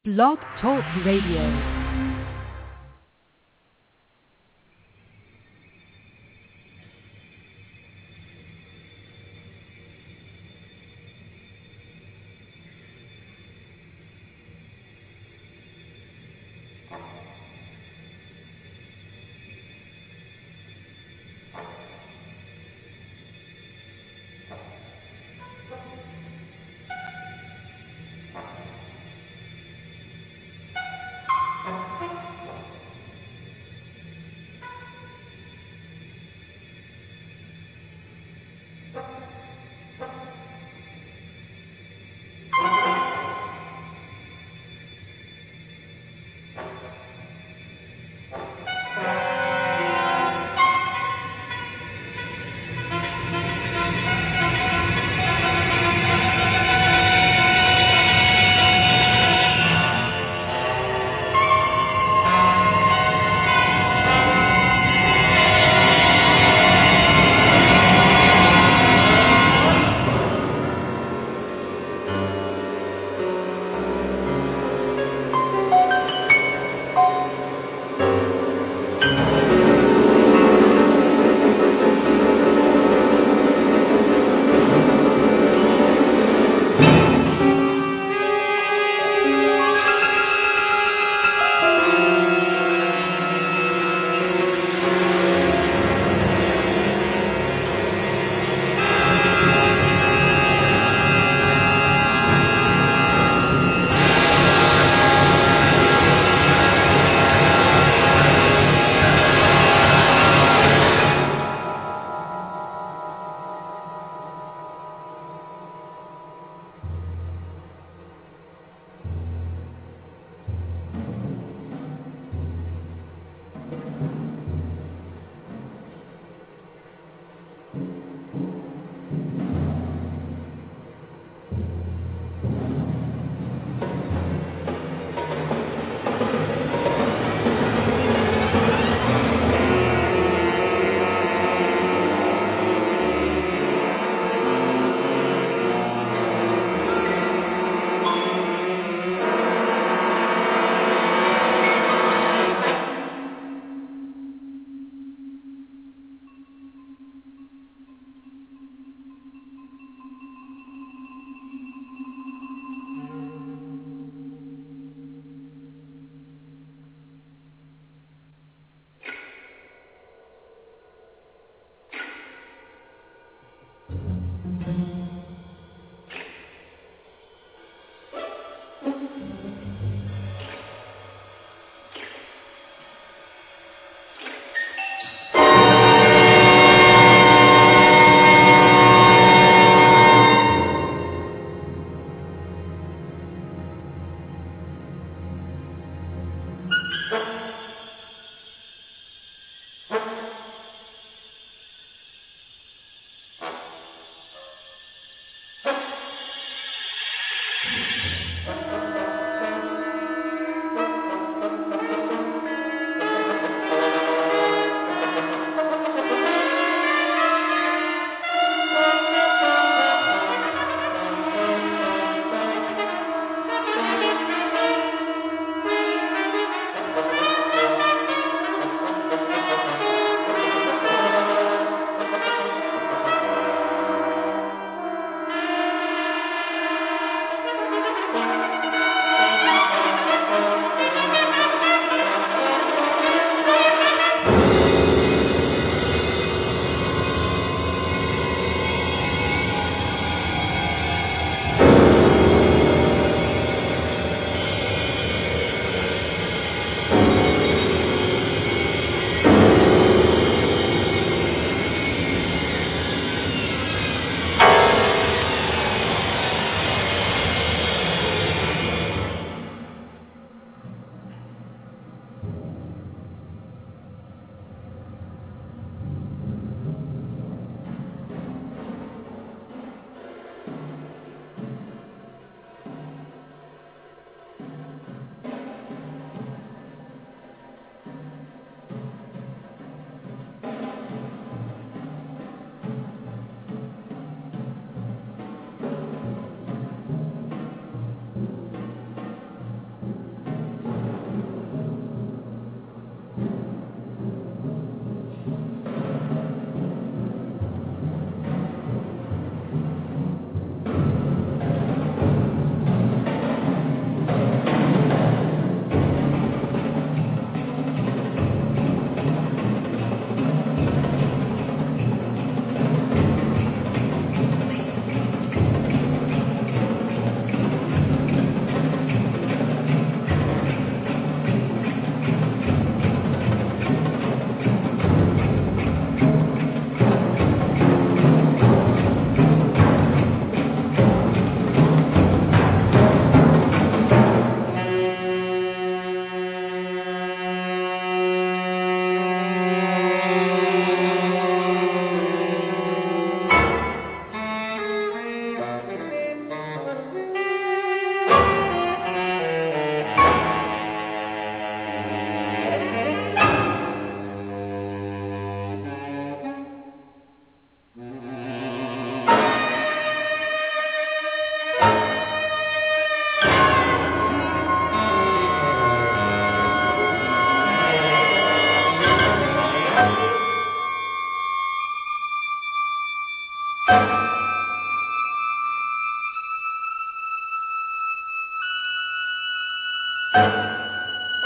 Blog Talk Radio.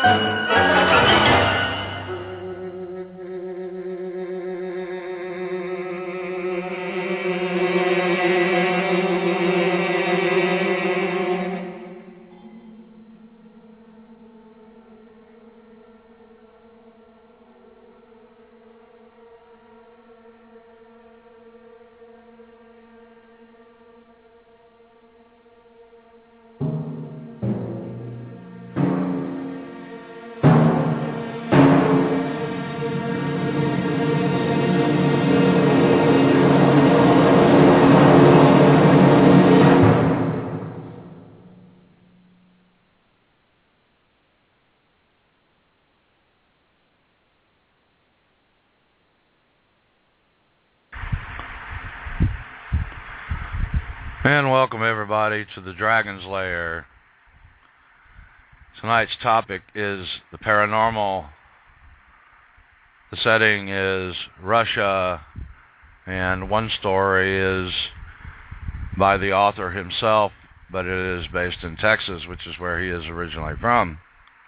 And welcome everybody to the Dragon's Lair. Tonight's topic is the paranormal. The setting is Russia, and one story is by the author himself, but it is based in Texas, which is where he is originally from.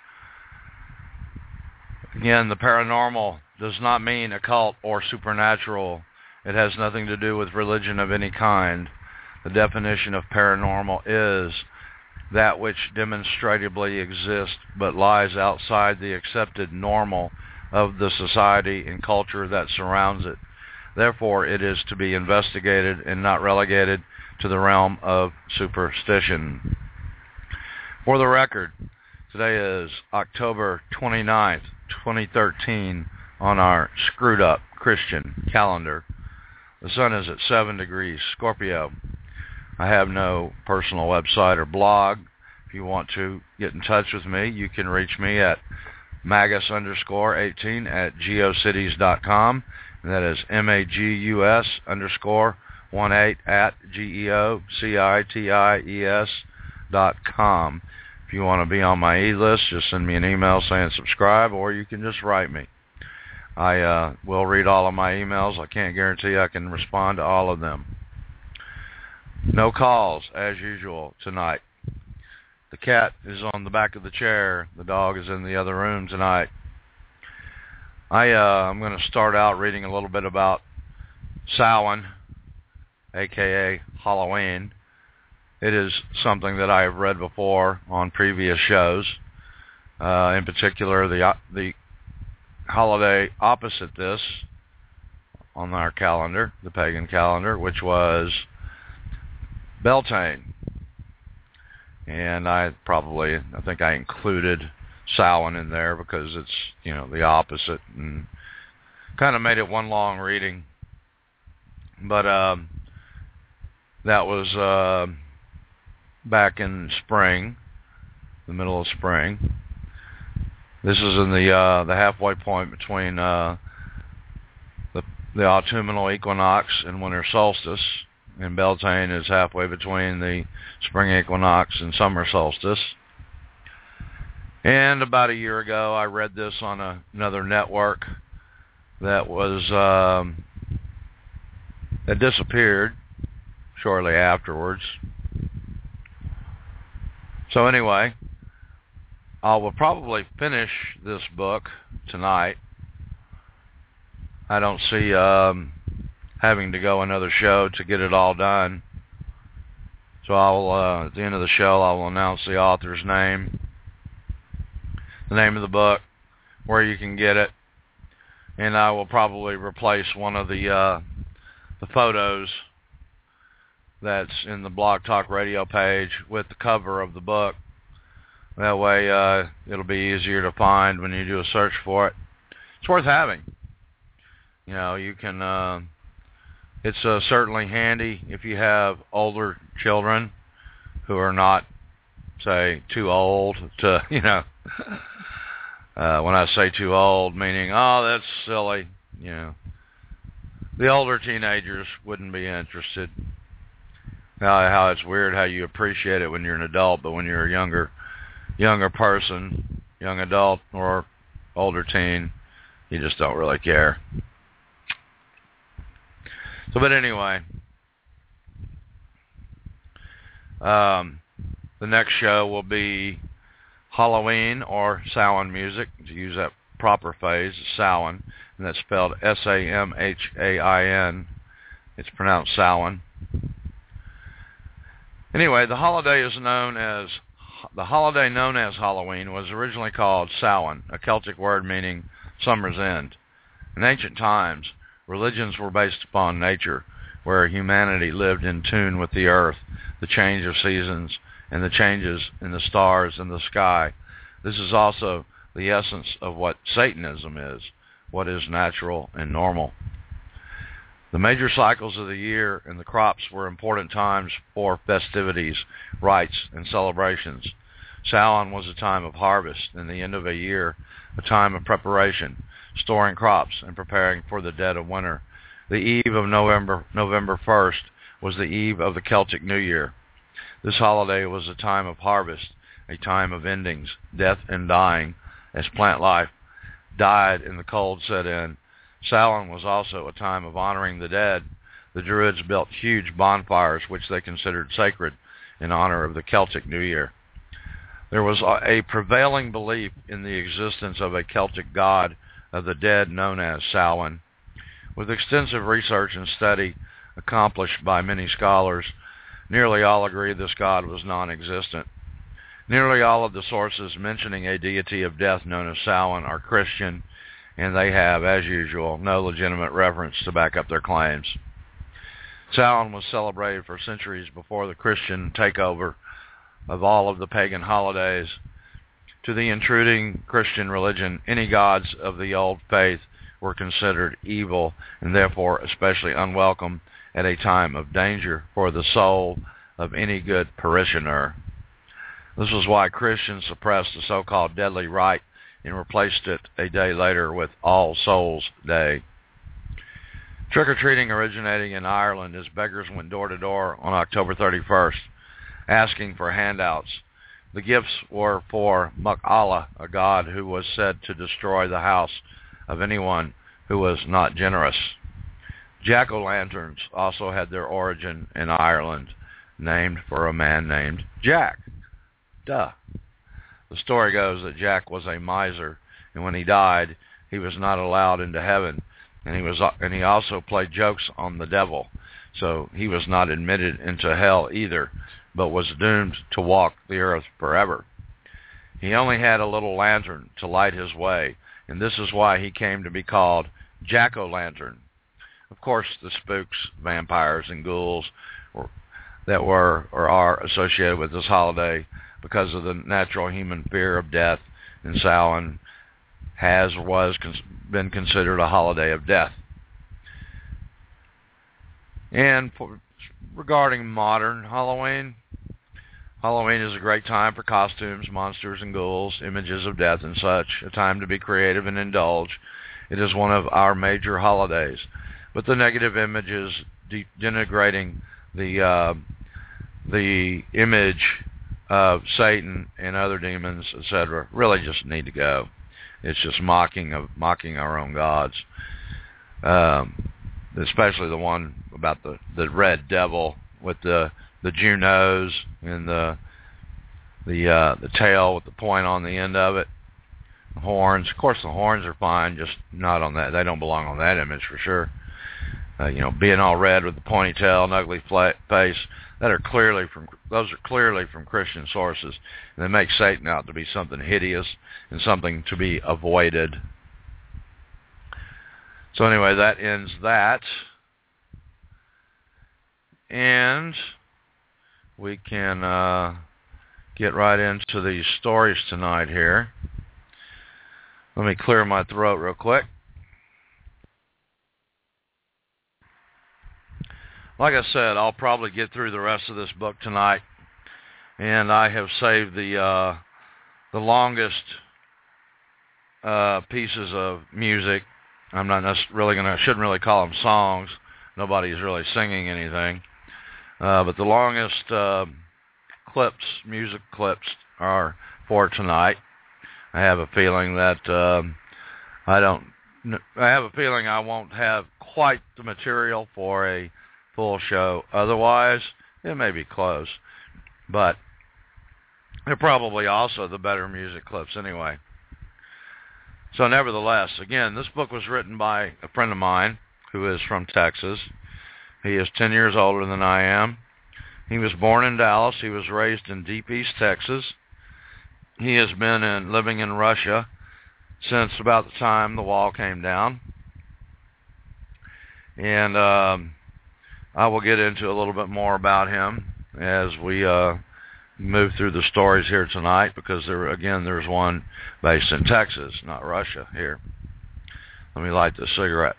Again, the paranormal does not mean occult or supernatural. It has nothing to do with religion of any kind. The definition of paranormal is that which demonstrably exists but lies outside the accepted normal of the society and culture that surrounds it. Therefore, it is to be investigated and not relegated to the realm of superstition. For the record, today is October 29th, 2013 on our screwed up Christian calendar. The sun is at 7 degrees Scorpio. I have no personal website or blog. If you want to get in touch with me, you can reach me at magus_18 at geocities.com. And that is magus_18 at geocities.com. If you want to be on my e-list, just send me an email saying subscribe, or you can just write me. I will read all of my emails. I can't guarantee I can respond to all of them. No calls, as usual, tonight. The cat is on the back of the chair. The dog is in the other room tonight. I'm going to start out reading a little bit about Samhain, a.k.a. Halloween. It is something that I have read before on previous shows. In particular, the holiday opposite this on our calendar, the pagan calendar, which was Beltane. And I think I included Samhain in there because it's, the opposite, and kind of made it one long reading. But that was back in spring, the middle of spring. This is in the halfway point between the autumnal equinox and winter solstice. And Beltane is halfway between the spring equinox and summer solstice. And about a year ago, I read this on another network that that disappeared shortly afterwards. So anyway, I will probably finish this book tonight. I don't see having to go another show to get it all done. So I'll at the end of the show, I will announce the author's name, the name of the book, where you can get it, and I will probably replace one of the photos that's in the Blog Talk Radio page with the cover of the book. That way it'll be easier to find when you do a search for it. It's worth having. You can it's certainly handy if you have older children who are not, say, too old to, when I say too old, meaning, oh, that's silly, The older teenagers wouldn't be interested. How it's weird how you appreciate it when you're an adult, but when you're a younger person, young adult or older teen, you just don't really care. So, but anyway, the next show will be Halloween, or Samhain music, to use that proper phrase, Samhain, and that's spelled Samhain. It's pronounced Samhain. Anyway, the holiday known as Halloween was originally called Samhain, a Celtic word meaning summer's end. In ancient times, religions were based upon nature, where humanity lived in tune with the earth, the change of seasons, and the changes in the stars and the sky. This is also the essence of what Satanism is, what is natural and normal. The major cycles of the year and the crops were important times for festivities, rites, and celebrations. Samhain was a time of harvest and the end of a year, a time of preparation, storing crops and preparing for the dead of winter. The eve of November 1st, was the eve of the Celtic New Year. This holiday was a time of harvest, a time of endings, death and dying, as plant life died and the cold set in. Samhain was also a time of honoring the dead. The Druids built huge bonfires which they considered sacred in honor of the Celtic New Year. There was a prevailing belief in the existence of a Celtic god of the dead known as Samhain. With extensive research and study accomplished by many scholars, nearly all agree this god was non-existent. Nearly all of the sources mentioning a deity of death known as Samhain are Christian, and they have, as usual, no legitimate reference to back up their claims. Samhain was celebrated for centuries before the Christian takeover of all of the pagan holidays. To the intruding Christian religion, any gods of the old faith were considered evil and therefore especially unwelcome at a time of danger for the soul of any good parishioner. This was why Christians suppressed the so-called deadly rite and replaced it a day later with All Souls Day. Trick-or-treating originating in Ireland as beggars went door to door on October 31st, asking for handouts. The gifts were for Muck Allah, a god who was said to destroy the house of anyone who was not generous. Jack-o'-lanterns also had their origin in Ireland, named for a man named Jack. Duh. The story goes that Jack was a miser, and when he died, he was not allowed into heaven, and he also played jokes on the devil, so he was not admitted into hell either, but was doomed to walk the earth forever. He only had a little lantern to light his way, and this is why he came to be called Jack-o'-lantern. Of course, the spooks, vampires, and ghouls that were or are associated with this holiday because of the natural human fear of death, and Samhain has or was been considered a holiday of death. And regarding modern Halloween, Halloween is a great time for costumes, monsters and ghouls, images of death and such, a time to be creative and indulge. It is one of our major holidays. But the negative images denigrating the image of Satan and other demons, etc., really just need to go. It's just mocking our own gods, especially the one about the red devil with the Jew nose and the tail with the point on the end of it. The horns, of course, the horns are fine, just not on that. They don't belong on that image for sure. Being all red with the pointy tail and ugly face, those are clearly from Christian sources, and they make Satan out to be something hideous and something to be avoided. So anyway, that ends that, and we can get right into these stories tonight here. Let me clear my throat real quick. Like I said, I'll probably get through the rest of this book tonight, and I have saved the longest pieces of music. I'm not shouldn't really call them songs. Nobody's really singing anything, but the longest music clips, are for tonight. I have a feeling that I won't have quite the material for a full show. Otherwise, it may be close. But They're probably also the better music clips anyway. So nevertheless, again, this book was written by a friend of mine who is from Texas. He is 10 years older than I am. He was born in Dallas. He was raised in Deep East Texas. He has been living in Russia since about the time the wall came down. And I will get into a little bit more about him as we move through the stories here tonight, because there's one based in Texas, not Russia here. Let me light this cigarette.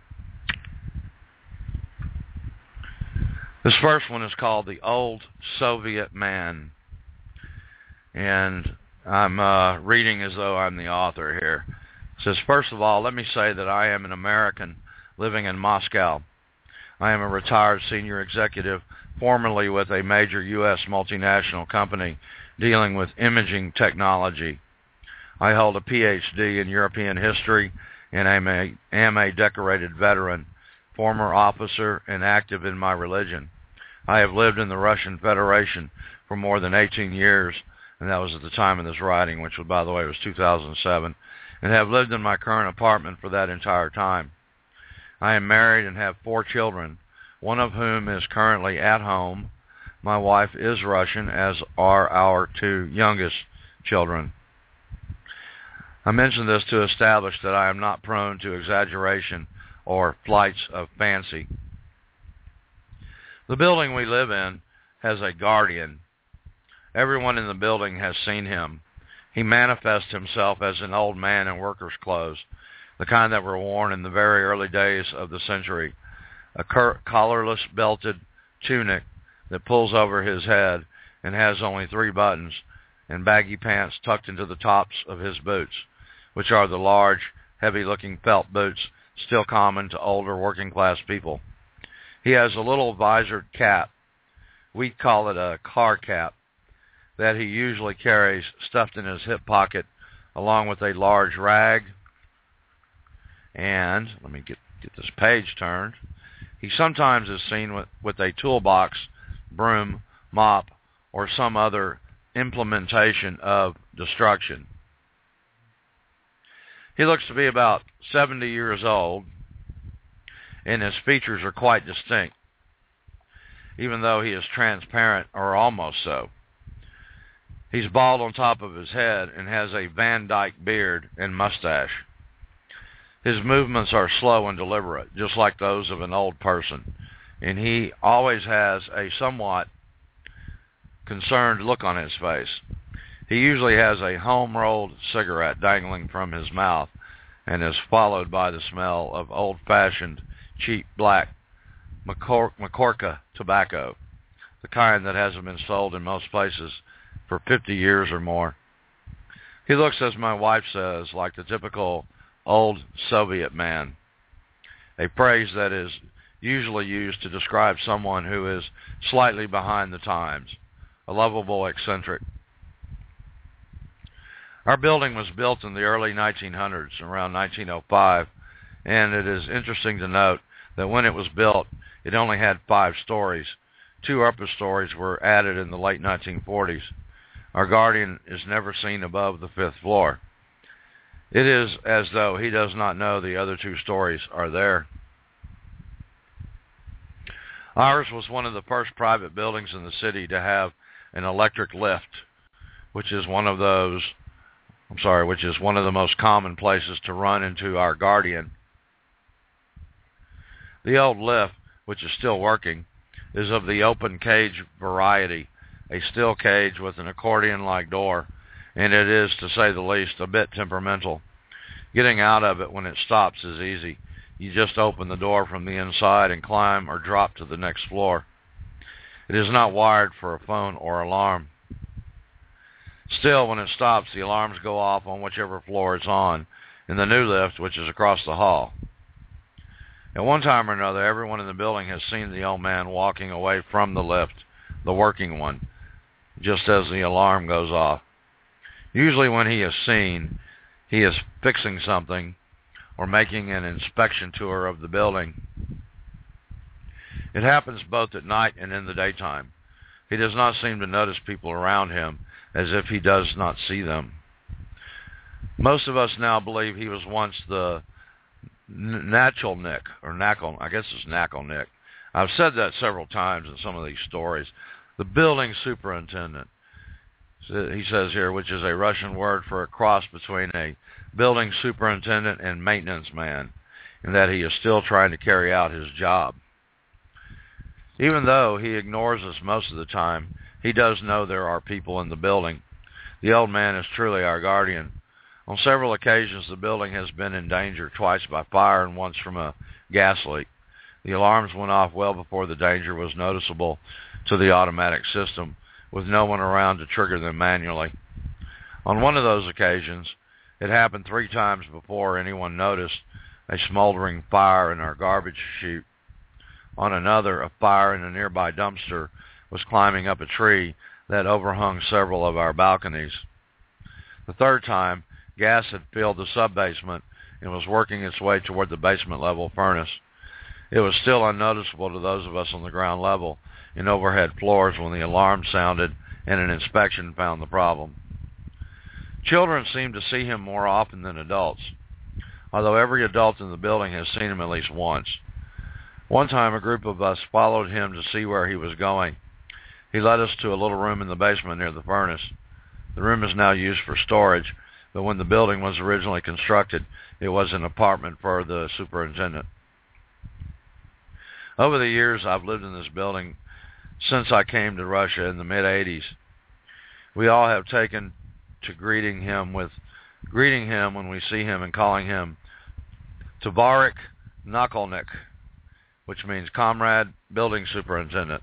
This first one is called The Old Soviet Man. And I'm reading as though I'm the author here. It says, first of all, let me say that I am an American living in Moscow. I am a retired senior executive, formerly with a major U.S. multinational company dealing with imaging technology. I hold a Ph.D. in European history and am a decorated veteran, former officer, and active in my religion. I have lived in the Russian Federation for more than 18 years, and that was at the time of this writing, which, by the way, was 2007, and have lived in my current apartment for that entire time. I am married and have 4 children, one of whom is currently at home. My wife is Russian, as are our 2 youngest children. I mention this to establish that I am not prone to exaggeration or flights of fancy. The building we live in has a guardian. Everyone in the building has seen him. He manifests himself as an old man in workers' clothes, the kind that were worn in the very early days of the century, a collarless belted tunic that pulls over his head and has only 3 buttons, and baggy pants tucked into the tops of his boots, which are the large, heavy-looking felt boots still common to older working-class people. He has a little visored cap, we call it a car cap, that he usually carries stuffed in his hip pocket, along with a large rag. And let me get this page turned. He sometimes is seen with a toolbox, broom, mop, or some other implementation of destruction. He looks to be about 70 years old, and his features are quite distinct, even though he is transparent, or almost so. He's bald on top of his head and has a Van Dyke beard and mustache. His movements are slow and deliberate, just like those of an old person, and he always has a somewhat concerned look on his face. He usually has a home-rolled cigarette dangling from his mouth and is followed by the smell of old-fashioned, cheap black Makorka tobacco, the kind that hasn't been sold in most places for 50 years or more. He looks, as my wife says, like the typical old Soviet man, a phrase that is usually used to describe someone who is slightly behind the times, a lovable eccentric. Our building was built in the early 1900s, around 1905, and it is interesting to note that when it was built, it only had 5 stories. 2 upper stories were added in the late 1940s. Our guardian is never seen above the 5th floor. It is as though he does not know the other 2 stories are there. Ours was one of the first private buildings in the city to have an electric lift, which is one of the most common places to run into our guardian. The old lift, which is still working, is of the open cage variety, a steel cage with an accordion-like door, and it is, to say the least, a bit temperamental. Getting out of it when it stops is easy. You just open the door from the inside and climb or drop to the next floor. It is not wired for a phone or alarm. Still, when it stops, the alarms go off on whichever floor it's on, in the new lift, which is across the hall. At one time or another, everyone in the building has seen the old man walking away from the lift, the working one, just as the alarm goes off. Usually when he is seen, he is fixing something or making an inspection tour of the building. It happens both at night and in the daytime. He does not seem to notice people around him, as if he does not see them. Most of us now believe he was once the Nachalnik, or Nackle, I guess it's Nacklenik. I've said that several times in some of these stories. The building superintendent, he says here, which is a Russian word for a cross between a building superintendent and maintenance man, in that he is still trying to carry out his job. Even though he ignores us most of the time, he does know there are people in the building. The old man is truly our guardian. On several occasions, the building has been in danger, twice by fire and once from a gas leak. The alarms went off well before the danger was noticeable to the automatic system, with no one around to trigger them manually. On one of those occasions, it happened 3 times before anyone noticed a smoldering fire in our garbage chute. On another, a fire in a nearby dumpster was climbing up a tree that overhung several of our balconies. The 3rd time, gas had filled the sub-basement and was working its way toward the basement-level furnace. It was still unnoticeable to those of us on the ground level in overhead floors when the alarm sounded and an inspection found the problem. Children seem to see him more often than adults, although every adult in the building has seen him at least once. One time, a group of us followed him to see where he was going. He led us to a little room in the basement near the furnace. The room is now used for storage, but when the building was originally constructed, it was an apartment for the superintendent. Over the years, I've lived in this building since I came to Russia in the mid-'80s. We all have taken to greeting him when we see him and calling him Tovarich Nakolnik, which means comrade, building superintendent.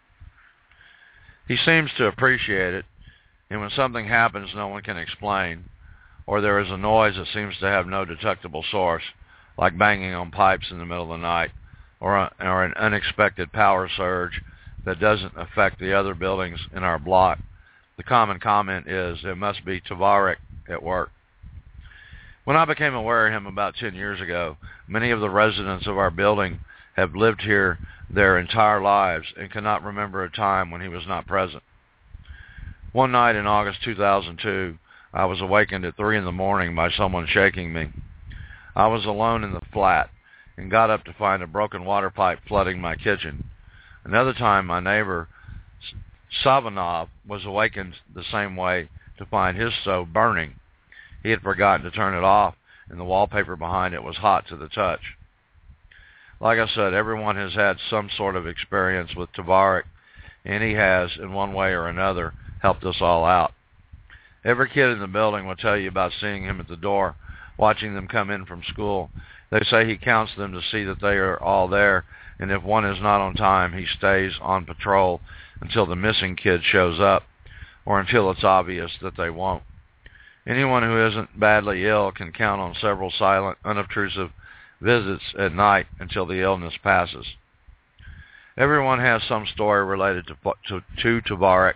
He seems to appreciate it, and when something happens no one can explain, or there is a noise that seems to have no detectable source, like banging on pipes in the middle of the night, or an unexpected power surge that doesn't affect the other buildings in our block, the common comment is, it must be Tovarich at work. When I became aware of him about 10 years ago, many of the residents of our building have lived here their entire lives and cannot remember a time when he was not present. One night in August 2002, I was awakened at 3 in the morning by someone shaking me. I was alone in the flat and got up to find a broken water pipe flooding my kitchen. Another time, my neighbor, Savanov, was awakened the same way to find his stove burning. He had forgotten to turn it off, and the wallpaper behind it was hot to the touch. Like I said, everyone has had some sort of experience with Tovarich, and he has, in one way or another, helped us all out. Every kid in the building will tell you about seeing him at the door, watching them come in from school. They say he counts them to see that they are all there, and if one is not on time, he stays on patrol until the missing kid shows up, or until it's obvious that they won't. Anyone who isn't badly ill can count on several silent, unobtrusive visits at night until the illness passes. Everyone has some story related to Tovarich.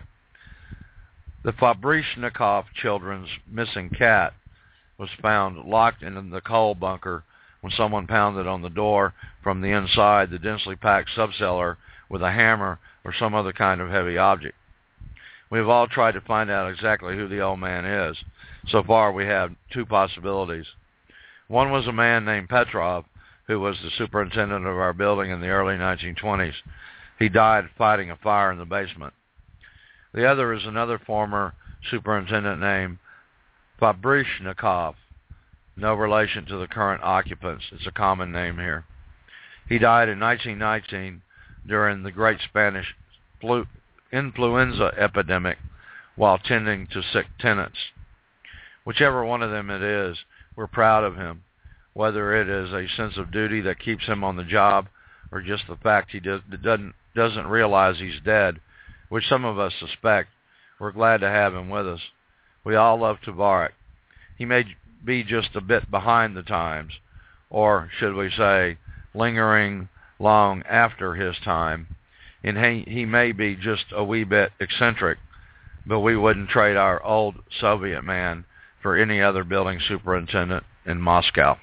The Fabrishnikov children's missing cat was found locked in the coal bunker when someone pounded on the door from the inside the densely packed subcellar with a hammer or some other kind of heavy object. We have all tried to find out exactly who the old man is. So far, we have 2 possibilities. One was a man named Petrov, who was the superintendent of our building in the early 1920s. He died fighting a fire in the basement. The other is another former superintendent named Fabrishnikov, no relation to the current occupants. It's a common name here. He died in 1919 during the Great Spanish influenza epidemic while tending to sick tenants. Whichever one of them it is, we're proud of him, whether it is a sense of duty that keeps him on the job or just the fact he doesn't realize he's dead, which some of us suspect. We're glad to have him with us. We all love Tovarich. He may be just a bit behind the times, or should we say, lingering long after his time, and he may be just a wee bit eccentric, but we wouldn't trade our old Soviet man for any other building superintendent in Moscow.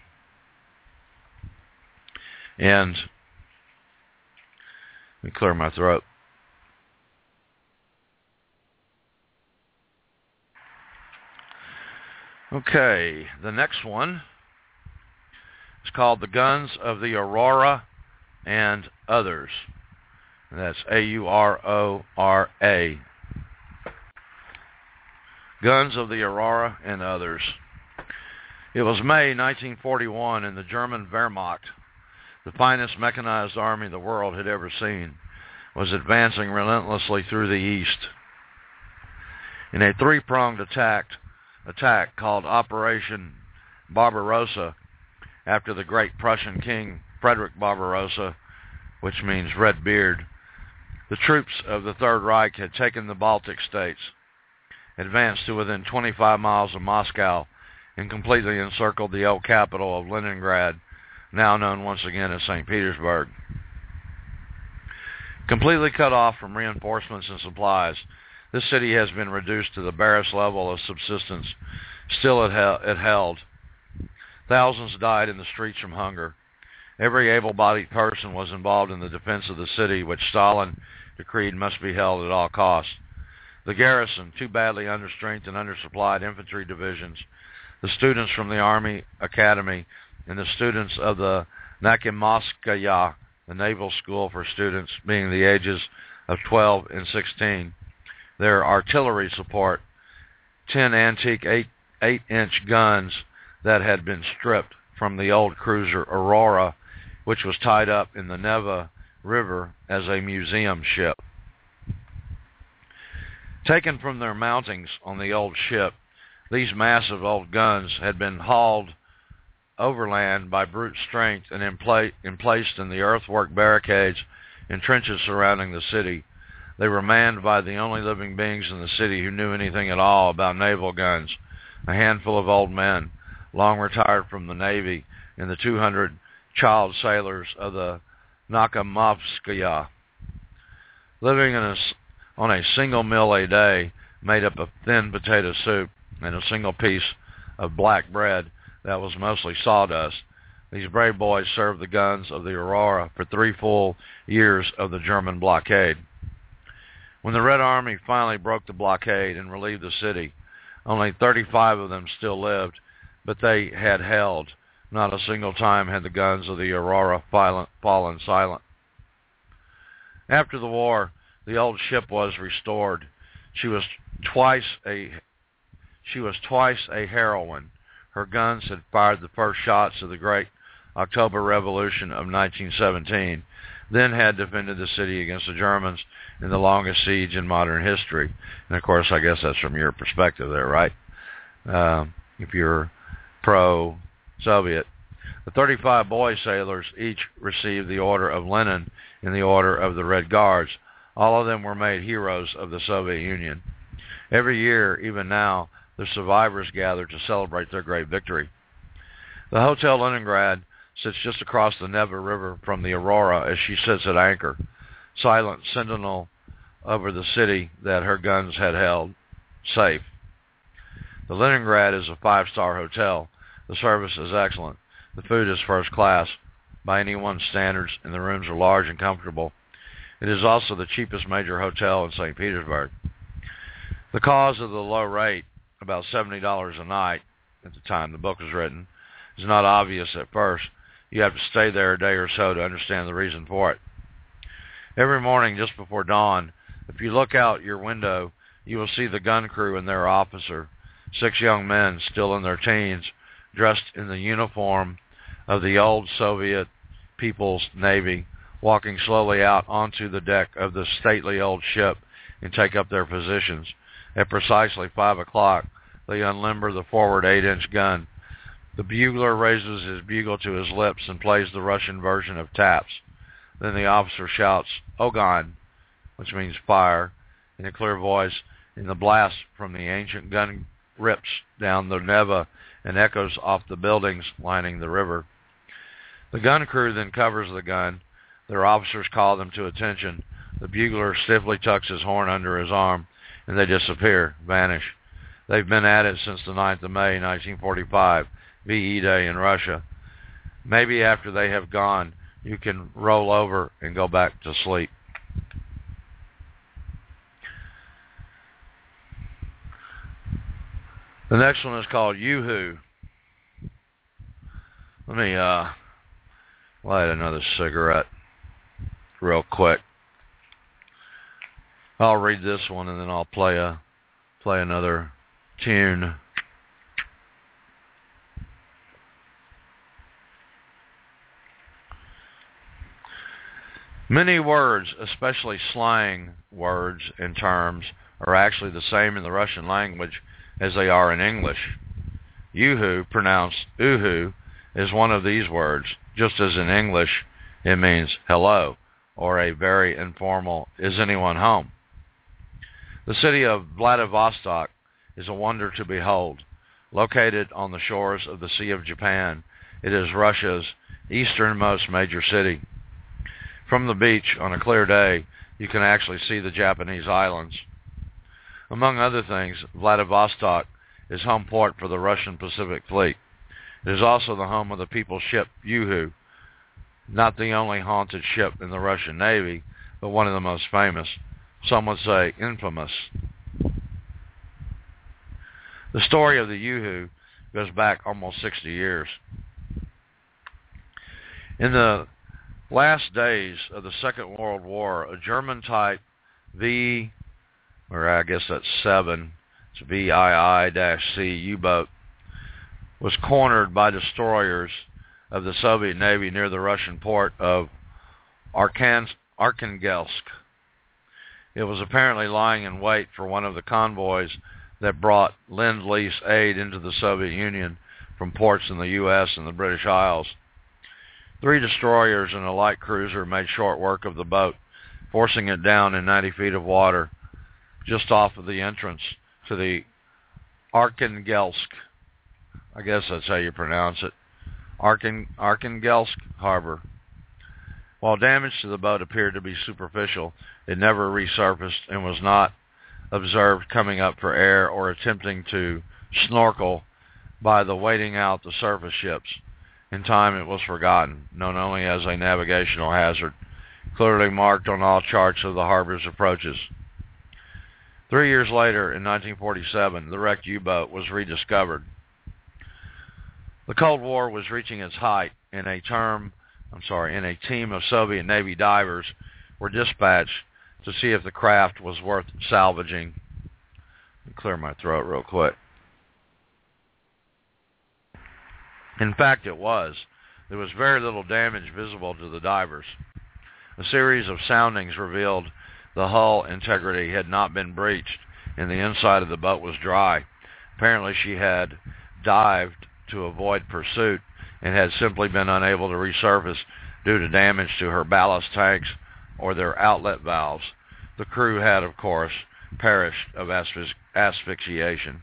And let me clear my throat. Okay, the next one is called The Guns of the Aurora and Others. And that's A-U-R-O-R-A. Guns of the Aurora and Others. It was May 1941, and the German Wehrmacht, the finest mechanized army the world had ever seen, was advancing relentlessly through the east. In a three-pronged attack called Operation Barbarossa, after the great Prussian king Frederick Barbarossa, which means red beard, the troops of the Third Reich had taken the Baltic states, advanced to within 25 miles of Moscow, and completely encircled the old capital of Leningrad, now known once again as St. Petersburg. Completely cut off from reinforcements and supplies, this city has been reduced to the barest level of subsistence. Still it held. Thousands died in the streets from hunger. Every able-bodied person was involved in the defense of the city, which Stalin decreed must be held at all costs. The garrison, two badly understrengthened and undersupplied infantry divisions, the students from the Army Academy, and the students of the Nakimovskaya, the Naval School for students being the ages of 12 and 16, their artillery support, 10 antique 8-inch guns that had been stripped from the old cruiser Aurora, which was tied up in the Neva River as a museum ship. Taken from their mountings on the old ship, these massive old guns had been hauled overland by brute strength and placed in the earthwork barricades and trenches surrounding the city. They were manned by the only living beings in the city who knew anything at all about naval guns, a handful of old men, long retired from the Navy, and the 200 child sailors of the Nakimovskaya. Living on a single meal a day made up of thin potato soup and a single piece of black bread that was mostly sawdust, these brave boys served the guns of the Aurora for 3 full years of the German blockade. When the Red Army finally broke the blockade and relieved the city, only 35 of them still lived, but they had held. Not a single time had the guns of the Aurora fallen silent. After the war, the old ship was restored. She was twice a heroine. Her guns had fired the first shots of the great October Revolution of 1917, then had defended the city against the Germans in the longest siege in modern history. And of course, I guess that's from your perspective there, right? If you're pro-Soviet. The 35 boy sailors each received the Order of Lenin and the Order of the Red Guards. All of them were made heroes of the Soviet Union. Every year, even now, the survivors gather to celebrate their great victory. The Hotel Leningrad sits just across the Neva River from the Aurora as she sits at anchor, silent sentinel over the city that her guns had held safe. The Leningrad is a 5-star hotel. The service is excellent. The food is first class by anyone's standards, and the rooms are large and comfortable. It is also the cheapest major hotel in St. Petersburg. The cause of the low rate, about $70 a night at the time the book was written, is not obvious at first. You have to stay there a day or so to understand the reason for it. Every morning just before dawn, if you look out your window, you will see the gun crew and their officer, 6 young men still in their teens, dressed in the uniform of the old Soviet People's Navy, walking slowly out onto the deck of the stately old ship and take up their positions. At precisely 5 o'clock, they unlimber the forward 8-inch gun. The bugler raises his bugle to his lips and plays the Russian version of taps. Then the officer shouts, "Ogon," which means fire, in a clear voice, and the blast from the ancient gun rips down the Neva and echoes off the buildings lining the river. The gun crew then covers the gun. Their officers call them to attention. The bugler stiffly tucks his horn under his arm, and they disappear, vanish. They've been at it since the 9th of May, 1945, VE Day in Russia. Maybe after they have gone, you can roll over and go back to sleep. The next one is called Yoo-Hoo. Let me light another cigarette real quick. I'll read this one and then I'll play another tune. Many words, especially slang words and terms, are actually the same in the Russian language as they are in English. Yoo-hoo, pronounced oo-hoo, is one of these words. Just as in English, it means hello, or a very informal, is anyone home? The city of Vladivostok is a wonder to behold. Located on the shores of the Sea of Japan, it is Russia's easternmost major city. From the beach on a clear day, you can actually see the Japanese islands. Among other things, Vladivostok is home port for the Russian Pacific Fleet. It is also the home of the people's ship Yoo-hoo, not the only haunted ship in the Russian Navy, but one of the most famous, some would say infamous. The story of the Yoo-hoo goes back almost 60 years. In the last days of the Second World War, a German type V, or I guess that's 7, it's VII-C U-boat, was cornered by destroyers of the Soviet Navy near the Russian port of Arkhangelsk. It was apparently lying in wait for one of the convoys that brought Lend-Lease aid into the Soviet Union from ports in the U.S. and the British Isles. 3 destroyers and a light cruiser made short work of the boat, forcing it down in 90 feet of water just off of the entrance to the Arkhangelsk, I guess that's how you pronounce it, Arkhangelsk harbor. While damage to the boat appeared to be superficial, it never resurfaced and was not observed coming up for air or attempting to snorkel by the waiting out the surface ships. In time, it was forgotten, known only as a navigational hazard, clearly marked on all charts of the harbor's approaches. 3 years later, in 1947, the wrecked U-boat was rediscovered. The Cold War was reaching its height, and a team of Soviet Navy divers were dispatched to see if the craft was worth salvaging. Let me clear my throat real quick. In fact, it was. There was very little damage visible to the divers. A series of soundings revealed the hull integrity had not been breached, and the inside of the boat was dry. Apparently, she had dived to avoid pursuit and had simply been unable to resurface due to damage to her ballast tanks or their outlet valves. The crew had, of course, perished of asphyxiation.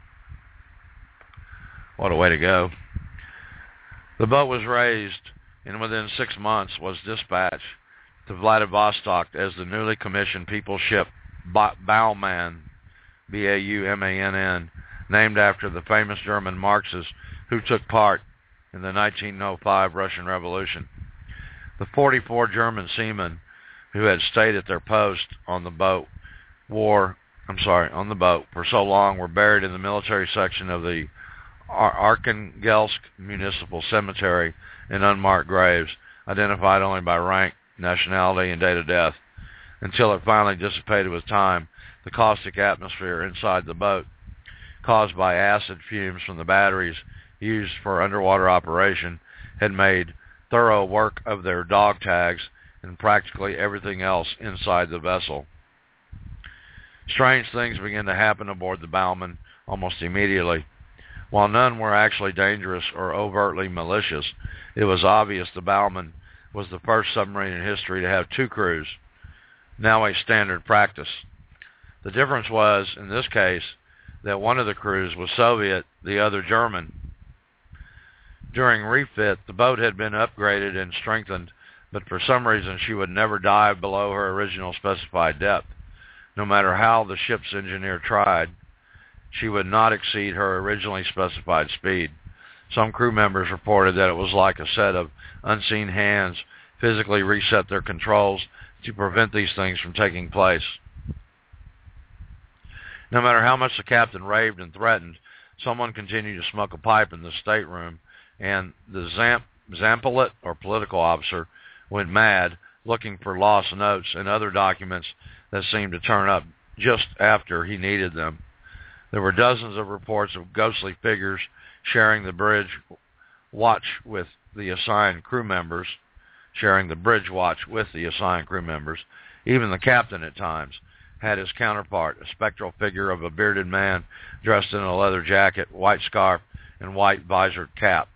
What a way to go. The boat was raised and within 6 months was dispatched to Vladivostok as the newly commissioned people's ship Baumann, B-A-U-M-A-N-N, named after the famous German Marxists who took part in the 1905 Russian Revolution. The 44 German seamen who had stayed at their post on the boat for so long were buried in the military section of the Arkhangelsk Municipal Cemetery in unmarked graves, identified only by rank, nationality, and date of death, until it finally dissipated with time. The caustic atmosphere inside the boat, caused by acid fumes from the batteries used for underwater operation, had made thorough work of their dog tags and practically everything else inside the vessel. Strange things began to happen aboard the Baumann almost immediately. While none were actually dangerous or overtly malicious, it was obvious the Baumann was the first submarine in history to have 2 crews, now a standard practice. The difference was, in this case, that one of the crews was Soviet, the other German. During refit, the boat had been upgraded and strengthened, but for some reason she would never dive below her original specified depth. No matter how the ship's engineer tried, she would not exceed her originally specified speed. Some crew members reported that it was like a set of unseen hands physically reset their controls to prevent these things from taking place. No matter how much the captain raved and threatened, Someone continued to smoke a pipe in the stateroom, and the Zampolit, or political officer, went mad looking for lost notes and other documents that seemed to turn up just after he needed them. There were dozens of reports of ghostly figures sharing the bridge watch with the assigned crew members. Even the captain at times had his counterpart, a spectral figure of a bearded man dressed in a leather jacket, white scarf, and white visored cap.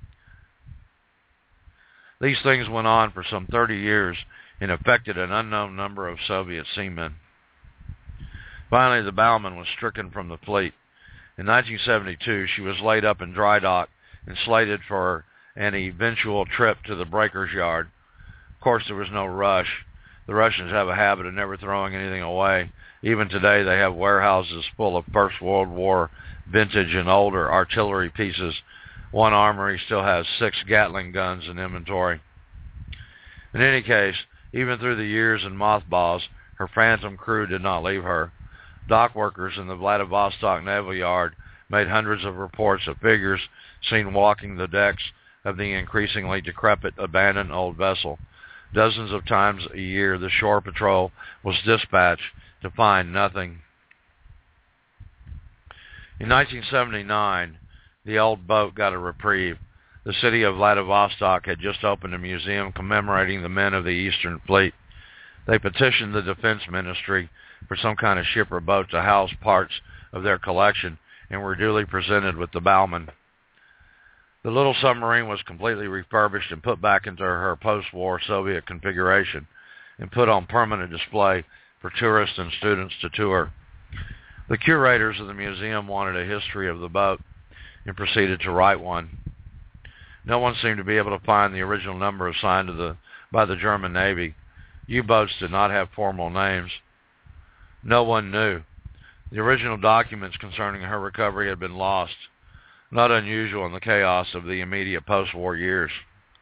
These things went on for some 30 years and affected an unknown number of Soviet seamen. Finally, the Bauman was stricken from the fleet. In 1972, she was laid up in dry dock and slated for an eventual trip to the breaker's yard. Of course, there was no rush. The Russians have a habit of never throwing anything away. Even today, they have warehouses full of First World War vintage and older artillery pieces. One armory still has 6 Gatling guns in inventory. In any case, even through the years and mothballs, her phantom crew did not leave her. Dock workers in the Vladivostok Naval Yard made hundreds of reports of figures seen walking the decks of the increasingly decrepit, abandoned old vessel. Dozens of times a year, the shore patrol was dispatched to find nothing. In 1979, the old boat got a reprieve. The city of Vladivostok had just opened a museum commemorating the men of the Eastern Fleet. They petitioned the Defense Ministry for some kind of ship or boat to house parts of their collection and were duly presented with the Bauman. The little submarine was completely refurbished and put back into her post-war Soviet configuration and put on permanent display for tourists and students to tour. The curators of the museum wanted a history of the boat and proceeded to write one. No one seemed to be able to find the original number assigned by the German Navy. U-boats did not have formal names. No one knew. The original documents concerning her recovery had been lost. Not unusual in the chaos of the immediate post-war years.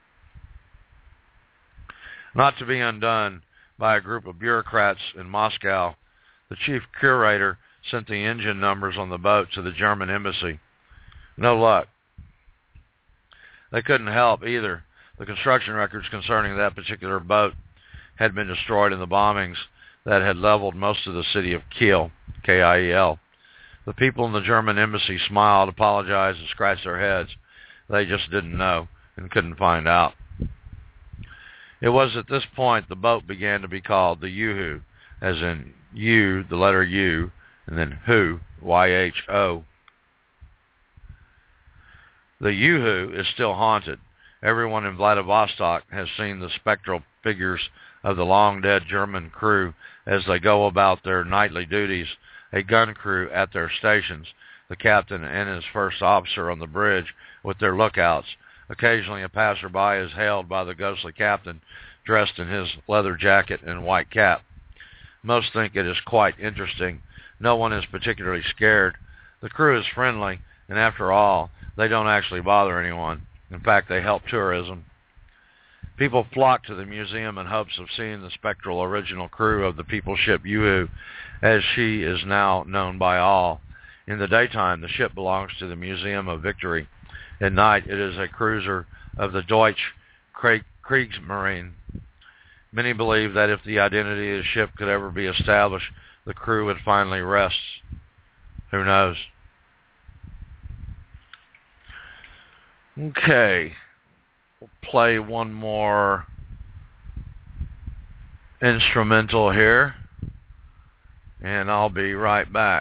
Not to be undone by a group of bureaucrats in Moscow, the chief curator sent the engine numbers on the boat to the German embassy. No luck. They couldn't help either. The construction records concerning that particular boat had been destroyed in the bombings that had leveled most of the city of Kiel, K-I-E-L. The people in the German embassy smiled, apologized, and scratched their heads. They just didn't know and couldn't find out. It was at this point the boat began to be called the Yoo-hoo, as in U, the letter U, and then Who, Y-H-O. The Yoo-hoo is still haunted. Everyone in Vladivostok has seen the spectral figures of the long-dead German crew as they go about their nightly duties, a gun crew at their stations, the captain and his first officer on the bridge with their lookouts. Occasionally a passerby is hailed by the ghostly captain, dressed in his leather jacket and white cap. Most think it is quite interesting. No one is particularly scared. The crew is friendly, and after all, they don't actually bother anyone. In fact, they help tourism. People flock to the museum in hopes of seeing the spectral original crew of the people ship Yoo-hoo, as she is now known by all. In the daytime, the ship belongs to the Museum of Victory. At night, it is a cruiser of the Deutsche Kriegsmarine. Many believe that if the identity of the ship could ever be established, the crew would finally rest. Who knows? Okay. We'll play one more instrumental here, and I'll be right back.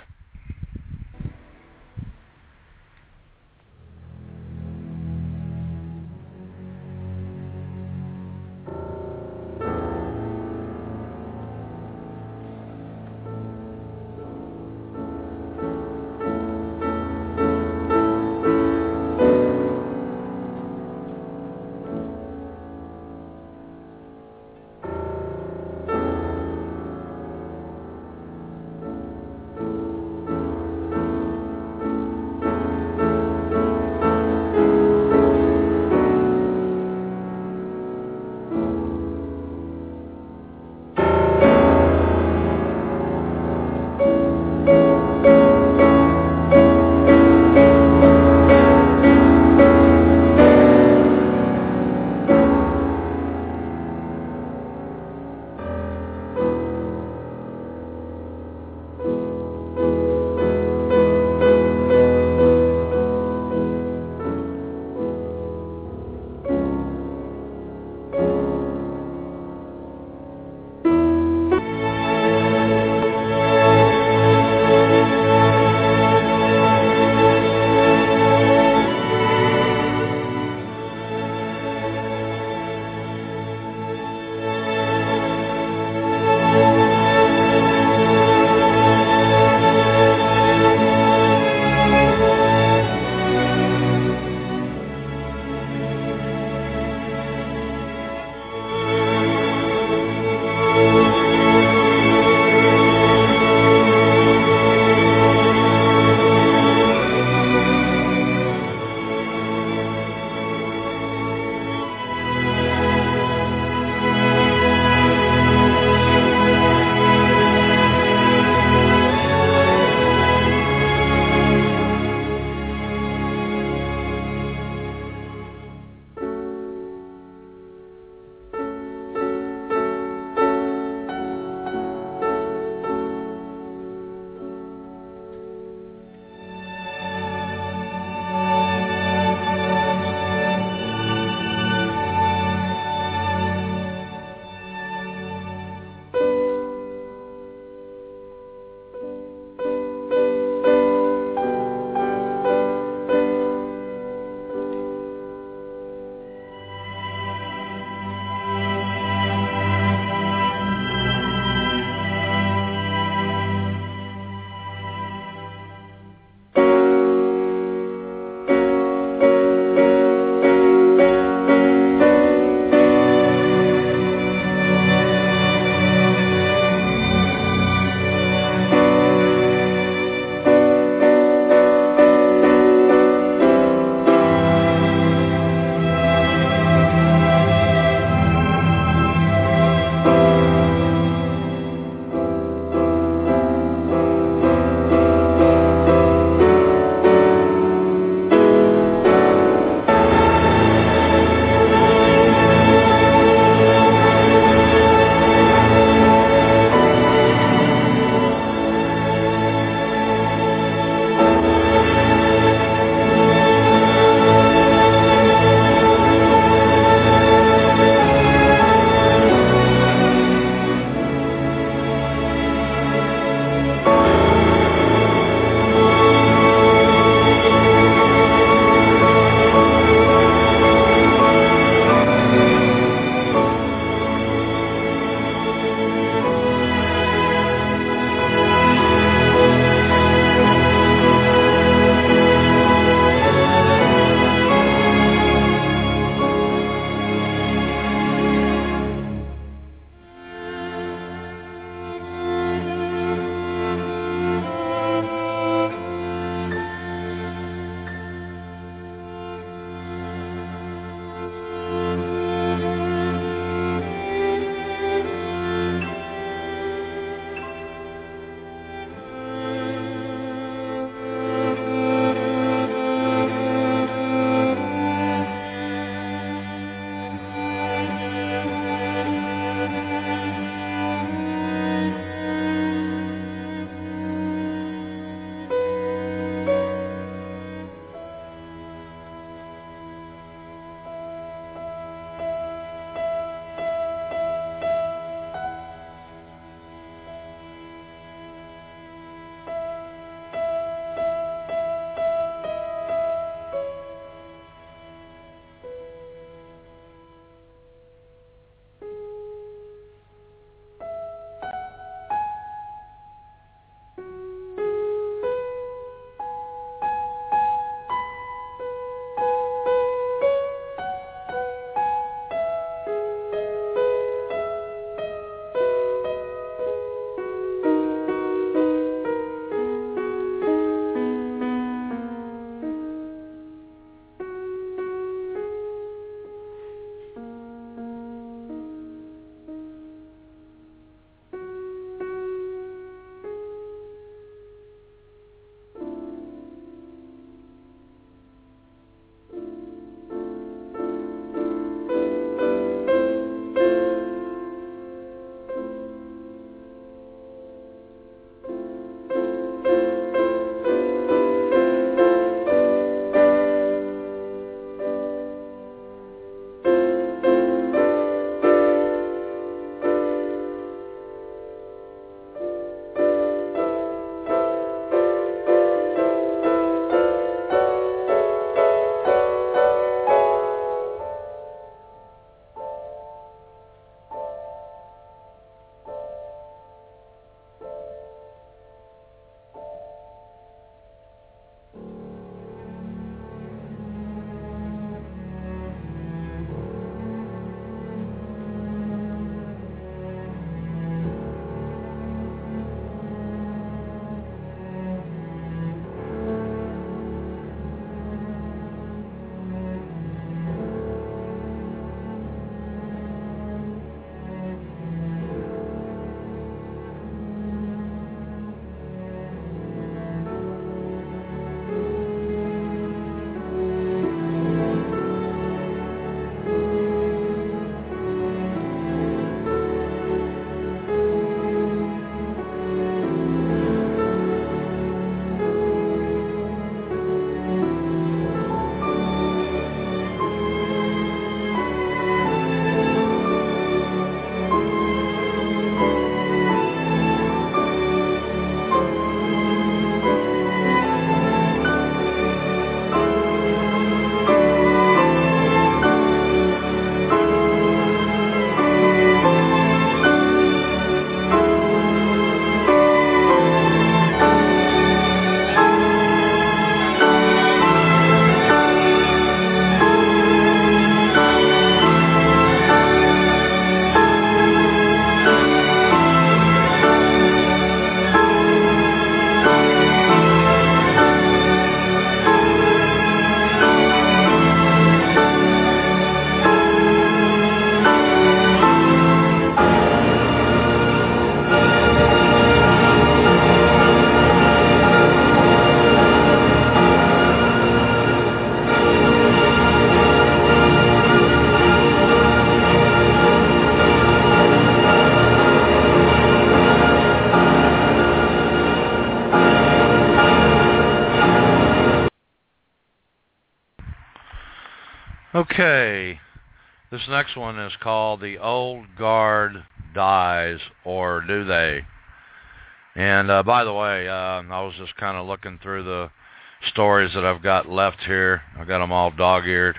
Okay, this next one is called The Old Guard Dies, or Do They? And by the way, I was just kind of looking through the stories that I've got left here. I've got them all dog-eared.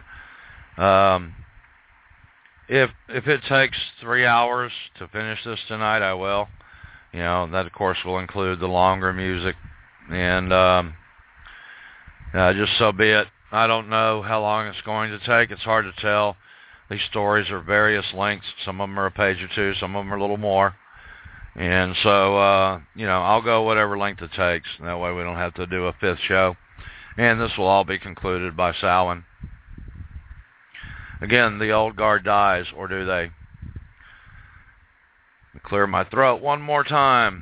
If it takes 3 hours to finish this tonight, I will. You know, that of course will include the longer music, and just so be it. I don't know how long it's going to take. It's hard to tell. These stories are various lengths. Some of them are a page or two. Some of them are a little more. And so, I'll go whatever length it takes. That way we don't have to do a fifth show. And this will all be concluded by Samhain. Again, the old guard dies, or do they? Clear my throat one more time.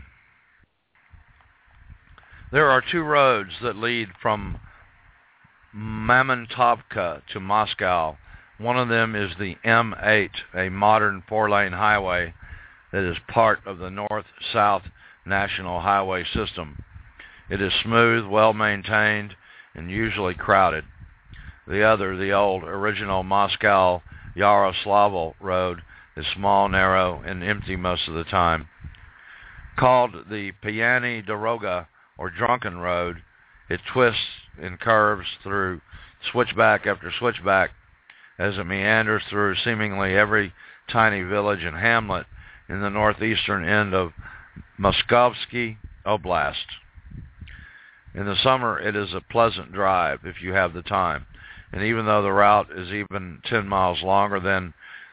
There are 2 roads that lead from Mamontovka to Moscow. One of them is the M8, a modern 4-lane highway that is part of the North-South National Highway System. It is smooth, well-maintained, and usually crowded. The other, the old original Moscow-Yaroslavl road, is small, narrow, and empty most of the time. Called the Piyani Doroga, or Drunken Road, it twists and curves through switchback after switchback as it meanders through seemingly every tiny village and hamlet in the northeastern end of Moskovsky Oblast. In the summer, it is a pleasant drive if you have the time, and even though the route is even 10 miles longer than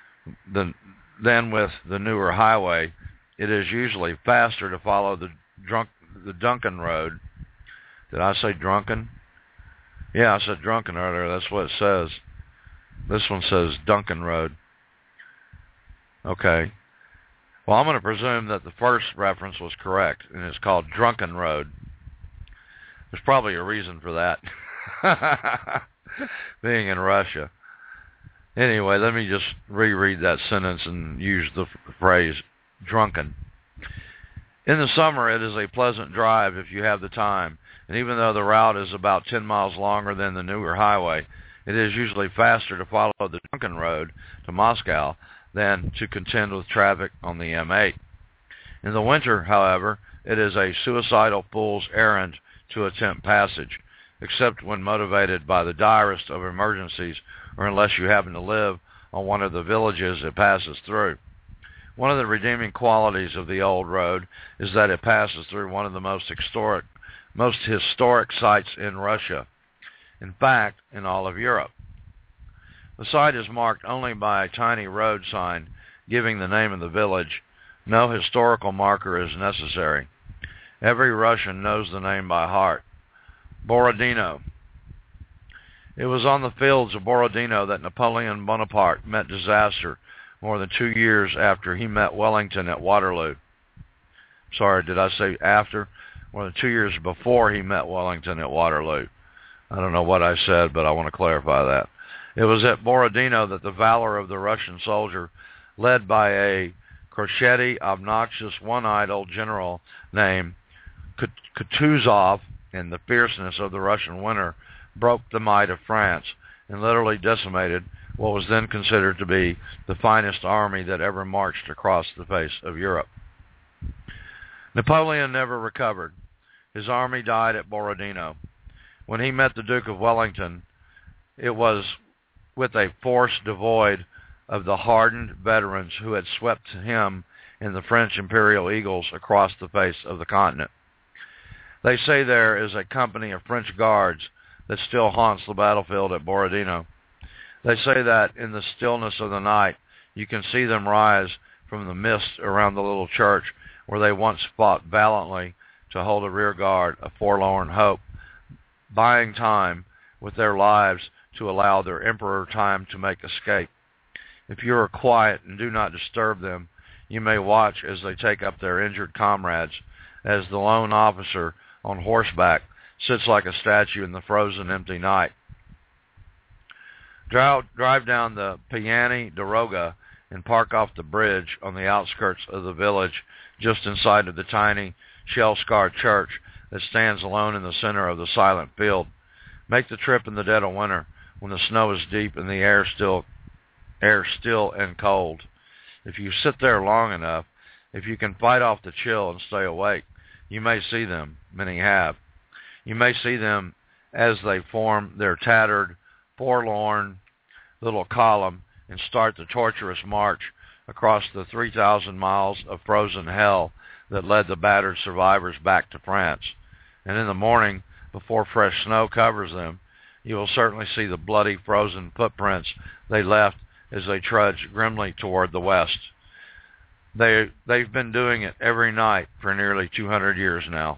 with the newer highway, it is usually faster to follow the Duncan Road. Did I say drunken? Yeah, I said drunken earlier. That's what it says. This one says Duncan Road. Okay. Well, I'm going to presume that the first reference was correct, and it's called Drunken Road. There's probably a reason for that, being in Russia. Anyway, let me just reread that sentence and use the phrase drunken. In the summer, it is a pleasant drive if you have the time, and even though the route is about 10 miles longer than the newer highway, it is usually faster to follow the Duncan Road to Moscow than to contend with traffic on the M8. In the winter, however, it is a suicidal fool's errand to attempt passage, except when motivated by the direst of emergencies, or unless you happen to live on one of the villages it passes through. One of the redeeming qualities of the old road is that it passes through one of the most historic sites in Russia. In fact, in all of Europe. The site is marked only by a tiny road sign giving the name of the village. No historical marker is necessary. Every Russian knows the name by heart. Borodino. It was on the fields of Borodino that Napoleon Bonaparte met disaster more than 2 years after he met Wellington at Waterloo. Sorry, did I say after? More than 2 years before he met Wellington at Waterloo. I don't know what I said, but I want to clarify that. It was at Borodino that the valor of the Russian soldier, led by a crotchety, obnoxious, one-eyed old general named Kutuzov, and the fierceness of the Russian winter broke the might of France and literally decimated what was then considered to be the finest army that ever marched across the face of Europe. Napoleon never recovered. His army died at Borodino. When he met the Duke of Wellington, it was with a force devoid of the hardened veterans who had swept him and the French Imperial Eagles across the face of the continent. They say there is a company of French guards that still haunts the battlefield at Borodino. They say that in the stillness of the night, you can see them rise from the mist around the little church where they once fought valiantly to hold a rear guard, a forlorn hope, buying time with their lives to allow their emperor time to make escape. If you are quiet and do not disturb them, you may watch as they take up their injured comrades, as the lone officer on horseback sits like a statue in the frozen, empty night. Drive down the Piyani Doroga and park off the bridge on the outskirts of the village, just inside of the tiny, shell-scarred church that stands alone in the center of the silent field. Make the trip in the dead of winter, when the snow is deep and the air still and cold. If you sit there long enough, if you can fight off the chill and stay awake, you may see them. Many have. You may see them as they form their tattered, forlorn little column and start the torturous march across the 3,000 miles of frozen hell that led the battered survivors back to France. And in the morning, before fresh snow covers them, you will certainly see the bloody, frozen footprints they left as they trudge grimly toward the west. They've been doing it every night for nearly 200 years now.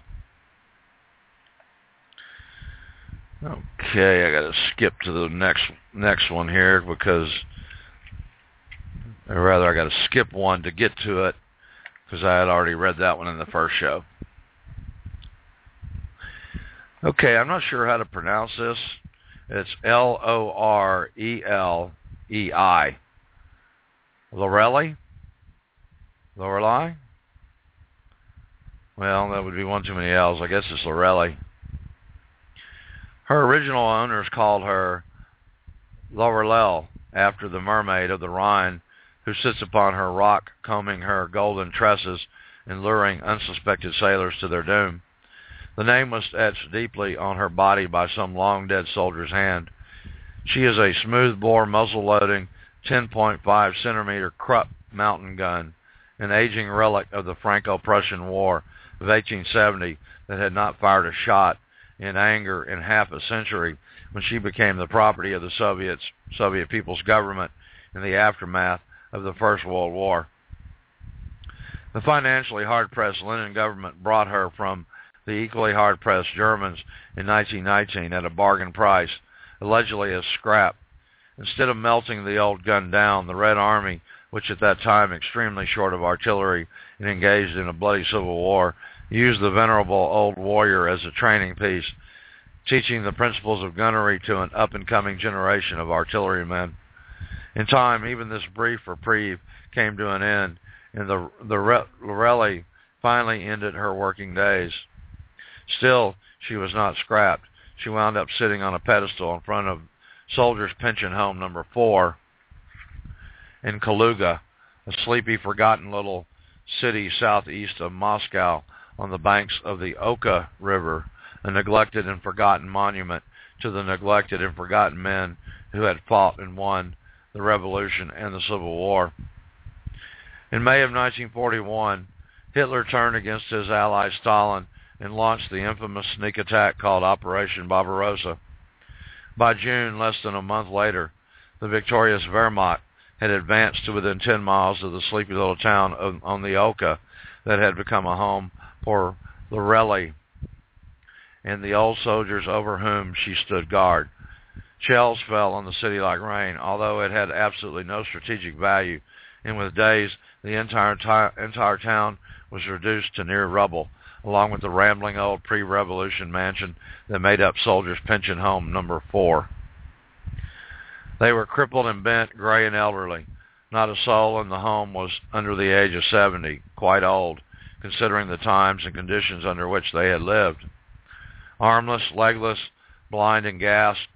Okay, I got to skip to the next one here because, or rather, I got to skip one to get to it because I had already read that one in the first show. Okay, I'm not sure how to pronounce this. It's Lorelei. Lorelei? Lorelei? Well, that would be one too many L's. I guess it's Lorelei. Her original owners called her Lorelei after the mermaid of the Rhine who sits upon her rock combing her golden tresses and luring unsuspected sailors to their doom. The name was etched deeply on her body by some long-dead soldier's hand. She is a smooth-bore, muzzle-loading, 10.5-centimeter Krupp mountain gun, an aging relic of the Franco-Prussian War of 1870 that had not fired a shot in anger in half a century when she became the property of the Soviet People's Government in the aftermath of the First World War. The financially hard-pressed Lenin government brought her from the equally hard-pressed Germans in 1919 at a bargain price, allegedly as scrap. Instead of melting the old gun down, the Red Army, which at that time extremely short of artillery and engaged in a bloody civil war, used the venerable old warrior as a training piece, teaching the principles of gunnery to an up-and-coming generation of artillerymen. In time, even this brief reprieve came to an end, and the Lorelei finally ended her working days. Still, she was not scrapped. She wound up sitting on a pedestal in front of Soldiers' Pension Home number 4 in Kaluga, a sleepy, forgotten little city southeast of Moscow on the banks of the Oka River, a neglected and forgotten monument to the neglected and forgotten men who had fought and won the Revolution and the Civil War. In May of 1941, Hitler turned against his ally Stalin and launched the infamous sneak attack called Operation Barbarossa. By June, less than a month later, the victorious Wehrmacht had advanced to within 10 miles of the sleepy little town on the Oka that had become a home for Lorelei and the old soldiers over whom she stood guard. Shells fell on the city like rain, although it had absolutely no strategic value, and with days the entire town was reduced to near rubble, along with the rambling old pre-revolution mansion that made up Soldiers' Pension Home number 4. They were crippled and bent, gray and elderly. Not a soul in the home was under the age of 70, quite old, considering the times and conditions under which they had lived. Armless, legless, blind and gassed,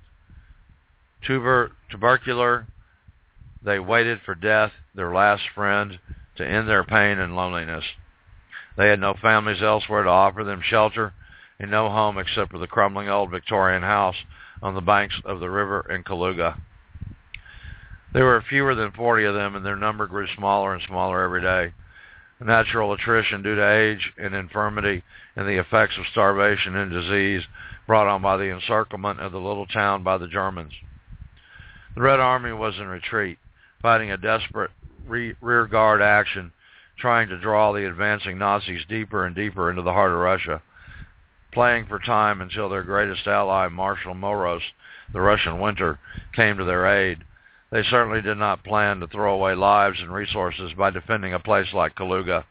tubercular, they waited for death, their last friend, to end their pain and loneliness. They had no families elsewhere to offer them shelter, and no home except for the crumbling old Victorian house on the banks of the river in Kaluga. There were fewer than 40 of them, and their number grew smaller and smaller every day. Natural attrition due to age and infirmity and the effects of starvation and disease brought on by the encirclement of the little town by the Germans. The Red Army was in retreat, fighting a desperate rear-guard action, trying to draw the advancing Nazis deeper and deeper into the heart of Russia, playing for time until their greatest ally, Marshal Moroz, the Russian winter, came to their aid. They certainly did not plan to throw away lives and resources by defending a place like Kaluga.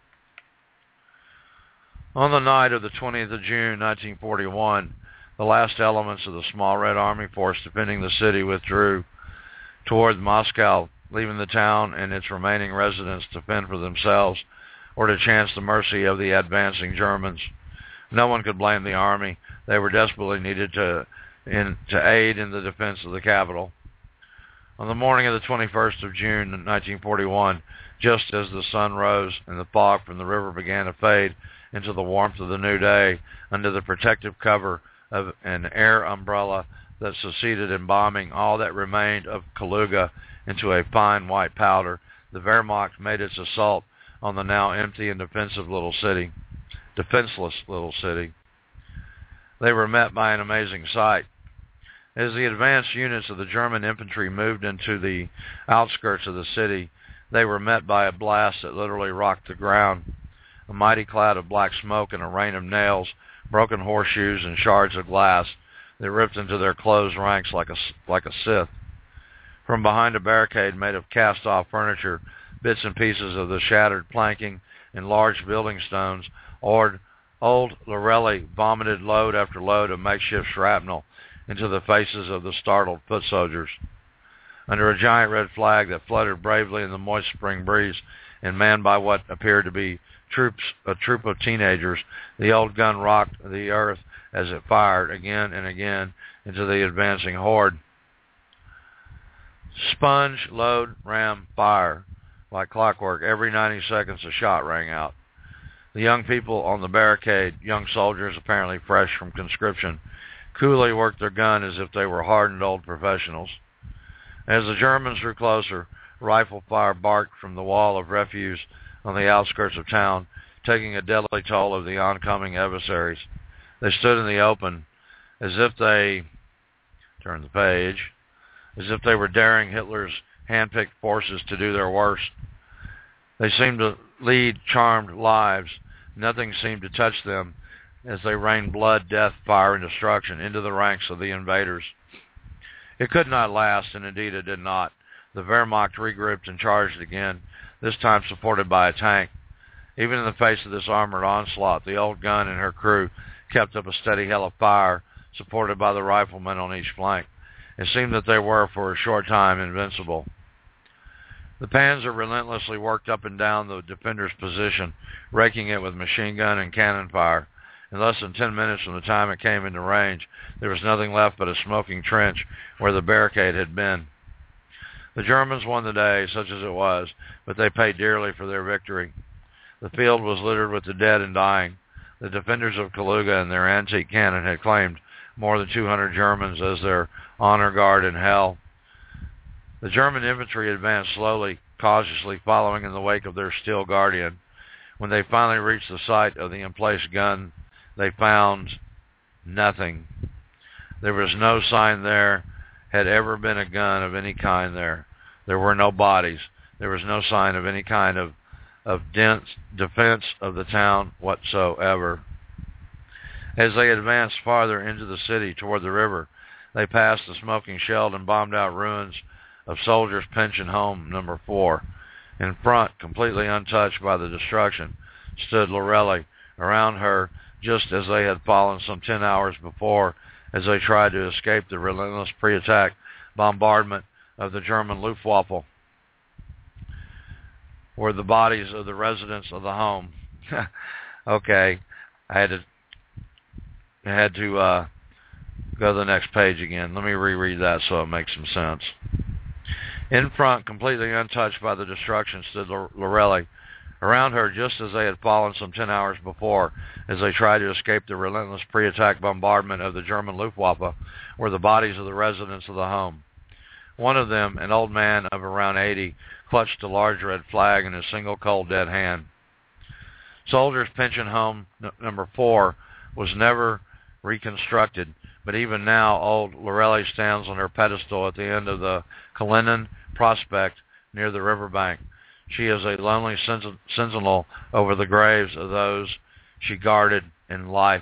On the night of the 20th of June, 1941, the last elements of the small Red Army force defending the city withdrew toward Moscow, leaving the town and its remaining residents to fend for themselves or to chance the mercy of the advancing Germans. No one could blame the army. They were desperately needed to to aid in the defense of the capital. On the morning of the 21st of June, 1941, just as the sun rose and the fog from the river began to fade into the warmth of the new day, under the protective cover of an air umbrella that succeeded in bombing all that remained of Kaluga into a fine white powder, the Wehrmacht made its assault on the now empty and defenseless little city. They were met by an amazing sight. As the advanced units of the German infantry moved into the outskirts of the city, they were met by a blast that literally rocked the ground. A mighty cloud of black smoke and a rain of nails, broken horseshoes, and shards of glass that ripped into their closed ranks like a scythe. From behind a barricade made of cast-off furniture, bits and pieces of the shattered planking and large building stones, old Lorelli vomited load after load of makeshift shrapnel into the faces of the startled foot soldiers. Under a giant red flag that fluttered bravely in the moist spring breeze and manned by what appeared to be a troop of teenagers, the old gun rocked the earth as it fired again and again into the advancing horde. Sponge, load, ram, fire. Like clockwork, every 90 seconds a shot rang out. The young people on the barricade, young soldiers apparently fresh from conscription, coolly worked their gun as if they were hardened old professionals. As the Germans drew closer, rifle fire barked from the wall of refuse on the outskirts of town, taking a deadly toll of the oncoming adversaries. They stood in the open as if they were daring Hitler's hand-picked forces to do their worst. They seemed to lead charmed lives. Nothing seemed to touch them as they rained blood, death, fire, and destruction into the ranks of the invaders. It could not last, and indeed it did not. The Wehrmacht regrouped and charged again, this time supported by a tank. Even in the face of this armored onslaught, the old gun and her crew kept up a steady hail of fire, supported by the riflemen on each flank. It seemed that they were, for a short time, invincible. The Panzer relentlessly worked up and down the defender's position, raking it with machine gun and cannon fire. In less than 10 minutes from the time it came into range, there was nothing left but a smoking trench where the barricade had been. The Germans won the day, such as it was, but they paid dearly for their victory. The field was littered with the dead and dying. The defenders of Kaluga and their antique cannon had claimed more than 200 Germans as their honor guard in hell. The German infantry advanced slowly, cautiously, following in the wake of their steel guardian. When they finally reached the site of the emplaced gun, they found nothing. There was no sign there had ever been a gun of any kind there. There were no bodies. There was no sign of any kind of defense of the town whatsoever. As they advanced farther into the city toward the river, they passed the smoking, shelled, and bombed-out ruins of Soldiers' Pension Home No. 4. In front, completely untouched by the destruction, stood Lorelli. Around her, just as they had fallen some 10 hours before, as they tried to escape the relentless pre-attack bombardment of the German Luftwaffe, were the bodies of the residents of the home. Okay, I had to go to the next page again. Let me reread that so it makes some sense. In front, completely untouched by the destruction, stood Lorelli. Around her, just as they had fallen some 10 hours before, as they tried to escape the relentless pre-attack bombardment of the German Luftwaffe, were the bodies of the residents of the home. One of them, an old man of around 80, clutched a large red flag in his single cold dead hand. Soldiers' Pension Home No. 4 was never reconstructed, but even now old Lorelli stands on her pedestal at the end of the Kalinin Prospect near the riverbank. She is a lonely sentinel over the graves of those she guarded in life.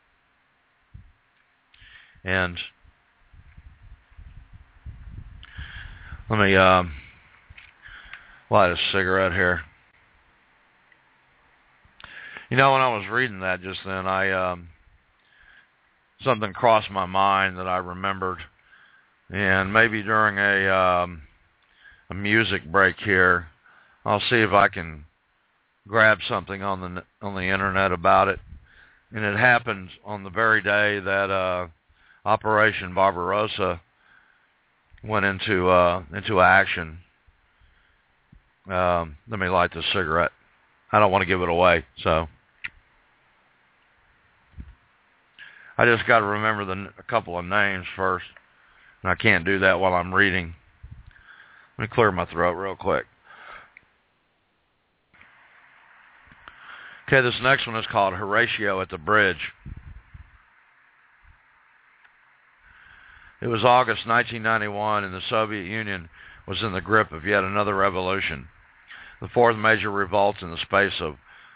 And let me light a cigarette here. You know, when I was reading that just then, something crossed my mind that I remembered, and maybe during a music break here, I'll see if I can grab something on the internet about it. And it happened on the very day that Operation Barbarossa went into action. Let me light this cigarette. I don't want to give it away, so I just got to remember a couple of names first, and I can't do that while I'm reading. Let me clear my throat real quick. Okay, this next one is called Horatio at the Bridge. It was August 1991, and the Soviet Union was in the grip of yet another revolution, the fourth major revolt in the space of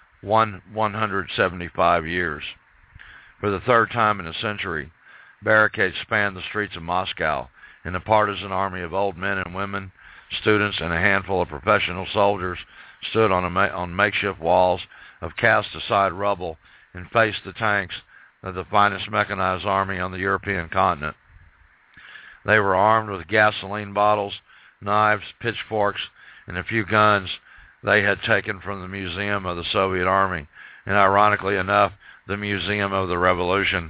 175 years. For the third time in a century, barricades spanned the streets of Moscow, and a partisan army of old men and women, students, and a handful of professional soldiers stood on makeshift walls of cast-aside rubble and faced the tanks of the finest mechanized army on the European continent. They were armed with gasoline bottles, knives, pitchforks, and a few guns they had taken from the Museum of the Soviet Army, and ironically enough, the Museum of the Revolution.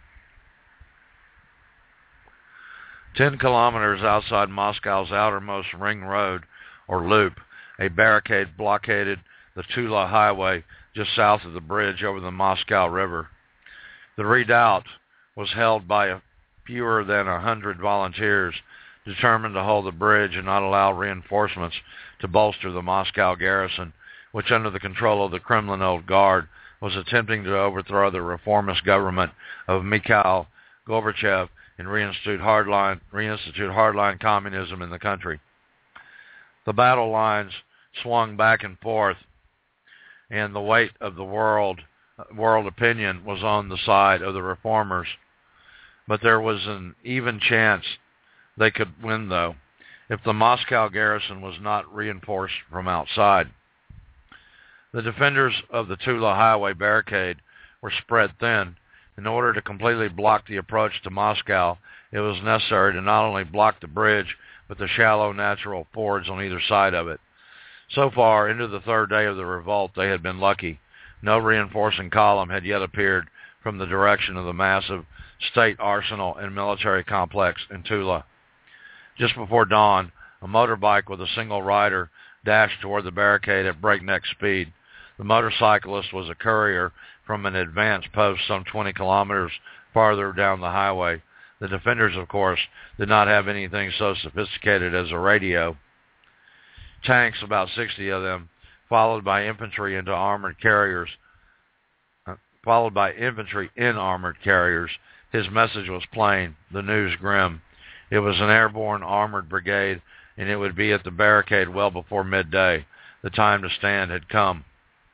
10 kilometers outside Moscow's outermost ring road, or loop, a barricade blockaded the Tula Highway just south of the bridge over the Moscow River. The redoubt was held by fewer than 100 volunteers determined to hold the bridge and not allow reinforcements to bolster the Moscow garrison, which under the control of the Kremlin Old Guard was attempting to overthrow the reformist government of Mikhail Gorbachev and reinstitute hardline communism in the country. The battle lines swung back and forth, and the weight of the world opinion was on the side of the reformers. But there was an even chance they could win, though, if the Moscow garrison was not reinforced from outside. The defenders of the Tula Highway barricade were spread thin. In order to completely block the approach to Moscow, it was necessary to not only block the bridge, but the shallow natural fords on either side of it. So far, into the third day of the revolt, they had been lucky. No reinforcing column had yet appeared from the direction of the massive state arsenal and military complex in Tula. Just before dawn, a motorbike with a single rider dashed toward the barricade at breakneck speed. The motorcyclist was a courier from an advanced post some 20 kilometers farther down the highway. The defenders, of course, did not have anything so sophisticated as a radio. Tanks, about 60 of them, followed by infantry in armored carriers. His message was plain, the news grim. It was an airborne armored brigade, and it would be at the barricade well before midday. The time to stand had come.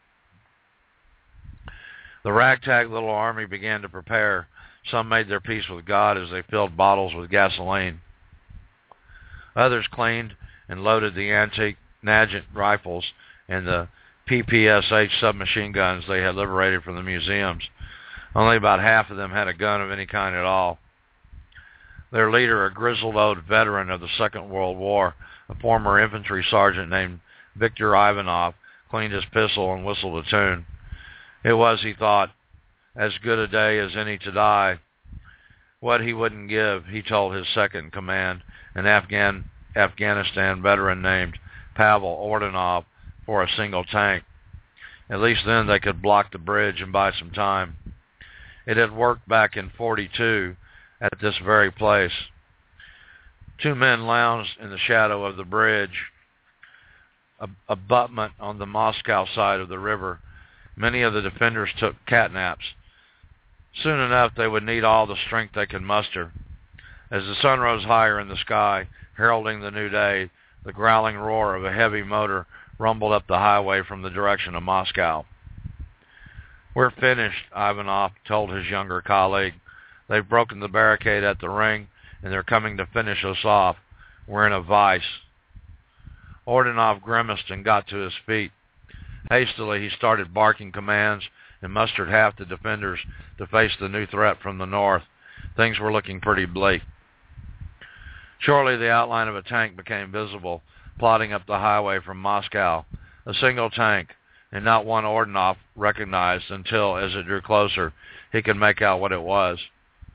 The ragtag little army began to prepare. Some made their peace with God as they filled bottles with gasoline. Others cleaned and loaded the antique Nagant rifles and the PPSH submachine guns they had liberated from the museums. Only about half of them had a gun of any kind at all. Their leader, a grizzled old veteran of the Second World War, a former infantry sergeant named Viktor Ivanov, cleaned his pistol and whistled a tune. It was, he thought, as good a day as any to die. What he wouldn't give, he told his second in command, an Afghanistan veteran named Pavel Ordanov, for a single tank. At least then they could block the bridge and buy some time. It had worked back in 42 at this very place. 2 men lounged in the shadow of the bridge, abutment on the Moscow side of the river. Many of the defenders took catnaps. Soon enough they would need all the strength they could muster. As the sun rose higher in the sky, heralding the new day, the growling roar of a heavy motor rumbled up the highway from the direction of Moscow. "We're finished," Ivanov told his younger colleague. "They've broken the barricade at the ring, and they're coming to finish us off. We're in a vice." Ordanov grimaced and got to his feet. Hastily, he started barking commands and mustered half the defenders to face the new threat from the north. Things were looking pretty bleak. Shortly, the outline of a tank became visible, plodding up the highway from Moscow. A single tank, and not one Ordanov recognized until, as it drew closer, he could make out what it was.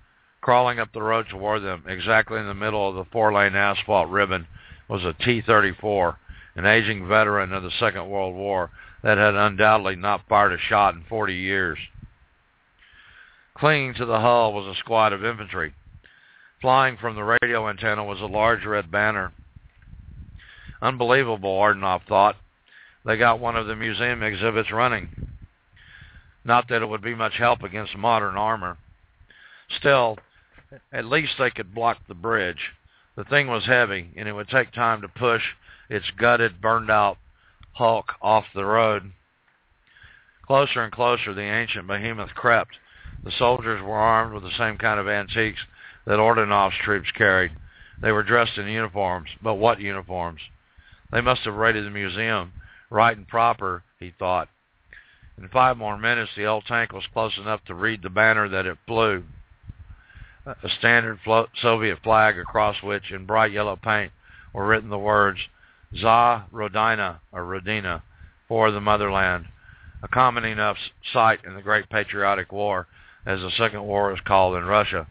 Crawling up the road toward them, exactly in the middle of the four-lane asphalt ribbon, was a T-34, an aging veteran of the Second World War that had undoubtedly not fired a shot in 40 years. Clinging to the hull was a squad of infantry. Flying from the radio antenna was a large red banner. Unbelievable, Ordinoff thought. They got one of the museum exhibits running. Not that it would be much help against modern armor. Still, at least they could block the bridge. The thing was heavy, and it would take time to push its gutted, burned-out hulk off the road. Closer and closer, the ancient behemoth crept. The soldiers were armed with the same kind of antiques that Ordinoff's troops carried. They were dressed in uniforms, but what uniforms? They must have raided the museum, right and proper, he thought. In 5 more minutes, the old tank was close enough to read the banner that it flew. A standard Soviet flag across which, in bright yellow paint, were written the words, Za Rodina, or Rodina, for the motherland, a common enough sight in the Great Patriotic War, as the Second War is called in Russia.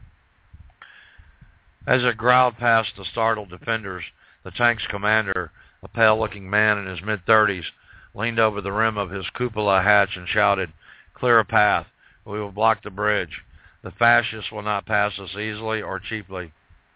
As it growled past the startled defenders, the tank's commander, a pale-looking man in his mid-30s, leaned over the rim of his cupola hatch and shouted, "Clear a path. We will block the bridge. The fascists will not pass us easily or cheaply."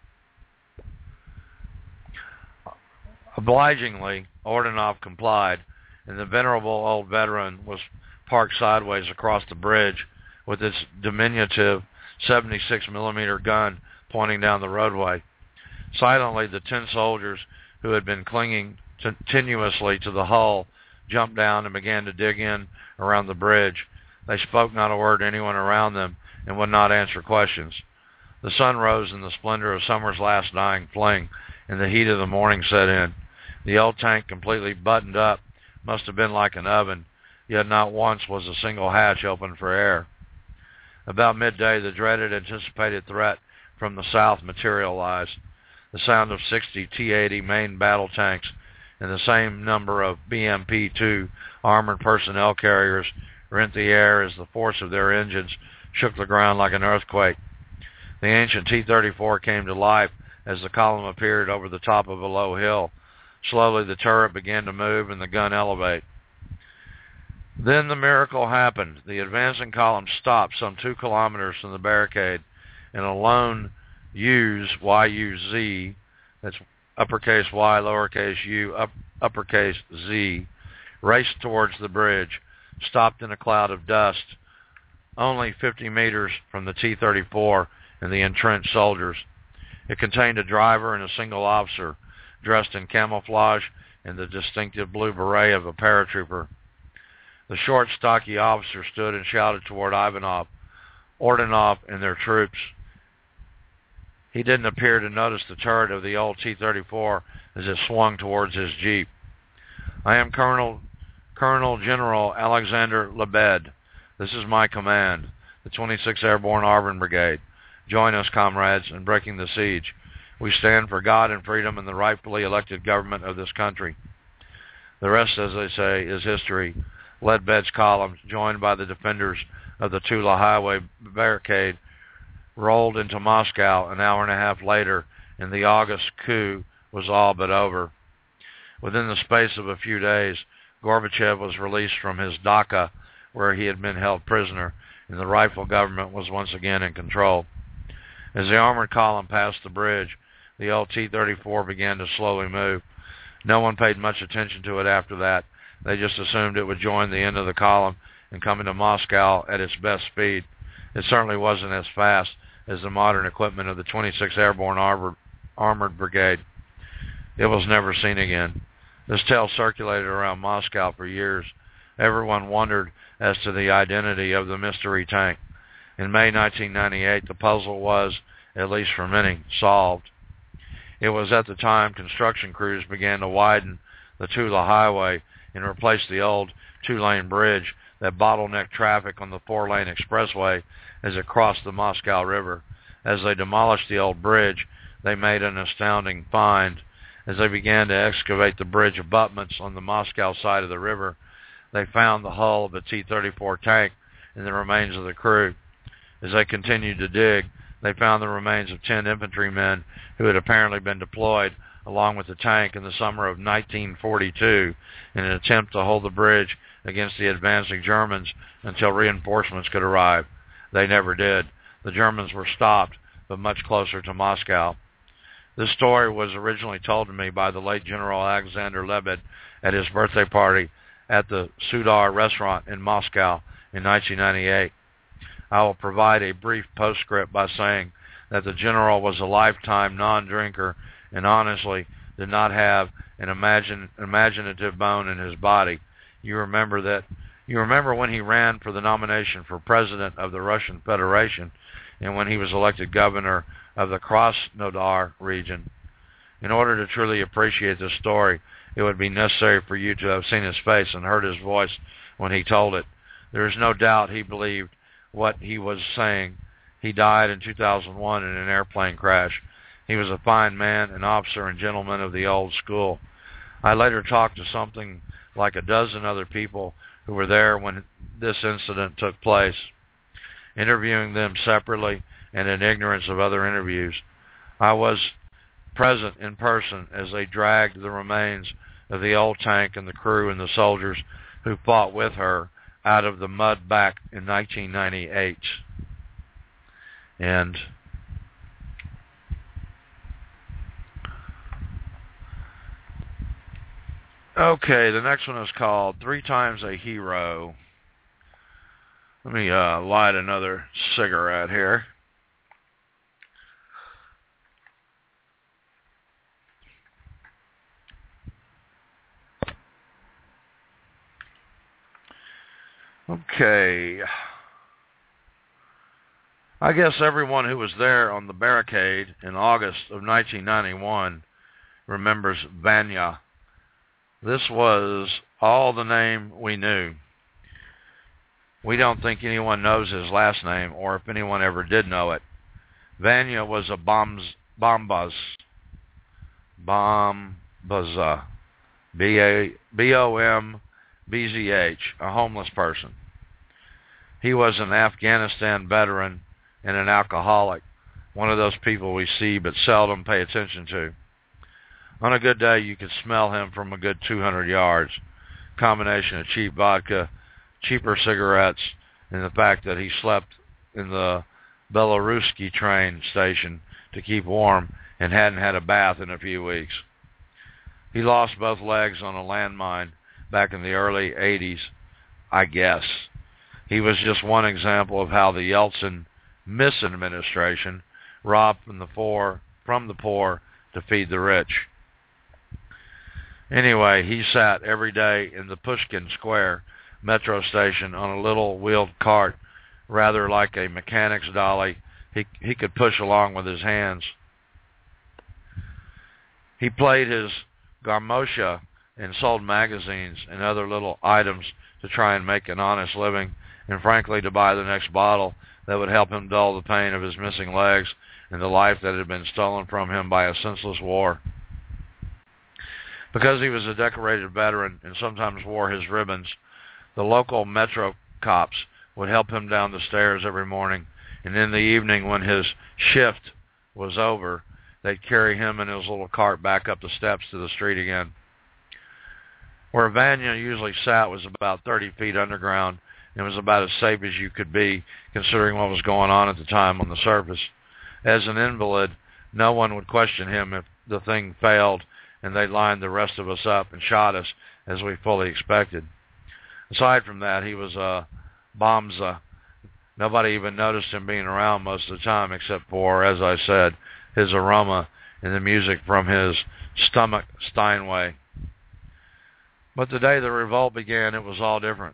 Obligingly, Ordinoff complied, and the venerable old veteran was parked sideways across the bridge with its diminutive 76-millimeter gun pointing down the roadway. Silently, the 10 soldiers who had been clinging tenuously to the hull jumped down and began to dig in around the bridge. They spoke not a word to anyone around them and would not answer questions. The sun rose in the splendor of summer's last dying fling, and the heat of the morning set in. The old tank, completely buttoned up, must have been like an oven, yet not once was a single hatch open for air. About midday, the dreaded, anticipated threat from the south materialized. The sound of 60 T-80 main battle tanks and the same number of BMP-2 armored personnel carriers rent the air as the force of their engines shook the ground like an earthquake. The ancient T-34 came to life as the column appeared over the top of a low hill. Slowly the turret began to move and the gun elevate. Then the miracle happened. The advancing column stopped some 2 kilometers from the barricade, and a lone Y-U-Z, that's uppercase Y, lowercase u, uppercase Z, raced towards the bridge, stopped in a cloud of dust, only 50 meters from the T-34 and the entrenched soldiers. It contained a driver and a single officer, dressed in camouflage and the distinctive blue beret of a paratrooper. The short, stocky officer stood and shouted toward Ivanov, Ordinoff, and their troops. He didn't appear to notice the turret of the old T-34 as it swung towards his jeep. "I am Colonel General Alexander Lebed. This is my command, the 26th Airborne Armored Brigade. Join us, comrades, in breaking the siege. We stand for God and freedom and the rightfully elected government of this country." The rest, as they say, is history. Lebed's column, joined by the defenders of the Tula Highway barricade, rolled into Moscow an hour and a half later, and the August coup was all but over. Within the space of a few days, Gorbachev was released from his dacha, where he had been held prisoner, and the rifle government was once again in control. As the armored column passed the bridge, the old T-34 began to slowly move. No one paid much attention to it after that. They just assumed it would join the end of the column and come into Moscow at its best speed. It certainly wasn't as fast as the modern equipment of the 26th Airborne Armored Brigade. It was never seen again. This tale circulated around Moscow for years. Everyone wondered as to the identity of the mystery tank. In May 1998, the puzzle was, at least for many, solved. It was at the time construction crews began to widen the Tula Highway and replace the old 2-lane bridge that bottlenecked traffic on the 4-lane expressway as it crossed the Moscow River. As they demolished the old bridge, they made an astounding find. As they began to excavate the bridge abutments on the Moscow side of the river, they found the hull of a T-34 tank and the remains of the crew. As they continued to dig, they found the remains of 10 infantrymen who had apparently been deployed along with the tank in the summer of 1942 in an attempt to hold the bridge against the advancing Germans until reinforcements could arrive. They never did. The Germans were stopped, but much closer to Moscow. This story was originally told to me by the late General Alexander Lebed at his birthday party at the Sudar restaurant in Moscow in 1998. I will provide a brief postscript by saying that the general was a lifetime non-drinker and honestly did not have an imaginative bone in his body. You remember when he ran for the nomination for president of the Russian Federation and when he was elected governor of the Krasnodar region. In order to truly appreciate this story, it would be necessary for you to have seen his face and heard his voice when he told it. There is no doubt he believed what he was saying. He died in 2001 in an airplane crash. He was a fine man, an officer and gentleman of the old school. I later talked to something like a dozen other people who were there when this incident took place, interviewing them separately and in ignorance of other interviews. I was present in person as they dragged the remains of the old tank and the crew and the soldiers who fought with her out of the mud back in 1998. And okay, the next one is called 3 Times a Hero. Let me light another cigarette here. Okay. I guess everyone who was there on the barricade in August of 1991 remembers Vanya. This was all the name we knew. We don't think anyone knows his last name, or if anyone ever did know it. Vanya was a Bombaza, B-O-M-B-Z-H, a homeless person. He was an Afghanistan veteran and an alcoholic, one of those people we see but seldom pay attention to. On a good day, you could smell him from a good 200 yards. Combination of cheap vodka, cheaper cigarettes, and the fact that he slept in the Belarusky train station to keep warm and hadn't had a bath in a few weeks. He lost both legs on a landmine back in the early 80s, I guess. He was just one example of how the Yeltsin misadministration robbed from the poor to feed the rich. Anyway, he sat every day in the Pushkin Square metro station on a little wheeled cart, rather like a mechanic's dolly he could push along with his hands. He played his garmosha and sold magazines and other little items to try and make an honest living, and frankly to buy the next bottle that would help him dull the pain of his missing legs and the life that had been stolen from him by a senseless war. Because he was a decorated veteran and sometimes wore his ribbons, the local metro cops would help him down the stairs every morning, and in the evening when his shift was over, they'd carry him in his little cart back up the steps to the street again. Where Vanya usually sat was about 30 feet underground, and was about as safe as you could be, considering what was going on at the time on the surface. As an invalid, no one would question him if the thing failed, and they lined the rest of us up and shot us, as we fully expected. Aside from that, he was a Bomza. Nobody even noticed him being around most of the time, except for, as I said, his aroma and the music from his stomach Steinway. But the day the revolt began, it was all different.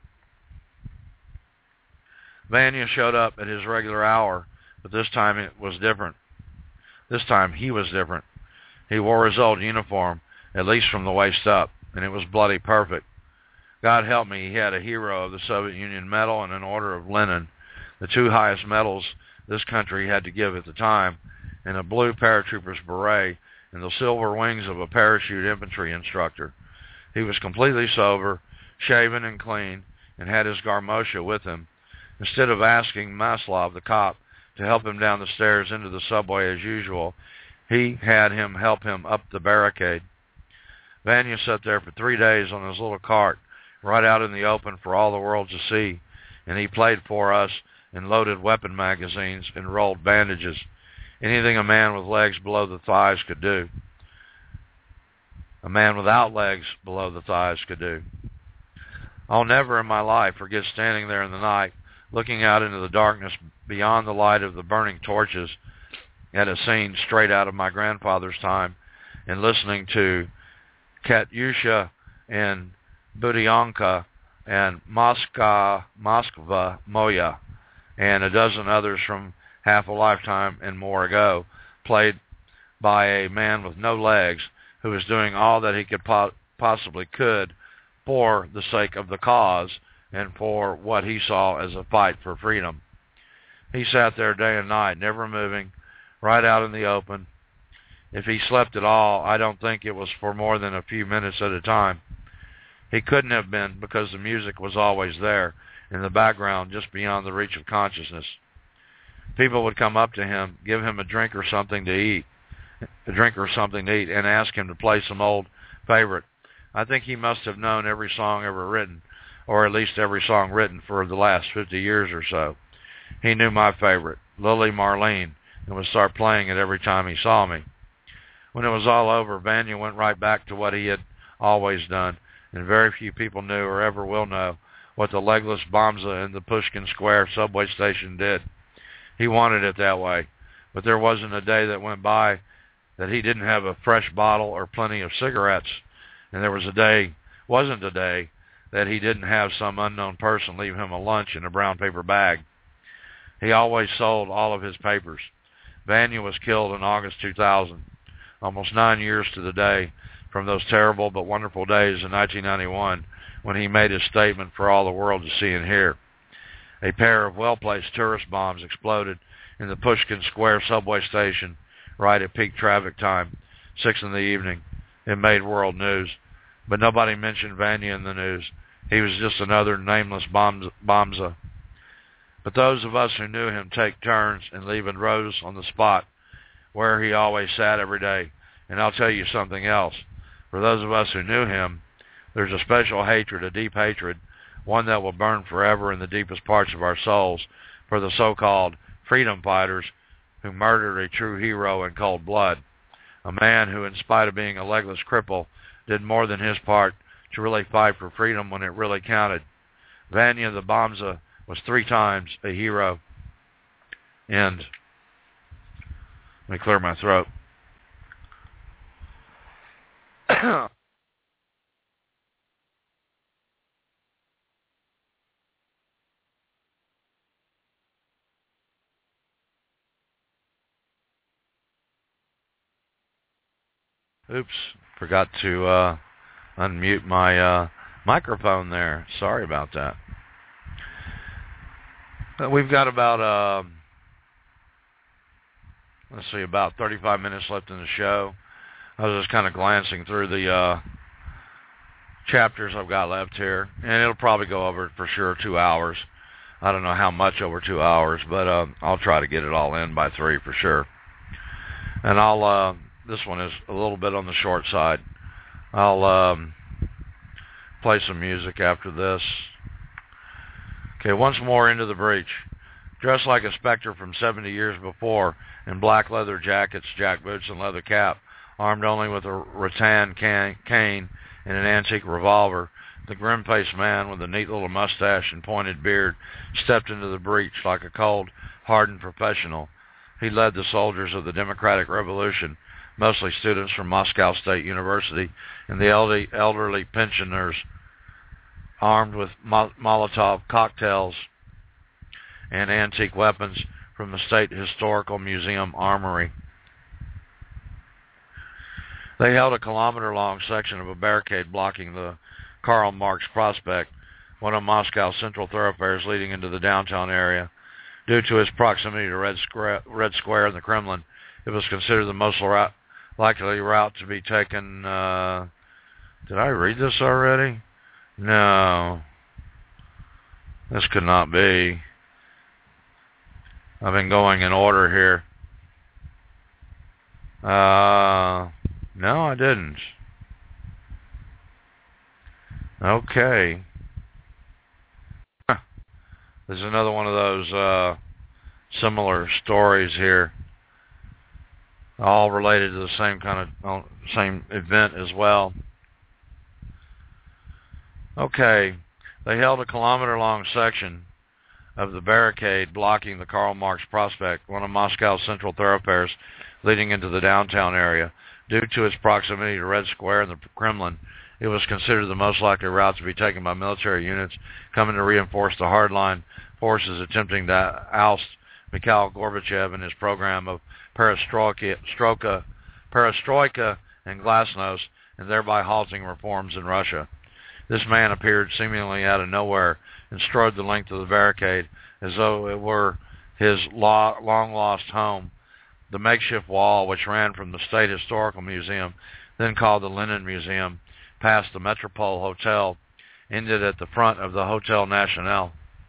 Vanya showed up at his regular hour, but this time it was different. This time he was different. He wore his old uniform, at least from the waist up, and it was bloody perfect. God help me, he had a Hero of the Soviet Union medal and an Order of Lenin, the 2 highest medals this country had to give at the time, and a blue paratrooper's beret and the silver wings of a parachute infantry instructor. He was completely sober, shaven and clean, and had his garmosha with him. Instead of asking Maslov, the cop, to help him down the stairs into the subway as usual. He had him help him up the barricade. Vanya sat there for 3 days on his little cart, right out in the open for all the world to see, and he played for us in loaded weapon magazines and rolled bandages. Anything a man with legs below the thighs could do, a man without legs below the thighs could do. I'll never in my life forget standing there in the night, looking out into the darkness beyond the light of the burning torches at a scene straight out of my grandfather's time, and listening to Katyusha and Budyanka and Moskva Moya and a dozen others from half a lifetime and more ago, played by a man with no legs who was doing all that he could possibly could for the sake of the cause and for what he saw as a fight for freedom. He sat there day and night, never moving, right out in the open. If he slept at all, I don't think it was for more than a few minutes at a time. He couldn't have been, because the music was always there in the background, just beyond the reach of consciousness. People would come up to him, give him a drink or something to eat, and ask him to play some old favorite. I think he must have known every song ever written, or at least every song written for the last 50 years or so. He knew my favorite, Lily Marlene, and would start playing it every time he saw me. When it was all over, Vanya went right back to what he had always done, and very few people knew or ever will know what the legless Bomza in the Pushkin Square subway station did. He wanted it that way, but there wasn't a day that went by that he didn't have a fresh bottle or plenty of cigarettes, and there wasn't a day that he didn't have some unknown person leave him a lunch in a brown paper bag. He always sold all of his papers. Vanya was killed in August 2000, almost 9 years to the day from those terrible but wonderful days in 1991 when he made his statement for all the world to see and hear. A pair of well-placed tourist bombs exploded in the Pushkin Square subway station right at peak traffic time, 6 in the evening. It made world news, but nobody mentioned Vanya in the news. He was just another nameless Bomza. But those of us who knew him take turns in leaving Rose on the spot where he always sat every day. And I'll tell you something else. For those of us who knew him, there's a special hatred, a deep hatred, one that will burn forever in the deepest parts of our souls, for the so-called freedom fighters who murdered a true hero in cold blood. A man who, in spite of being a legless cripple, did more than his part to really fight for freedom when it really counted. Vanya the Bomza was 3 times a hero. And let me clear my throat. Oops, forgot to unmute my microphone there. Sorry about that. We've got about, about 35 minutes left in the show. I was just kind of glancing through the chapters I've got left here, and it'll probably go over for sure 2 hours. I don't know how much over 2 hours, but I'll try to get it all in by 3 for sure. And I'll this one is a little bit on the short side. I'll play some music after this. Okay, once more Into the Breach. Dressed like a specter from 70 years before, in black leather jackets, jack boots, and leather cap, armed only with a rattan cane and an antique revolver, the grim-faced man with a neat little mustache and pointed beard stepped into the breach like a cold, hardened professional. He led the soldiers of the Democratic Revolution, mostly students from Moscow State University, and the elderly pensioners armed with Molotov cocktails and antique weapons from the State Historical Museum Armory. They held a kilometer-long section of a barricade blocking the Karl Marx Prospect, one of Moscow's central thoroughfares leading into the downtown area. Due to its proximity to Red Square and the Kremlin, it was considered the most likely route to be taken. Did I read this already? No. This could not be. I've been going in order here. No, I didn't. Okay. This is another one of those similar stories here, all related to the same event as well. Okay, they held a kilometer-long section of the barricade blocking the Karl Marx Prospect, one of Moscow's central thoroughfares leading into the downtown area. Due to its proximity to Red Square and the Kremlin, it was considered the most likely route to be taken by military units coming to reinforce the hardline forces attempting to oust Mikhail Gorbachev and his program of perestroika and glasnost, and thereby halting reforms in Russia. This man appeared seemingly out of nowhere and strode the length of the barricade as though it were his long-lost home. The makeshift wall, which ran from the State Historical Museum, then called the Lenin Museum, past the Metropole Hotel, ended at the front of the Hotel National.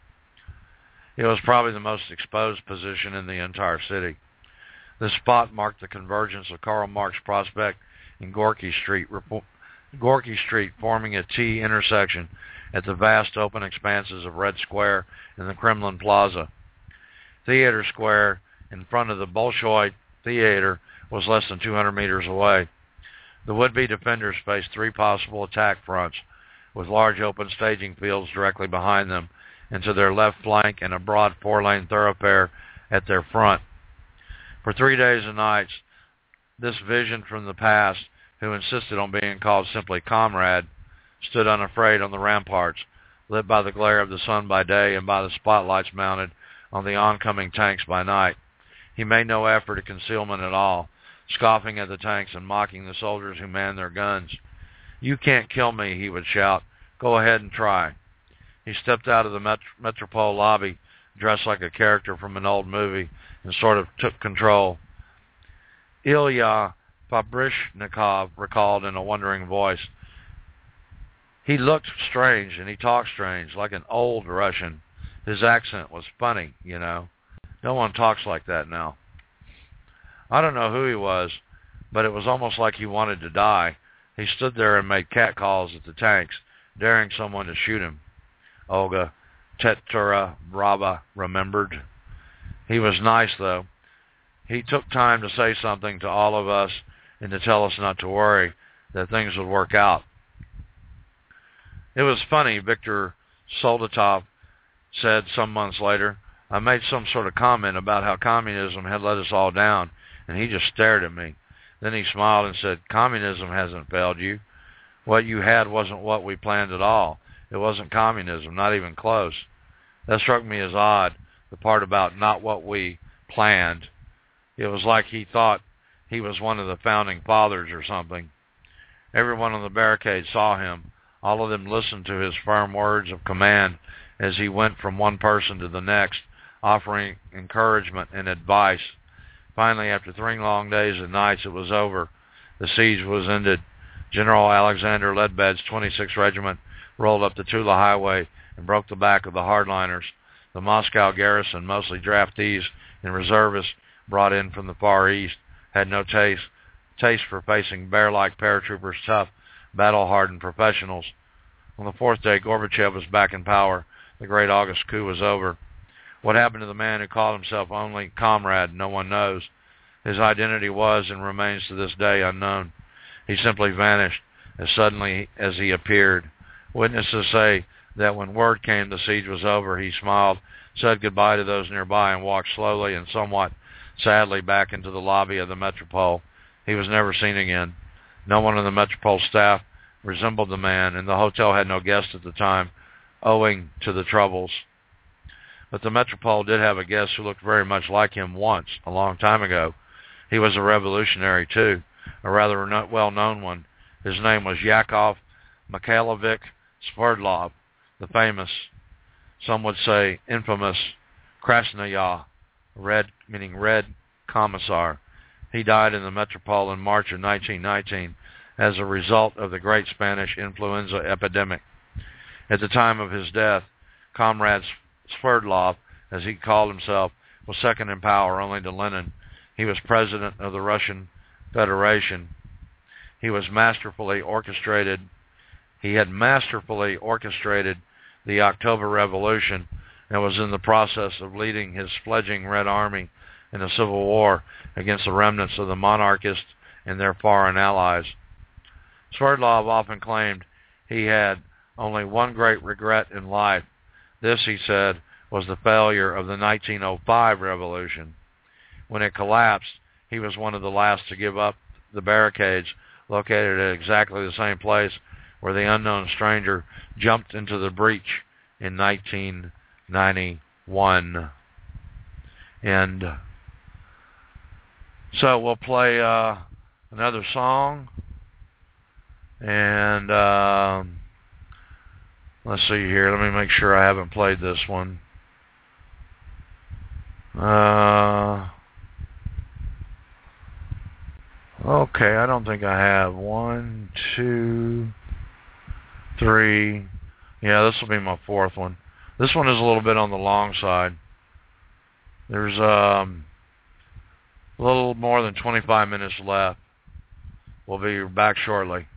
It was probably the most exposed position in the entire city. This spot marked the convergence of Karl Marx Prospect and Gorky Street, forming a T intersection at the vast open expanses of Red Square and the Kremlin Plaza. Theater Square, in front of the Bolshoi Theater, was less than 200 meters away. The would-be defenders faced three possible attack fronts, with large open staging fields directly behind them, and to their left flank and a broad four-lane thoroughfare at their front. For 3 days and nights, this vision from the past, who insisted on being called simply Comrade, stood unafraid on the ramparts, lit by the glare of the sun by day and by the spotlights mounted on the oncoming tanks by night. He made no effort at concealment at all, scoffing at the tanks and mocking the soldiers who manned their guns. "You can't kill me," he would shout. "Go ahead and try." He stepped out of the Metropole lobby, dressed like a character from an old movie, and sort of took control. Ilya Fabrishnikov recalled in a wondering voice. "He looked strange, and he talked strange, like an old Russian. His accent was funny, you know. No one talks like that now." I don't know who he was, but it was almost like he wanted to die. He stood there and made catcalls at the tanks, daring someone to shoot him. Olga Teterevava remembered. He was nice, though. He took time to say something to all of us and to tell us not to worry, that things would work out. It was funny, Viktor Soldatov said some months later. I made some sort of comment about how communism had let us all down, and he just stared at me. Then he smiled and said, "Communism hasn't failed you. What you had wasn't what we planned at all. It wasn't communism, not even close." That struck me as odd, the part about not what we planned. It was like he thought he was one of the founding fathers or something. Everyone on the barricade saw him. All of them listened to his firm words of command as he went from one person to the next, offering encouragement and advice. Finally, after 3 long days and nights, it was over. The siege was ended. General Alexander Ledbed's 26th Regiment rolled up the Tula Highway and broke the back of the hardliners. The Moscow garrison, mostly draftees and reservists brought in from the Far East, had no taste for facing bear-like paratroopers, tough, battle-hardened professionals. On the 4th day, Gorbachev was back in power. The great August coup was over. What happened to the man who called himself only Comrade, no one knows. His identity was and remains to this day unknown. He simply vanished as suddenly as he appeared. Witnesses say that when word came the siege was over, he smiled, said goodbye to those nearby, and walked slowly and somewhat sadly back into the lobby of the Metropole. He was never seen again. No one on the Metropole staff resembled the man, and the hotel had no guests at the time, owing to the troubles. But the Metropole did have a guest who looked very much like him once, a long time ago. He was a revolutionary, too, a rather well-known one. His name was Yakov Mikhailovich Sverdlov, the famous, some would say infamous, Krasnaya, red commissar. He died in the Metropole in March of 1919 as a result of the great Spanish influenza epidemic. At the time of his death, Comrade Sverdlov, as he called himself, was second in power only to Lenin. He was president of the Russian Federation. He had masterfully orchestrated the October Revolution and was in the process of leading his fledgling Red Army in a civil war against the remnants of the monarchists and their foreign allies. Sverdlov often claimed he had only one great regret in life. This, he said, was the failure of the 1905 revolution. When it collapsed, he was one of the last to give up the barricades located at exactly the same place where the unknown stranger jumped into the breach in 1991. And so we'll play another song. And let's see here. Let me make sure I haven't played this one. Okay, I don't think I have. 1, 2, 3. Yeah, this will be my fourth one. This one is a little bit on the long side. There's a little more than 25 minutes left. We'll be back shortly.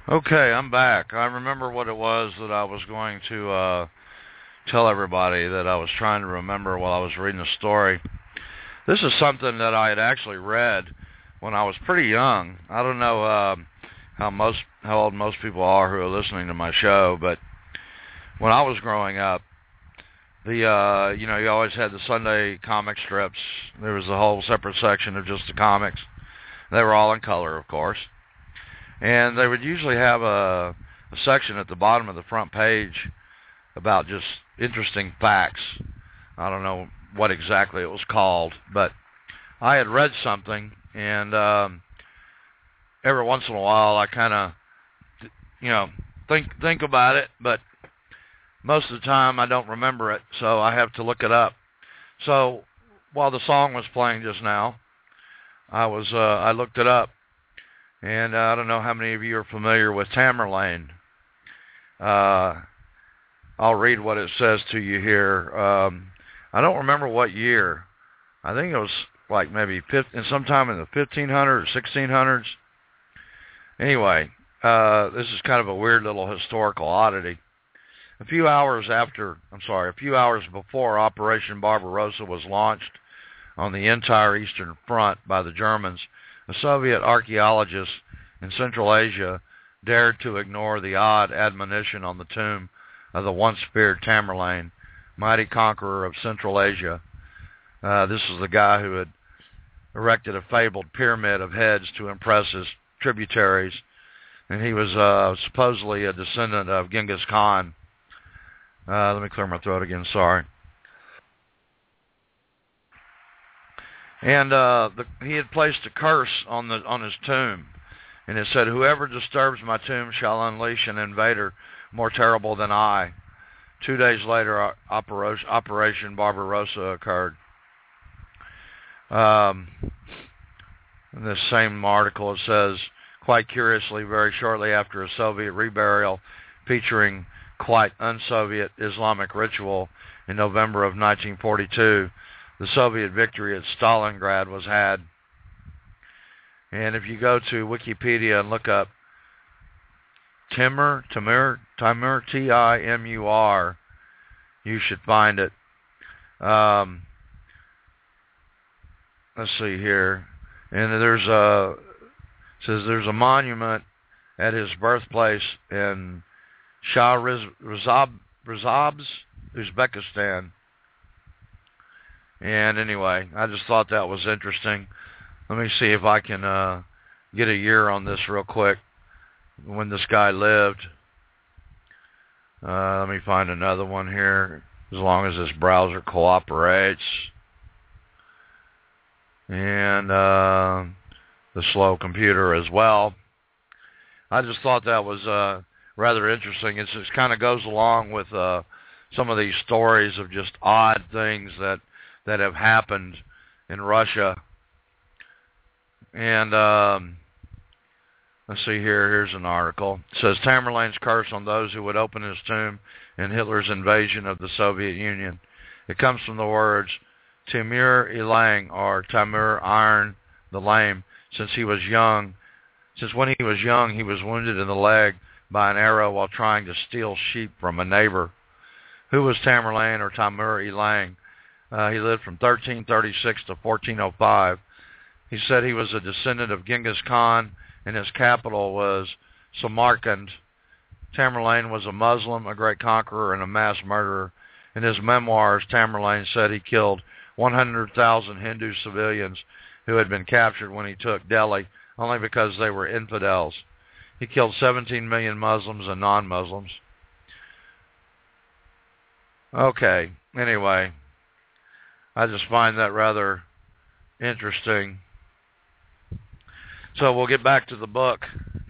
Okay, I'm back. I remember what it was that I was going to tell everybody that I was trying to remember while I was reading the story. This is something that I had actually read when I was pretty young. I don't know how old most people are who are listening to my show, but when I was growing up, you always had the Sunday comic strips. There was a whole separate section of just the comics. They were all in color, of course. And they would usually have a section at the bottom of the front page about just interesting facts. I don't know what exactly it was called, but I had read something, and every once in a while I kind of, think about it, but most of the time I don't remember it, so I have to look it up. So while the song was playing just now, I looked it up, and I don't know how many of you are familiar with Tamerlane. I'll read what it says to you here. I don't remember what year. I think it was like maybe sometime in the 1500s or 1600s. Anyway, this is kind of a weird little historical oddity. A few hours before Operation Barbarossa was launched on the entire Eastern Front by the Germans, a Soviet archaeologist in Central Asia dared to ignore the odd admonition on the tomb of the once feared Tamerlane, mighty conqueror of Central Asia. This is the guy who had erected a fabled pyramid of heads to impress his tributaries, and he was supposedly a descendant of Genghis Khan. Let me clear my throat again, sorry. And he had placed a curse on his tomb, and it said, "Whoever disturbs my tomb shall unleash an invader more terrible than I." 2 days later, Operation Barbarossa occurred. In this same article, it says, quite curiously, very shortly after a Soviet reburial featuring quite un-Soviet Islamic ritual in November of 1942, the Soviet victory at Stalingrad was had. And if you go to Wikipedia and look up Timur, T-I-M-U-R, you should find it. Let's see here. And there's a monument at his birthplace in Shahrizabz, Uzbekistan. And anyway, I just thought that was interesting. Let me see if I can get a year on this real quick, when this guy lived. Let me find another one here, as long as this browser cooperates. And the slow computer as well. I just thought that was rather interesting. It just kind of goes along with some of these stories of just odd things that have happened in Russia. And let's see here. Here's an article. It says, Tamerlane's curse on those who would open his tomb in Hitler's invasion of the Soviet Union. It comes from the words Timur Ilang, or Timur Iron the Lame. Since when he was young, he was wounded in the leg by an arrow while trying to steal sheep from a neighbor. Who was Tamerlane, or Timur Ilang? He lived from 1336 to 1405. He said he was a descendant of Genghis Khan, and his capital was Samarkand. Tamerlane was a Muslim, a great conqueror, and a mass murderer. In his memoirs, Tamerlane said he killed 100,000 Hindu civilians who had been captured when he took Delhi, only because they were infidels. He killed 17 million Muslims and non-Muslims. Okay, anyway, I just find that rather interesting. So we'll get back to the book.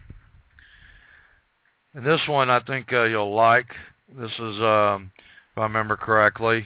And this one I think you'll like. This is, if I remember correctly,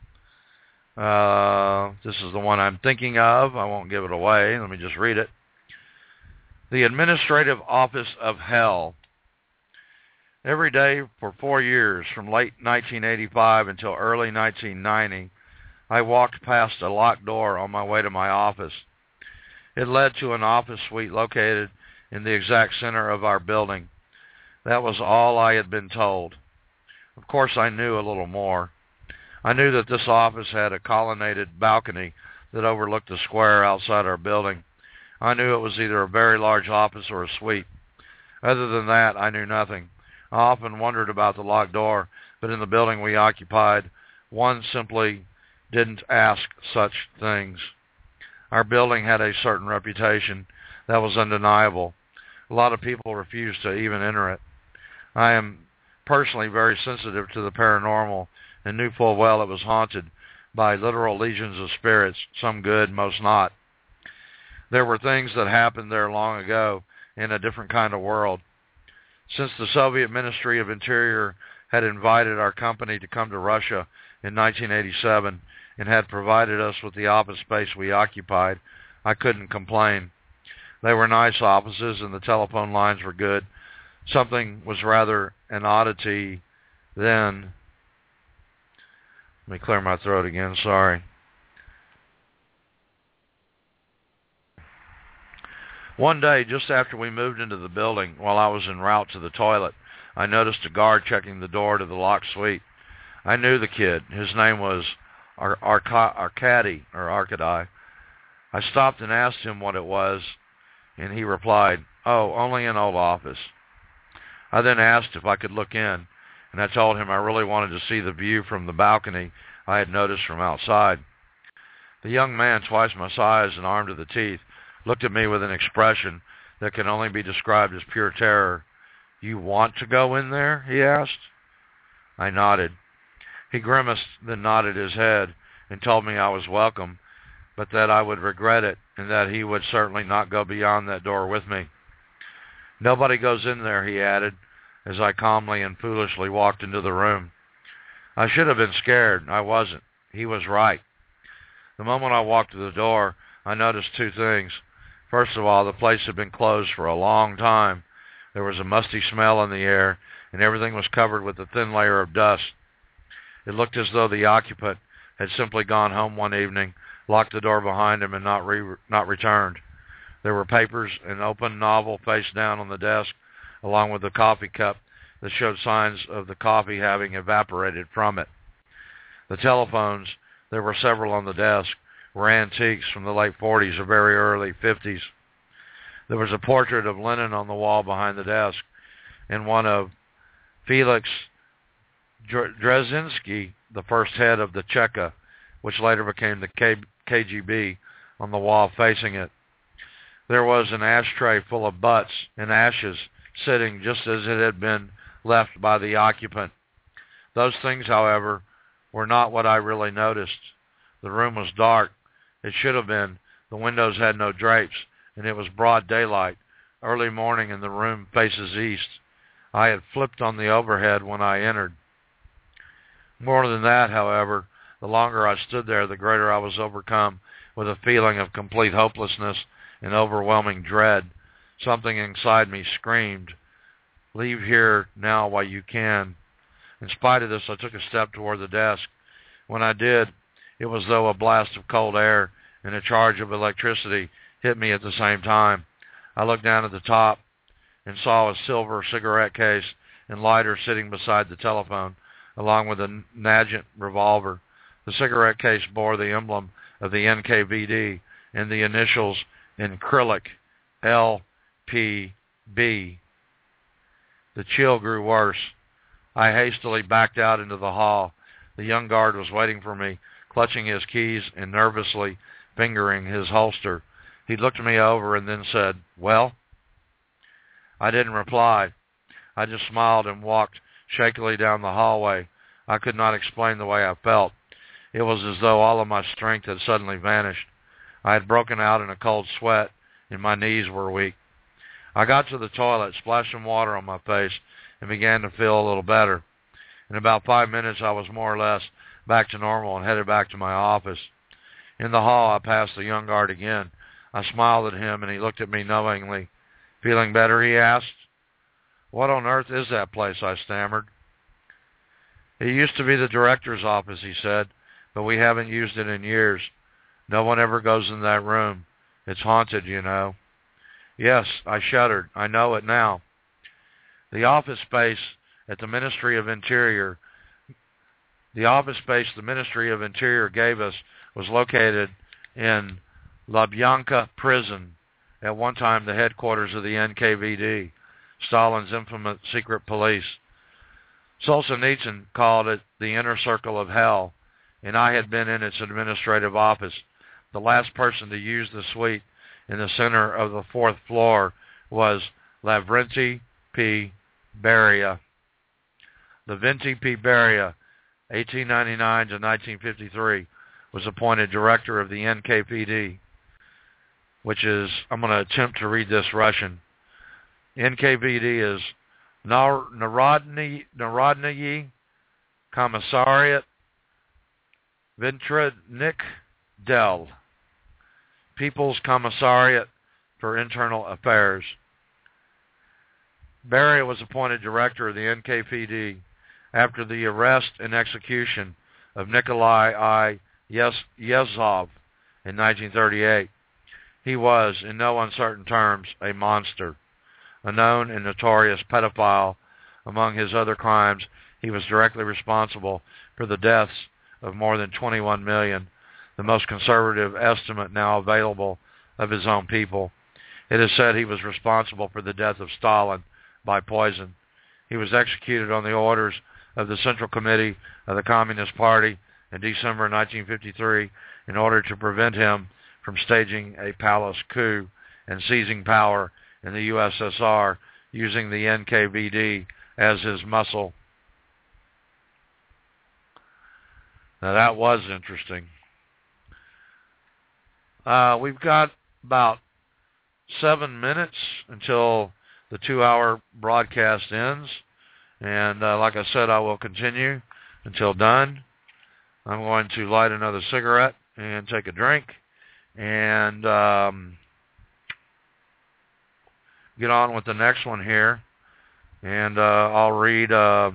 this is the one I'm thinking of. I won't give it away. Let me just read it. The Administrative Office of Hell. Every day for 4 years, from late 1985 until early 1990, I walked past a locked door on my way to my office. It led to an office suite located in the exact center of our building. That was all I had been told. Of course, I knew a little more. I knew that this office had a colonnaded balcony that overlooked the square outside our building. I knew it was either a very large office or a suite. Other than that, I knew nothing. I often wondered about the locked door, but in the building we occupied, one simply didn't ask such things. Our building had a certain reputation that was undeniable. A lot of people refused to even enter it. I am personally very sensitive to the paranormal and knew full well it was haunted by literal legions of spirits, some good, most not. There were things that happened there long ago in a different kind of world. Since the Soviet Ministry of Interior had invited our company to come to Russia in 1987 and had provided us with the office space we occupied, I couldn't complain. They were nice offices and the telephone lines were good. Something was rather an oddity then. Let me clear my throat again, sorry. One day, just after we moved into the building, while I was en route to the toilet, I noticed a guard checking the door to the locked suite. I knew the kid. His name was Arkady. I stopped and asked him what it was, and he replied, "Oh, only an old office." I then asked if I could look in, and I told him I really wanted to see the view from the balcony I had noticed from outside. The young man, twice my size and armed to the teeth, looked at me with an expression that can only be described as pure terror. "You want to go in there?" he asked. I nodded. He grimaced, then nodded his head and told me I was welcome, but that I would regret it and that he would certainly not go beyond that door with me. "Nobody goes in there," he added, as I calmly and foolishly walked into the room. I should have been scared. I wasn't. He was right. The moment I walked to the door, I noticed two things. First of all, the place had been closed for a long time. There was a musty smell in the air, and everything was covered with a thin layer of dust. It looked as though the occupant had simply gone home one evening, locked the door behind him, and not returned. There were papers, an open novel face down on the desk, along with a coffee cup that showed signs of the coffee having evaporated from it. The telephones, there were several on the desk, were antiques from the late 40s or very early 50s. There was a portrait of Lenin on the wall behind the desk, and one of Felix Dzerzhinsky, the first head of the Cheka, which later became the KGB, on the wall facing it. There was an ashtray full of butts and ashes sitting just as it had been left by the occupant. Those things, however, were not what I really noticed. The room was dark. It should have been. The windows had no drapes, and it was broad daylight, early morning, and the room faces east. I had flipped on the overhead when I entered. More than that, however, the longer I stood there, the greater I was overcome with a feeling of complete hopelessness and overwhelming dread. Something inside me screamed, "Leave here now while you can." In spite of this, I took a step toward the desk. When I did, it was as though a blast of cold air and a charge of electricity hit me at the same time. I looked down at the top and saw a silver cigarette case and lighter sitting beside the telephone, along with a Nagant revolver. The cigarette case bore the emblem of the NKVD and the initials in Cyrillic, LPB. The chill grew worse. I hastily backed out into the hall. The young guard was waiting for me, clutching his keys and nervously fingering his holster. He looked me over and then said, "Well?" I didn't reply. I just smiled and walked shakily down the hallway. I could not explain the way I felt. It was as though all of my strength had suddenly vanished. I had broken out in a cold sweat, and my knees were weak. I got to the toilet, splashed some water on my face, and began to feel a little better. In about 5 minutes, I was more or less back to normal and headed back to my office. In the hall, I passed the young guard again. I smiled at him, and he looked at me knowingly. "Feeling better?" he asked. "What on earth is that place?" I stammered. "It used to be the director's office," he said, "but we haven't used it in years. No one ever goes in that room. It's haunted, you know." "Yes," I shuddered. "I know it now." The office space the Ministry of Interior gave us was located in Lubyanka prison, at one time the headquarters of the NKVD, Stalin's infamous secret police. Solzhenitsyn called it the inner circle of hell, and I had been in its administrative office. The last person to use the suite in the center of the fourth floor was Lavrenti P. Beria. Lavrenti P. Beria, 1899 to 1953, was appointed director of the NKVD, which is, I'm going to attempt to read this Russian. NKVD is Narodny Commissariat Ventrednik Del, People's Commissariat for Internal Affairs. Beria was appointed director of the NKVD after the arrest and execution of Nikolai I. Yezhov in 1938. He was, in no uncertain terms, a monster. A known and notorious pedophile. Among his other crimes, he was directly responsible for the deaths of more than 21 million, the most conservative estimate now available of his own people. It is said he was responsible for the death of Stalin by poison. He was executed on the orders of the Central Committee of the Communist Party in December 1953 in order to prevent him from staging a palace coup and seizing power in the USSR using the NKVD as his muscle. Now that was interesting. We've got about 7 minutes until the 2-hour broadcast ends. And like I said, I will continue until done. I'm going to light another cigarette and take a drink and get on with the next one here. And I'll read, I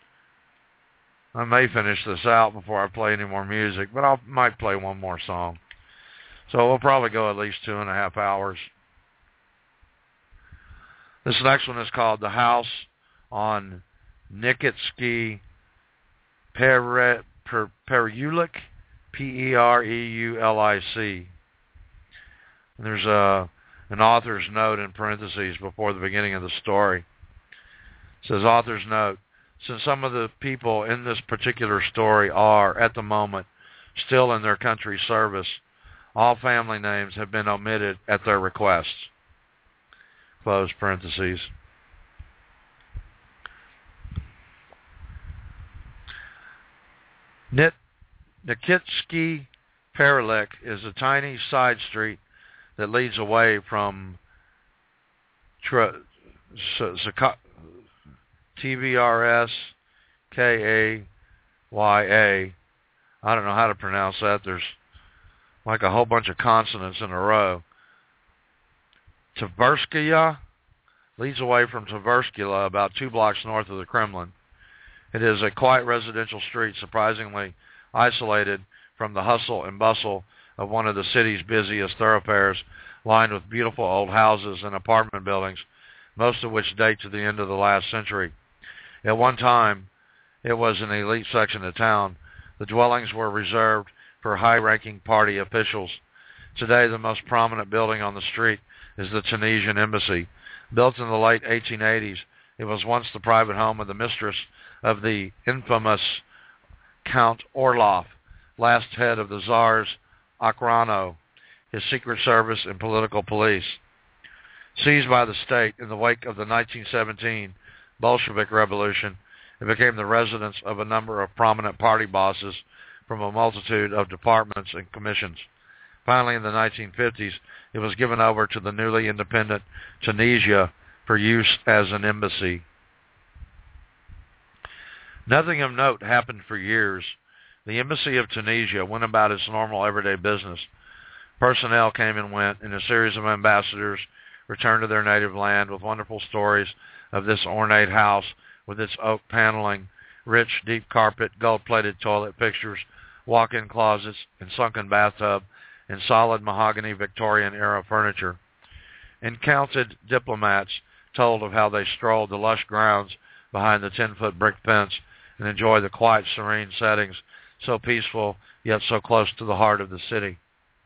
may finish this out before I play any more music, but I might play one more song. So we'll probably go at least 2.5 hours. This next one is called The House on Nikitsky Perulik, P-E-R-E-U-L-I-C. And there's an author's note in parentheses before the beginning of the story. It says, author's note, since some of the people in this particular story are, at the moment, still in their country's service, all family names have been omitted at their request. Close parentheses. Nikitsky Perulik is a tiny side street that leads away from TVRSKAYA. I don't know how to pronounce that. There's like a whole bunch of consonants in a row. Tverskaya leads away from Tverskaya, about 2 blocks north of the Kremlin. It is a quiet residential street, surprisingly isolated from the hustle and bustle of one of the city's busiest thoroughfares, lined with beautiful old houses and apartment buildings, most of which date to the end of the last century. At one time, it was an elite section of town. The dwellings were reserved for high-ranking party officials. Today, the most prominent building on the street is the Tunisian Embassy. Built in the late 1880s, it was once the private home of the mistress of the infamous Count Orlov, last head of the Tsar's Okhrana, his secret service and political police. Seized by the state in the wake of the 1917 Bolshevik Revolution, it became the residence of a number of prominent party bosses from a multitude of departments and commissions. Finally, in the 1950s, it was given over to the newly independent Tunisia for use as an embassy. Nothing of note happened for years. The Embassy of Tunisia went about its normal everyday business. Personnel came and went, and a series of ambassadors returned to their native land with wonderful stories of this ornate house with its oak paneling, rich, deep carpet, gold-plated toilet fixtures, walk-in closets, and sunken bathtub, and solid mahogany Victorian-era furniture. Encountered diplomats told of how they strolled the lush grounds behind the 10-foot brick fence and enjoyed the quiet, serene settings, so peaceful yet so close to the heart of the city.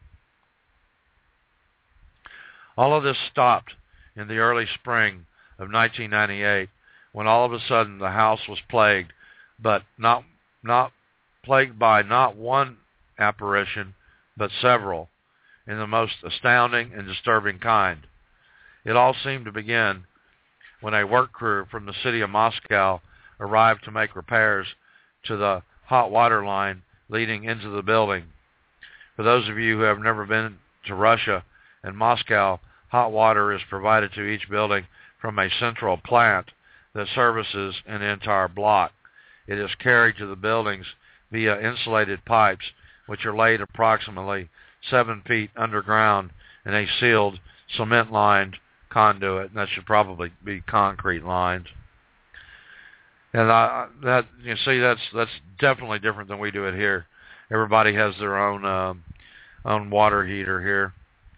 All of this stopped in the early spring of 1998, when all of a sudden the house was plagued, but not plagued by not one apparition, but several, in the most astounding and disturbing kind. It all seemed to begin when a work crew from the city of Moscow arrived to make repairs to the hot water line leading into the building. For those of you who have never been to Russia and Moscow, hot water is provided to each building from a central plant that services an entire block. It is carried to the buildings via insulated pipes, which are laid approximately 7 feet underground in a sealed, cement-lined conduit, and that should probably be concrete lined. And that you see, that's definitely different than we do it here. Everybody has their own water heater here,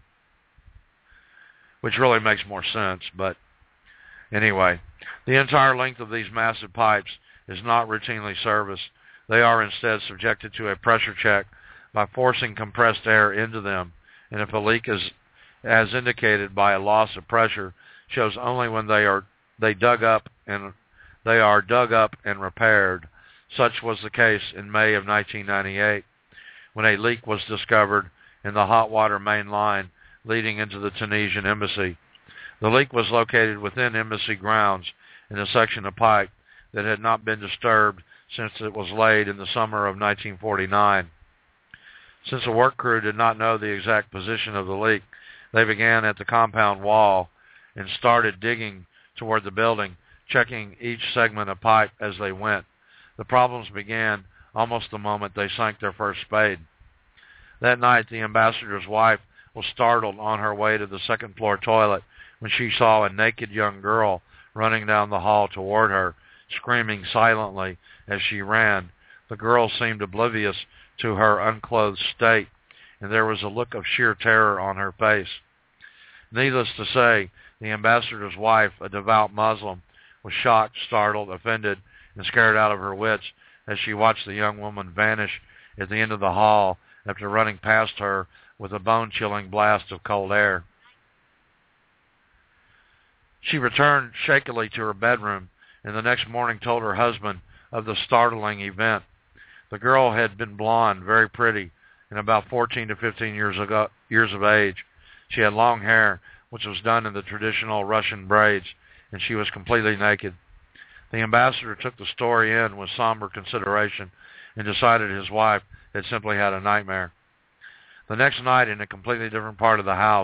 which really makes more sense. But anyway, the entire length of these massive pipes is not routinely serviced. They are instead subjected to a pressure check by forcing compressed air into them, and if a leak is, as indicated by a loss of pressure, shows only when they are dug up and repaired. Such was the case in May of 1998, when a leak was discovered in the hot water main line leading into the Tunisian embassy. The leak was located within embassy grounds in a section of pipe that had not been disturbed since it was laid in the summer of 1949. Since the work crew did not know the exact position of the leak, they began at the compound wall and started digging toward the building, checking each segment of pipe as they went. The problems began almost the moment they sank their first spade. That night, the ambassador's wife was startled on her way to the second-floor toilet when she saw a naked young girl running down the hall toward her, screaming silently as she ran. The girl seemed oblivious to her unclothed state, and there was a look of sheer terror on her face. Needless to say, the ambassador's wife, a devout Muslim, was shocked, startled, offended, and scared out of her wits as she watched the young woman vanish at the end of the hall after running past her with a bone-chilling blast of cold air. She returned shakily to her bedroom, and the next morning told her husband of the startling event. The girl had been blonde, very pretty, and about 14 to 15 years of age. She had long hair, which was done in the traditional Russian braids, and she was completely naked. The ambassador took the story in with somber consideration and decided his wife had simply had a nightmare. The next night, in a completely different part of the house,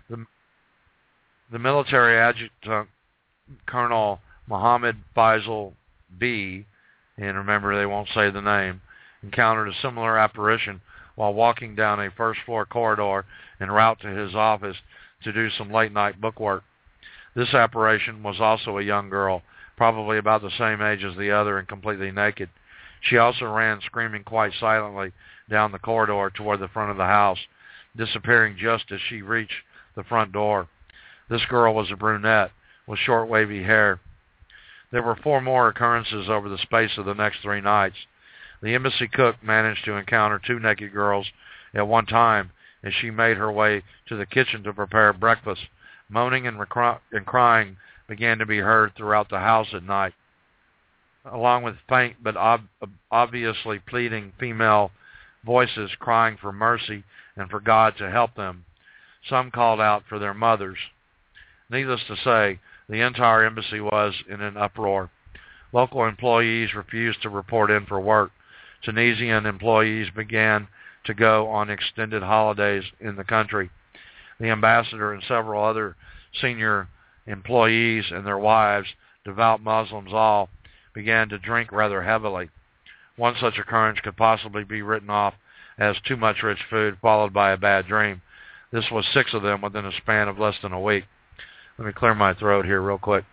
the military adjutant, Colonel Mohammed Faisal B., and remember they won't say the name, encountered a similar apparition while walking down a first-floor corridor en route to his office to do some late-night bookwork. This apparition was also a young girl, probably about the same age as the other and completely naked. She also ran screaming quite silently down the corridor toward the front of the house, disappearing just as she reached the front door. This girl was a brunette with short wavy hair. There were 4 more occurrences over the space of the next 3 nights. The embassy cook managed to encounter 2 naked girls at one time as she made her way to the kitchen to prepare breakfast. Moaning and crying began to be heard throughout the house at night, along with faint but obviously pleading female voices crying for mercy and for God to help them. Some called out for their mothers. Needless to say, the entire embassy was in an uproar. Local employees refused to report in for work. Tunisian employees began to go on extended holidays in the country. The ambassador and several other senior employees and their wives, devout Muslims all, began to drink rather heavily. One such occurrence could possibly be written off as too much rich food followed by a bad dream. This was 6 of them within a span of less than a week. Let me clear my throat here real quick.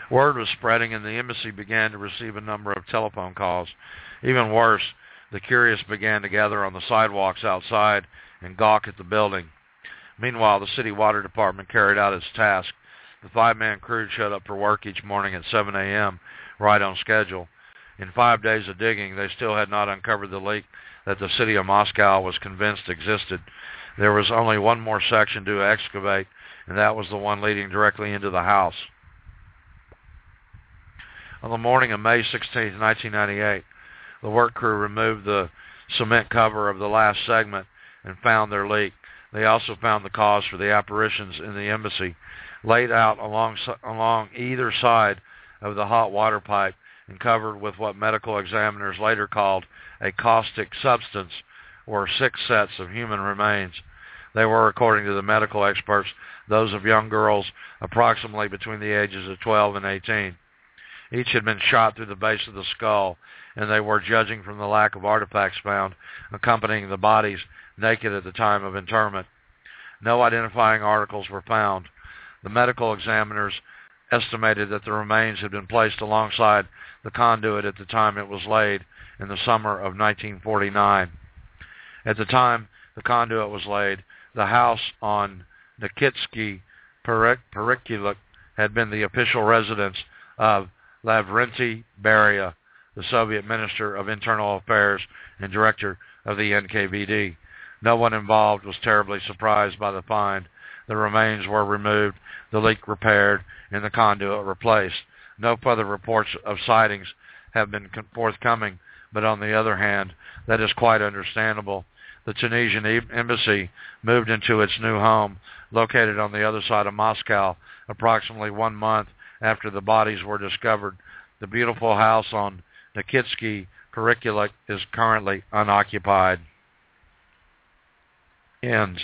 Word was spreading, and the embassy began to receive a number of telephone calls. Even worse, the curious began to gather on the sidewalks outside and gawk at the building. Meanwhile, the city water department carried out its task. The 5-man crew showed up for work each morning at 7 a.m., right on schedule. In 5 days of digging, they still had not uncovered the leak that the city of Moscow was convinced existed. There was only one more section to excavate, and that was the one leading directly into the house. On the morning of May 16, 1998, the work crew removed the cement cover of the last segment and found their leak. They also found the cause for the apparitions in the embassy, laid out along either side of the hot water pipe and covered with what medical examiners later called a caustic substance, were 6 sets of human remains. They were, according to the medical experts, those of young girls approximately between the ages of 12 and 18. Each had been shot through the base of the skull, and they were, judging from the lack of artifacts found accompanying the bodies, naked at the time of interment. No identifying articles were found. The medical examiners estimated that the remains had been placed alongside the conduit at the time it was laid in the summer of 1949. At the time the conduit was laid, the house on Nikitsky Perikula had been the official residence of Lavrentiy Beria, the Soviet Minister of Internal Affairs and Director of the NKVD. No one involved was terribly surprised by the find. The remains were removed, the leak repaired, and the conduit replaced. No further reports of sightings have been forthcoming, but on the other hand, that is quite understandable. The Tunisian embassy moved into its new home, located on the other side of Moscow, approximately 1 month after the bodies were discovered. The beautiful house on Nikitsky Perikula is currently unoccupied. Ends.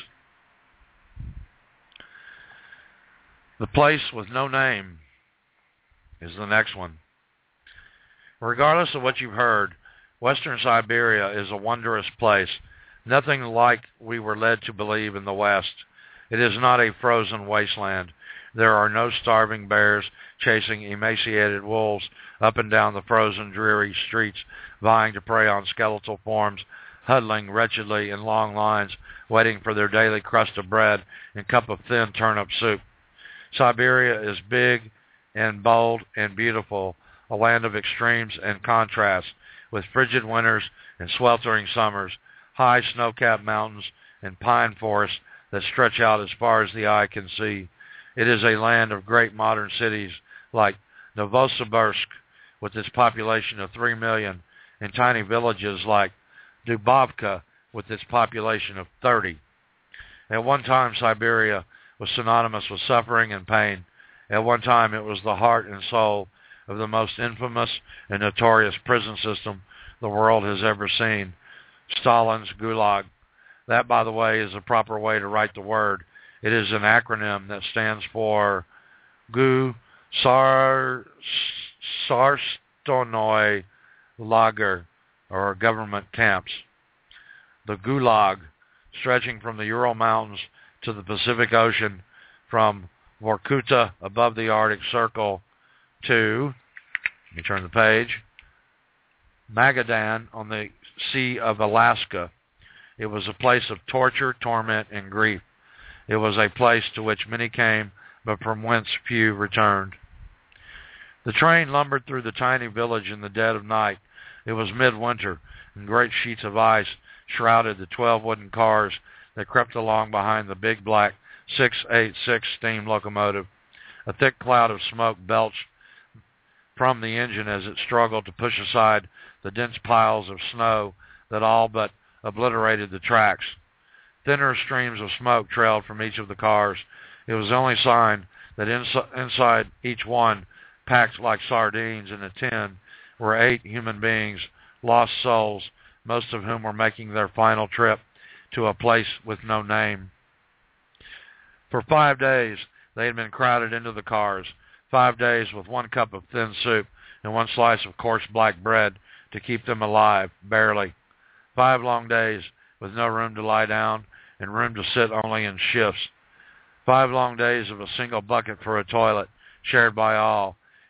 The place with no name is the next one. Regardless of what you've heard, Western Siberia is a wondrous place, nothing like we were led to believe in the West. It is not a frozen wasteland. There are no starving bears chasing emaciated wolves up and down the frozen, dreary streets, vying to prey on skeletal forms, huddling wretchedly in long lines, waiting for their daily crust of bread and cup of thin turnip soup. Siberia is big and bold and beautiful, a land of extremes and contrasts, with frigid winters and sweltering summers, high snow-capped mountains and pine forests that stretch out as far as the eye can see. It is a land of great modern cities like Novosibirsk, with its population of 3 million, and tiny villages like Dubovka, with its population of 30. At one time, Siberia was synonymous with suffering and pain. At one time, it was the heart and soul of the most infamous and notorious prison system the world has ever seen, Stalin's Gulag. That, by the way, is the proper way to write the word. It is an acronym that stands for Sarstonoy Lager, or government camps. The Gulag, stretching from the Ural Mountains to the Pacific Ocean, from Vorkuta above the Arctic Circle to, let me turn the page, Magadan on the Sea of Alaska. It was a place of torture, torment, and grief. It was a place to which many came, but from whence few returned. The train lumbered through the tiny village in the dead of night. It was midwinter, and great sheets of ice shrouded the 12 wooden cars that crept along behind the big black 686 steam locomotive. A thick cloud of smoke belched from the engine as it struggled to push aside the dense piles of snow that all but obliterated the tracks. Thinner streams of smoke trailed from each of the cars. It was the only sign that inside each one, packed like sardines in a tin, were 8 human beings, lost souls, most of whom were making their final trip to a place with no name. For 5 days, they had been crowded into the cars, 5 days with 1 cup of thin soup and 1 slice of coarse black bread to keep them alive, barely. 5 long days with no room to lie down and room to sit only in shifts. 5 long days of a single bucket for a toilet, shared by all,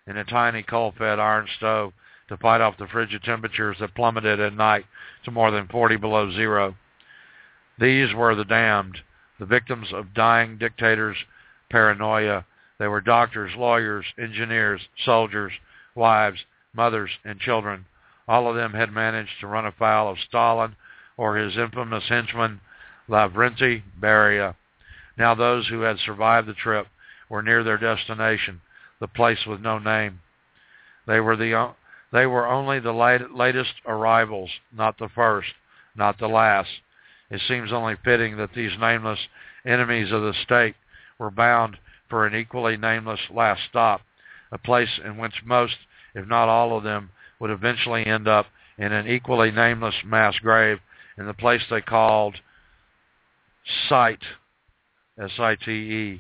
in a tiny coal-fed iron stove to fight off the frigid temperatures that plummeted at night to more than 40 below zero. These were the damned, the victims of dying dictators' paranoia. They were doctors, lawyers, engineers, soldiers, wives, mothers, and children. All of them had managed to run afoul of Stalin or his infamous henchman, Lavrenti Beria. Now those who had survived the trip were near their destination, the place with no name. They were only the latest arrivals, not the first, not the last. It seems only fitting that these nameless enemies of the state were bound for an equally nameless last stop, a place in which most, if not all of them, would eventually end up in an equally nameless mass grave in the place they called Site, S-I-T-E,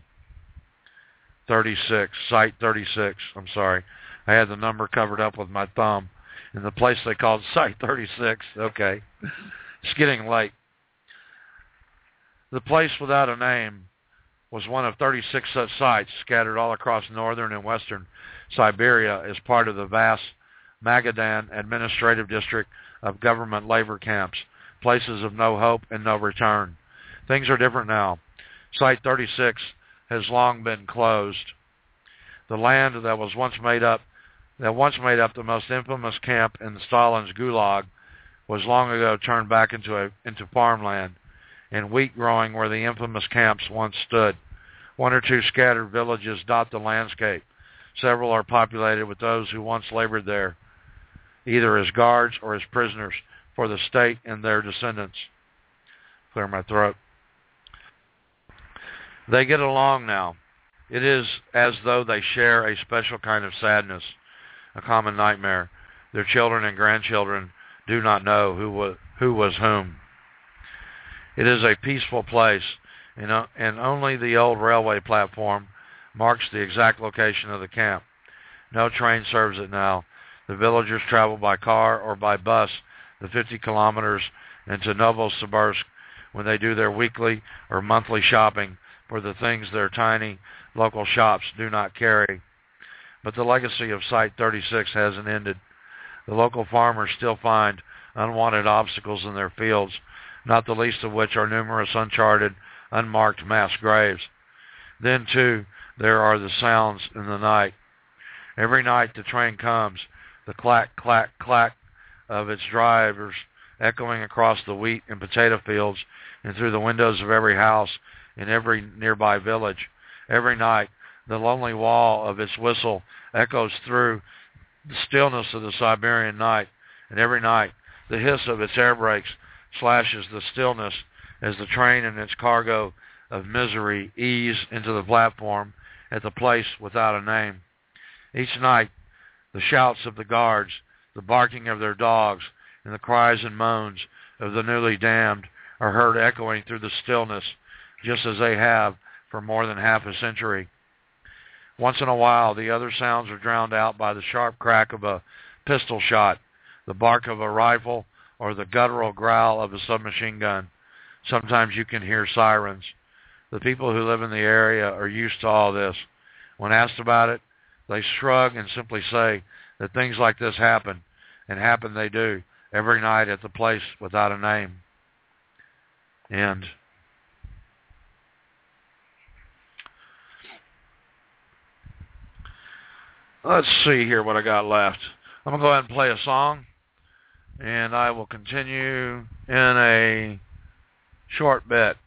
36, Site 36, I'm sorry. I had the number covered up with my thumb. In the place they called Site 36, okay. It's getting late. The place without a name was one of 36 such sites scattered all across northern and western Siberia as part of the vast Magadan administrative district of government labor camps, places of no hope and no return. Things are different now. Site 36 has long been closed. The land that once made up the most infamous camp in Stalin's Gulag was long ago turned back into farmland and wheat growing where the infamous camps once stood. One or two scattered villages dot the landscape. Several are populated with those who once labored there, either as guards or as prisoners for the state and their descendants. Clear my throat. They get along now. It is as though they share a special kind of sadness, a common nightmare. Their children and grandchildren do not know who was whom. It is a peaceful place, and only the old railway platform marks the exact location of the camp. No train serves it now. The villagers travel by car or by bus the 50 kilometers into Novosibirsk when they do their weekly or monthly shopping for the things their tiny local shops do not carry. But the legacy of Site 36 hasn't ended. The local farmers still find unwanted obstacles in their fields, not the least of which are numerous uncharted, unmarked mass graves. Then, too, there are the sounds in the night. Every night the train comes, the clack, clack, clack of its drivers echoing across the wheat and potato fields and through the windows of every house in every nearby village. Every night, the lonely wall of its whistle echoes through the stillness of the Siberian night, and every night, the hiss of its air brakes slashes the stillness as the train and its cargo of misery ease into the platform at the place without a name. Each night, the shouts of the guards, the barking of their dogs, and the cries and moans of the newly damned are heard echoing through the stillness, just as they have for more than half a century. Once in a while, the other sounds are drowned out by the sharp crack of a pistol shot, the bark of a rifle, or the guttural growl of a submachine gun. Sometimes you can hear sirens. The people who live in the area are used to all this. When asked about it, they shrug and simply say that things like this happen, and happen they do, every night at the place without a name. End. Let's see here what I got left. I'm going to go ahead and play a song, and I will continue in a short bit.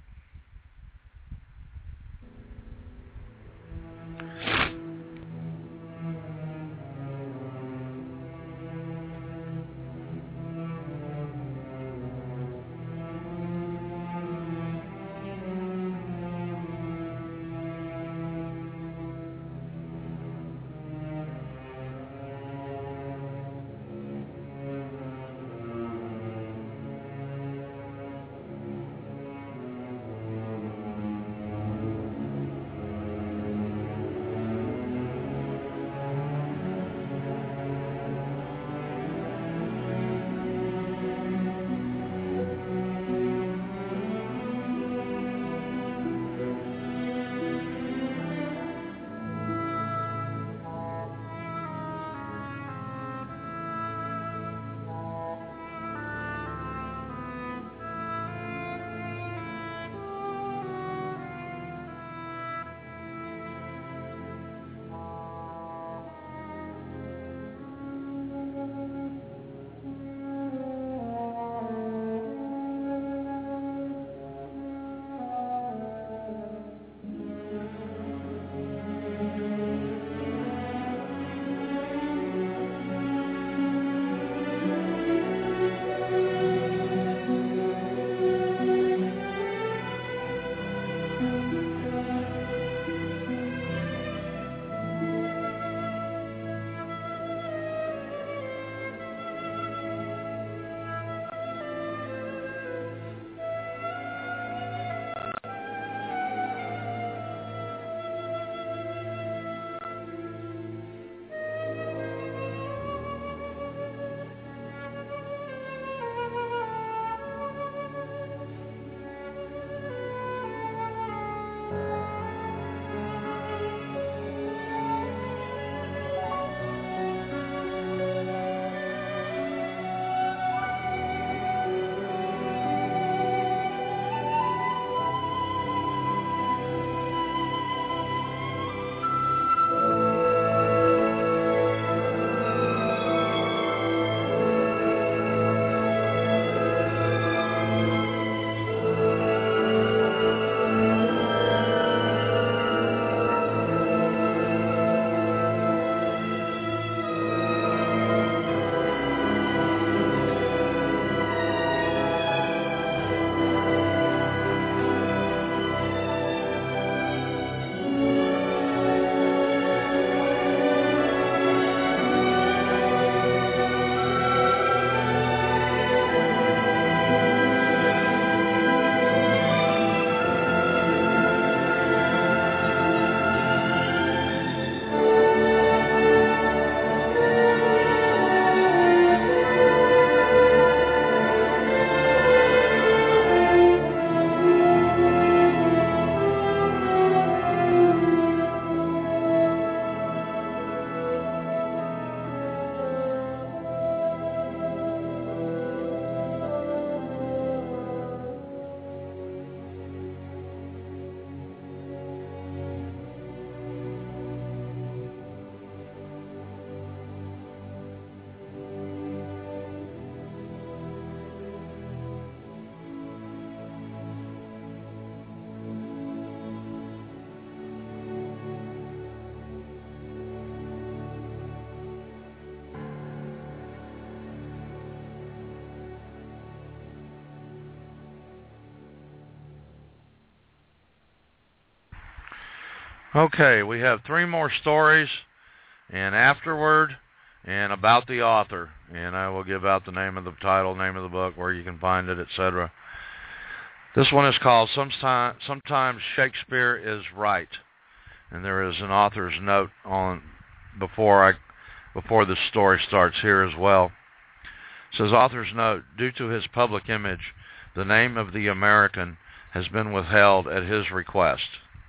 Okay, we have 3 more stories, and afterward, and about the author. And I will give out the name of the title, name of the book, where you can find it, etc. This one is called Sometimes Shakespeare is Right. And there is an author's note on before the story starts here as well. It says, author's note, due to his public image, the name of the American has been withheld at his request.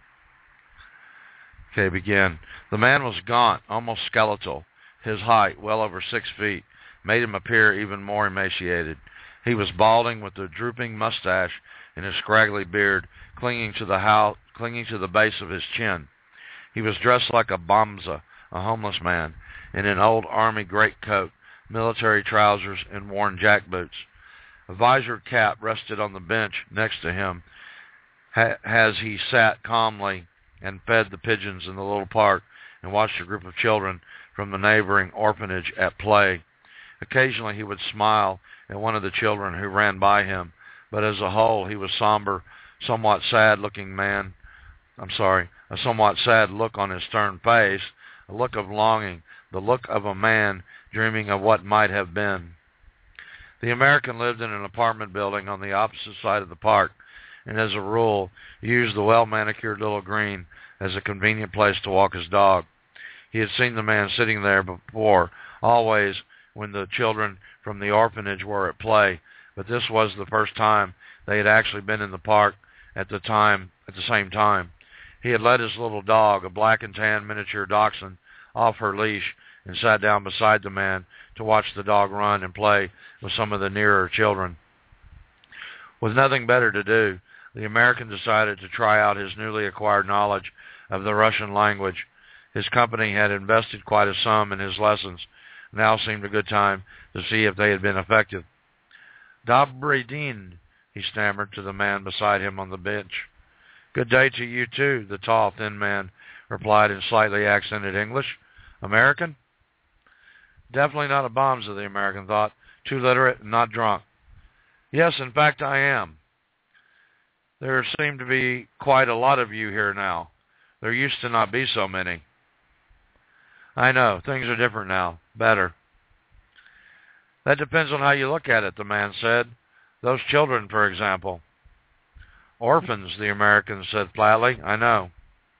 Okay, begin. The man was gaunt, almost skeletal. His height, well over 6 feet, made him appear even more emaciated. He was balding with a drooping mustache and his scraggly beard clinging to the base of his chin. He was dressed like a bomza, a homeless man, in an old army greatcoat, military trousers, and worn jackboots. A visored cap rested on the bench next to him as he sat calmly and fed the pigeons in the little park and watched a group of children from the neighboring orphanage at play. Occasionally he would smile at one of the children who ran by him, but as a whole he was somber, somewhat sad-looking man. A somewhat sad look on his stern face, a look of longing, the look of a man dreaming of what might have been. The American lived in an apartment building on the opposite side of the park, and as a rule used the well-manicured little green as a convenient place to walk his dog. He had seen the man sitting there before, always when the children from the orphanage were at play, but this was the first time they had actually been in the park at the same time. He had let his little dog, a black and tan miniature dachshund, off her leash and sat down beside the man to watch the dog run and play with some of the nearer children. With nothing better to do, the American decided to try out his newly acquired knowledge of the Russian language. His company had invested quite a sum in his lessons. Now seemed a good time to see if they had been effective. "Dobry din," he stammered to the man beside him on the bench. "Good day to you, too," the tall, thin man replied in slightly accented English. "American?" Definitely not a bomza, the American thought. Too literate and not drunk. "Yes, in fact, I am. There seem to be quite a lot of you here now. There used to not be so many." "I know. Things are different now. Better." "That depends on how you look at it," the man said. "Those children, for example." "Orphans," the American said flatly. "I know."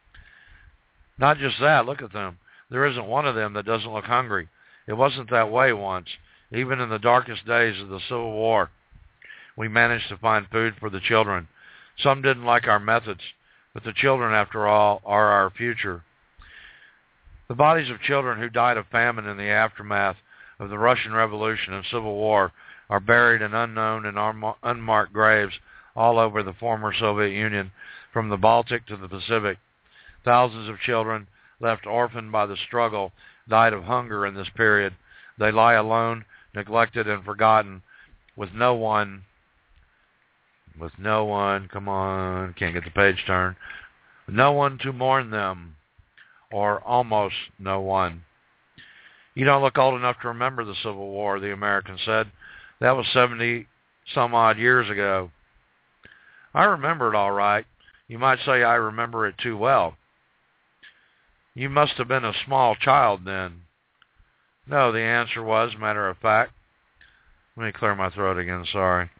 "Not just that. Look at them. There isn't one of them that doesn't look hungry. It wasn't that way once. Even in the darkest days of the Civil War, we managed to find food for the children. Some didn't like our methods, but the children, after all, are our future. The bodies of children who died of famine in the aftermath of the Russian Revolution and Civil War are buried in unknown and unmarked graves all over the former Soviet Union, from the Baltic to the Pacific. Thousands of children, left orphaned by the struggle, died of hunger in this period. They lie alone, neglected and forgotten, with no one, come on, can't get the page turned, no one to mourn them, or almost no one. "You don't look old enough to remember the Civil War," the American said. "That was 70-some-odd years ago." "I remember it all right. You might say I remember it too well." "You must have been a small child then." "No," the answer was, matter of fact. Let me clear my throat again, sorry.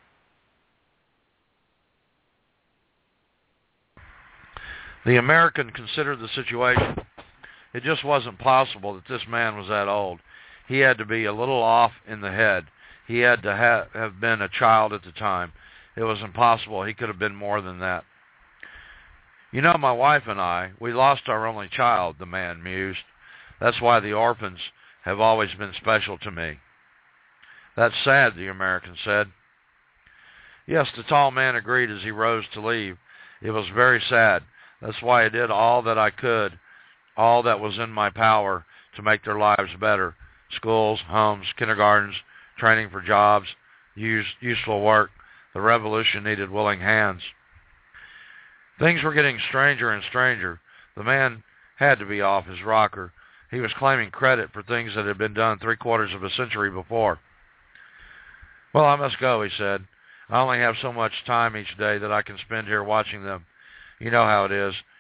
The American considered the situation. It just wasn't possible that this man was that old. He had to be a little off in the head. He had to have been a child at the time. It was impossible. He could have been more than that. "You know, my wife and I, we lost our only child," the man mused. "That's why the orphans have always been special to me." "That's sad," the American said. Yes, the tall man agreed as he rose to leave. "It was very sad. That's why I did all that I could, all that was in my power to make their lives better. Schools, homes, kindergartens, training for jobs, useful work. The revolution needed willing hands." Things were getting stranger and stranger. The man had to be off his rocker. He was claiming credit for things that had been done 3/4 of a century before. "Well, I must go," he said. "I only have so much time each day that I can spend here watching them. You know how it is.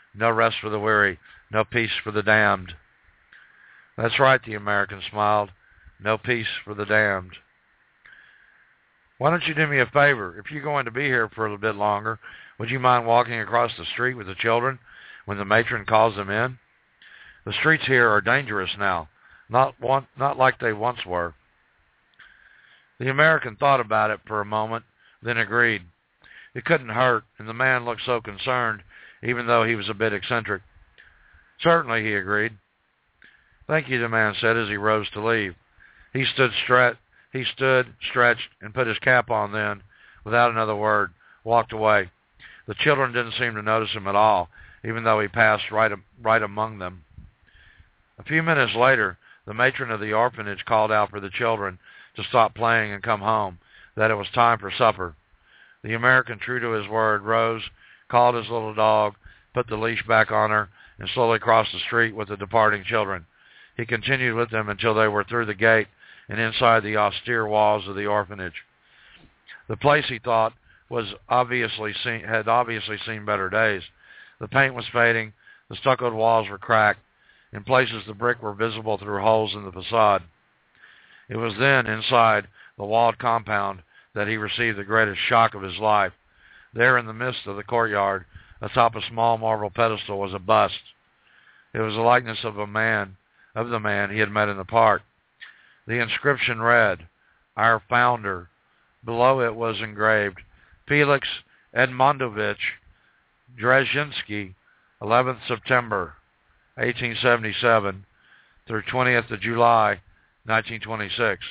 no rest for the weary, no peace for the damned. That's right, the American smiled. No peace for the damned. Why don't you do me a favor? If you're going to be here for a little bit longer, would you mind walking across the street with the children when the matron calls them in? The streets here are dangerous now, not like they once were. The American thought about it for a moment, then agreed. It couldn't hurt, and the man looked so concerned, even though he was a bit eccentric. Certainly, he agreed. Thank you, the man said as he rose to leave. He stood, stretched, and put his cap on then, without another word, walked away. The children didn't seem to notice him at all, even though he passed right among them. A few minutes later, the matron of the orphanage called out for the children to stop playing and come home, that it was time for supper. The American, true to his word, rose, called his little dog, put the leash back on her, and slowly crossed the street with the departing children. He continued with them until they were through the gate and inside the austere walls of the orphanage. The place, he thought, had obviously seen better days. The paint was fading, the stuccoed walls were cracked. In places the brick were visible through holes in the facade. It was then, inside the walled compound, that he received the greatest shock of his life. There in the midst of the courtyard, atop a small marble pedestal, was a bust. It was the likeness of the man he had met in the park. The inscription read, "Our founder." Below it was engraved, "Felix Edmundovich Dzerzhinsky, 11th September, 1877, through 20th of July, 1926.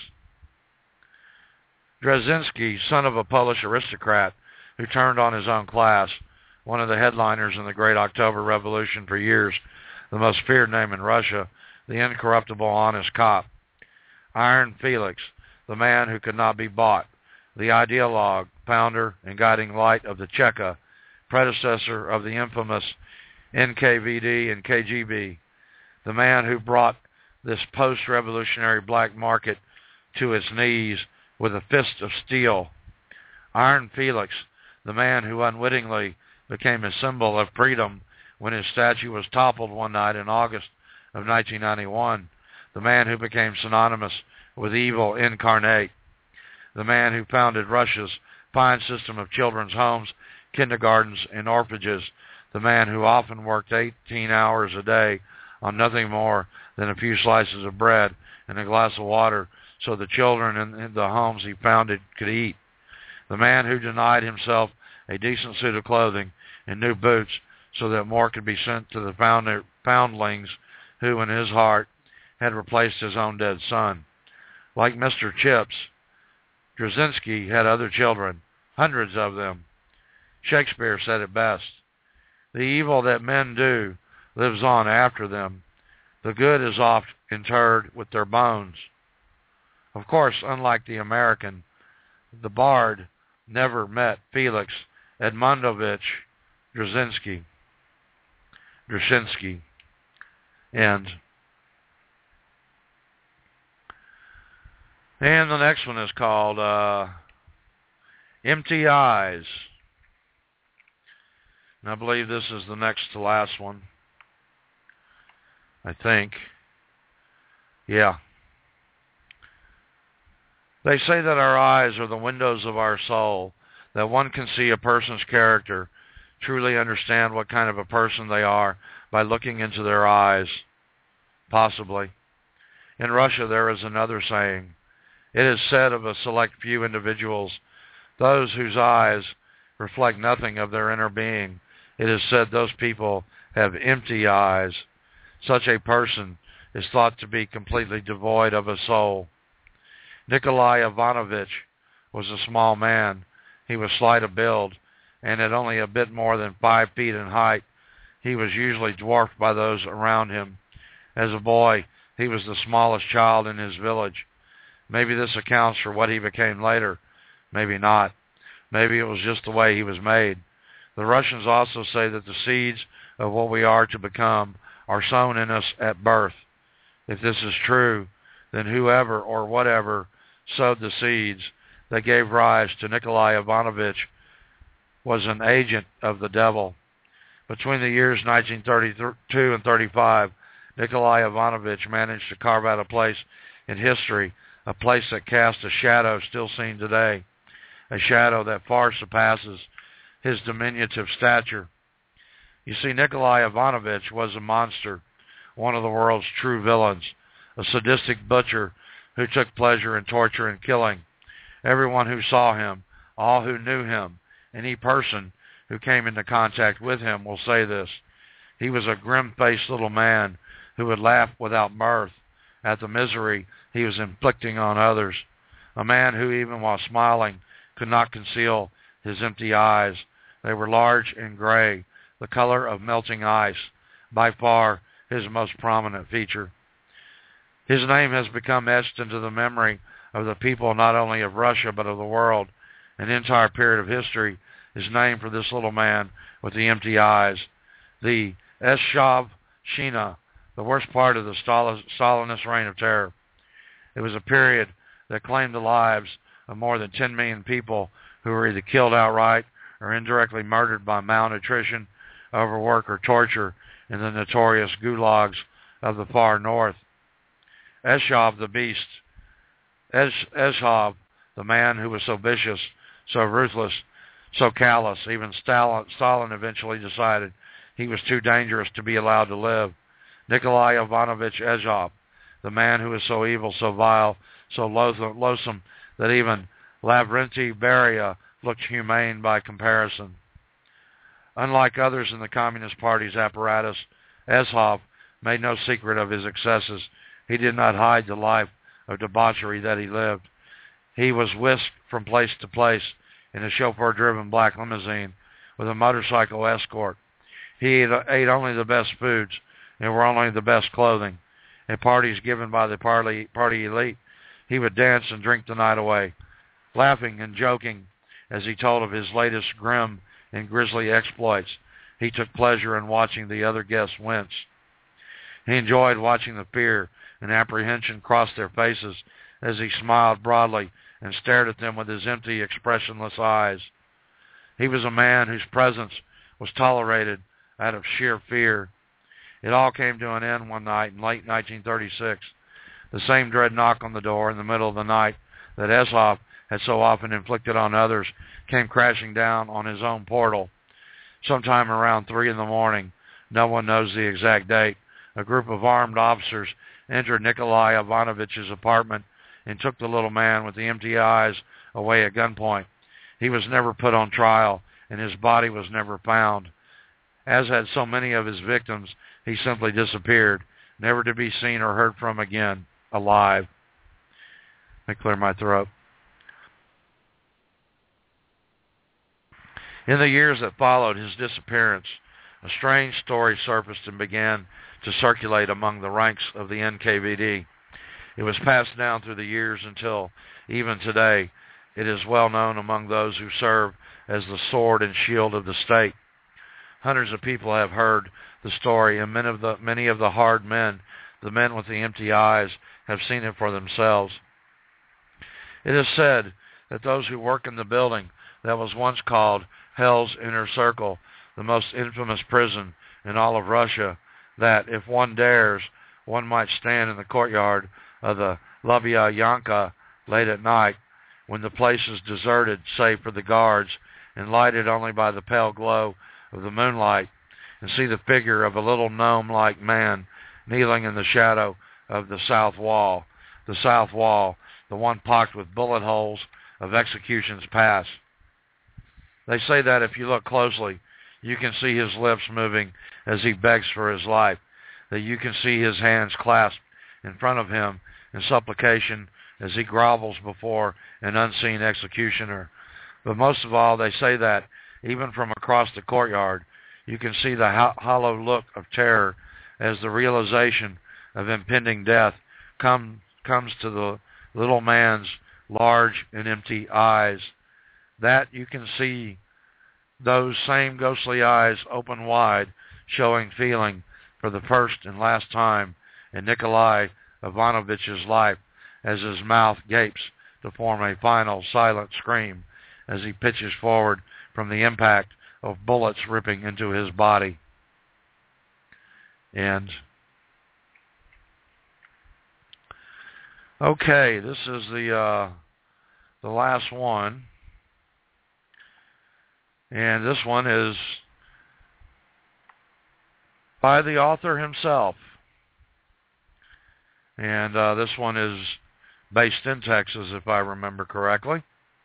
Dzerzhinsky, son of a Polish aristocrat who turned on his own class, one of the headliners in the Great October Revolution for years, the most feared name in Russia, the incorruptible honest cop. Iron Felix, the man who could not be bought, the ideologue, founder, and guiding light of the Cheka, predecessor of the infamous NKVD and KGB, the man who brought this post-revolutionary black market to its knees with a fist of steel. Iron Felix, the man who unwittingly became a symbol of freedom when his statue was toppled one night in August of 1991, the man who became synonymous with evil incarnate, the man who founded Russia's fine system of children's homes, kindergartens, and orphanages, the man who often worked 18 hours a day on nothing more than a few slices of bread and a glass of water so the children in the homes he founded could eat, the man who denied himself a decent suit of clothing and new boots so that more could be sent to the foundlings who, in his heart, had replaced his own dead son. Like Mr. Chips, Dzerzhinsky had other children, hundreds of them. Shakespeare said it best. The evil that men do lives on after them. The good is oft interred with their bones. Of course, unlike the American, the bard never met Felix Edmundovich Dzerzhinsky. And the next one is called Empty Eyes. And I believe this is the next to last one. I think. Yeah. They say that our eyes are the windows of our soul, that one can see a person's character, truly understand what kind of a person they are by looking into their eyes. Possibly. In Russia there is another saying. It is said of a select few individuals, those whose eyes reflect nothing of their inner being. It is said those people have empty eyes. Such a person is thought to be completely devoid of a soul. Nikolai Ivanovich was a small man. He was slight of build, and at only a bit more than 5 feet in height, he was usually dwarfed by those around him. As a boy, he was the smallest child in his village. Maybe this accounts for what he became later. Maybe not. Maybe it was just the way he was made. The Russians also say that the seeds of what we are to become are sown in us at birth. If this is true, then whoever or whatever sowed the seeds that gave rise to Nikolai Ivanovich was an agent of the devil. Between the years 1932 and 35, Nikolai Ivanovich managed to carve out a place in history, a place that casts a shadow still seen today, a shadow that far surpasses his diminutive stature. You see, Nikolai Ivanovich was a monster, one of the world's true villains, a sadistic butcher who took pleasure in torture and killing. Everyone who saw him, all who knew him, any person who came into contact with him will say this. He was a grim-faced little man who would laugh without mirth at the misery he was inflicting on others, a man who, even while smiling, could not conceal his empty eyes. They were large and gray, the color of melting ice, by far his most prominent feature. His name has become etched into the memory of the people not only of Russia but of the world. An entire period of history is named for this little man with the empty eyes. The Eshavshchina, the worst part of the Stalinist reign of terror. It was a period that claimed the lives of more than 10 million people who were either killed outright or indirectly murdered by malnutrition, overwork, or torture in the notorious gulags of the far north. Eshav the beast, Eshav, the man who was so vicious, so ruthless, so callous, even Stalin eventually decided he was too dangerous to be allowed to live. Nikolai Ivanovich Eshav, the man who was so evil, so vile, so loathsome that even Lavrentiy Beria looked humane by comparison. Unlike others in the Communist Party's apparatus, Eshav made no secret of his excesses. He did not hide the life of debauchery that he lived. He was whisked from place to place in a chauffeur-driven black limousine with a motorcycle escort. He ate only the best foods and wore only the best clothing. At parties given by the party elite, he would dance and drink the night away, laughing and joking as he told of his latest grim and grisly exploits. He took pleasure in watching the other guests wince. He enjoyed watching the fear and apprehension cross their faces as he smiled broadly and stared at them with his empty, expressionless eyes. He was a man whose presence was tolerated out of sheer fear. It all came to an end one night in late 1936. The same dread knock on the door in the middle of the night that Eshav had so often inflicted on others came crashing down on his own portal. Sometime around 3 in the morning, no one knows the exact date, a group of armed officers entered Nikolai Ivanovich's apartment and took the little man with the empty eyes away at gunpoint. He was never put on trial, and his body was never found. As had so many of his victims, he simply disappeared, never to be seen or heard from again, alive. Let me clear my throat. In the years that followed his disappearance, a strange story surfaced and began to circulate among the ranks of the NKVD. It was passed down through the years until, even today, it is well known among those who serve as the sword and shield of the state. Hundreds of people have heard the story, and many of the hard men, the men with the empty eyes, have seen it for themselves. It is said that those who work in the building that was once called Hell's Inner Circle, the most infamous prison in all of Russia, that if one dares, one might stand in the courtyard of the Labia Yanka late at night, when the place is deserted save for the guards and lighted only by the pale glow of the moonlight, and see the figure of a little gnome-like man kneeling in the shadow of the south wall, the one pocked with bullet holes of executions past. They say that if you look closely, you can see his lips moving as he begs for his life, that you can see his hands clasped in front of him in supplication as he grovels before an unseen executioner. But most of all, they say that, even from across the courtyard, you can see the hollow look of terror as the realization of impending death comes to the little man's large and empty eyes. That you can see those same ghostly eyes open wide, showing feeling for the first and last time in Nikolai Ivanovich's life, as his mouth gapes to form a final silent scream as he pitches forward from the impact of bullets ripping into his body. And okay, this is the last one, and this one is by the author himself, and this one is based in Texas, if I remember correctly.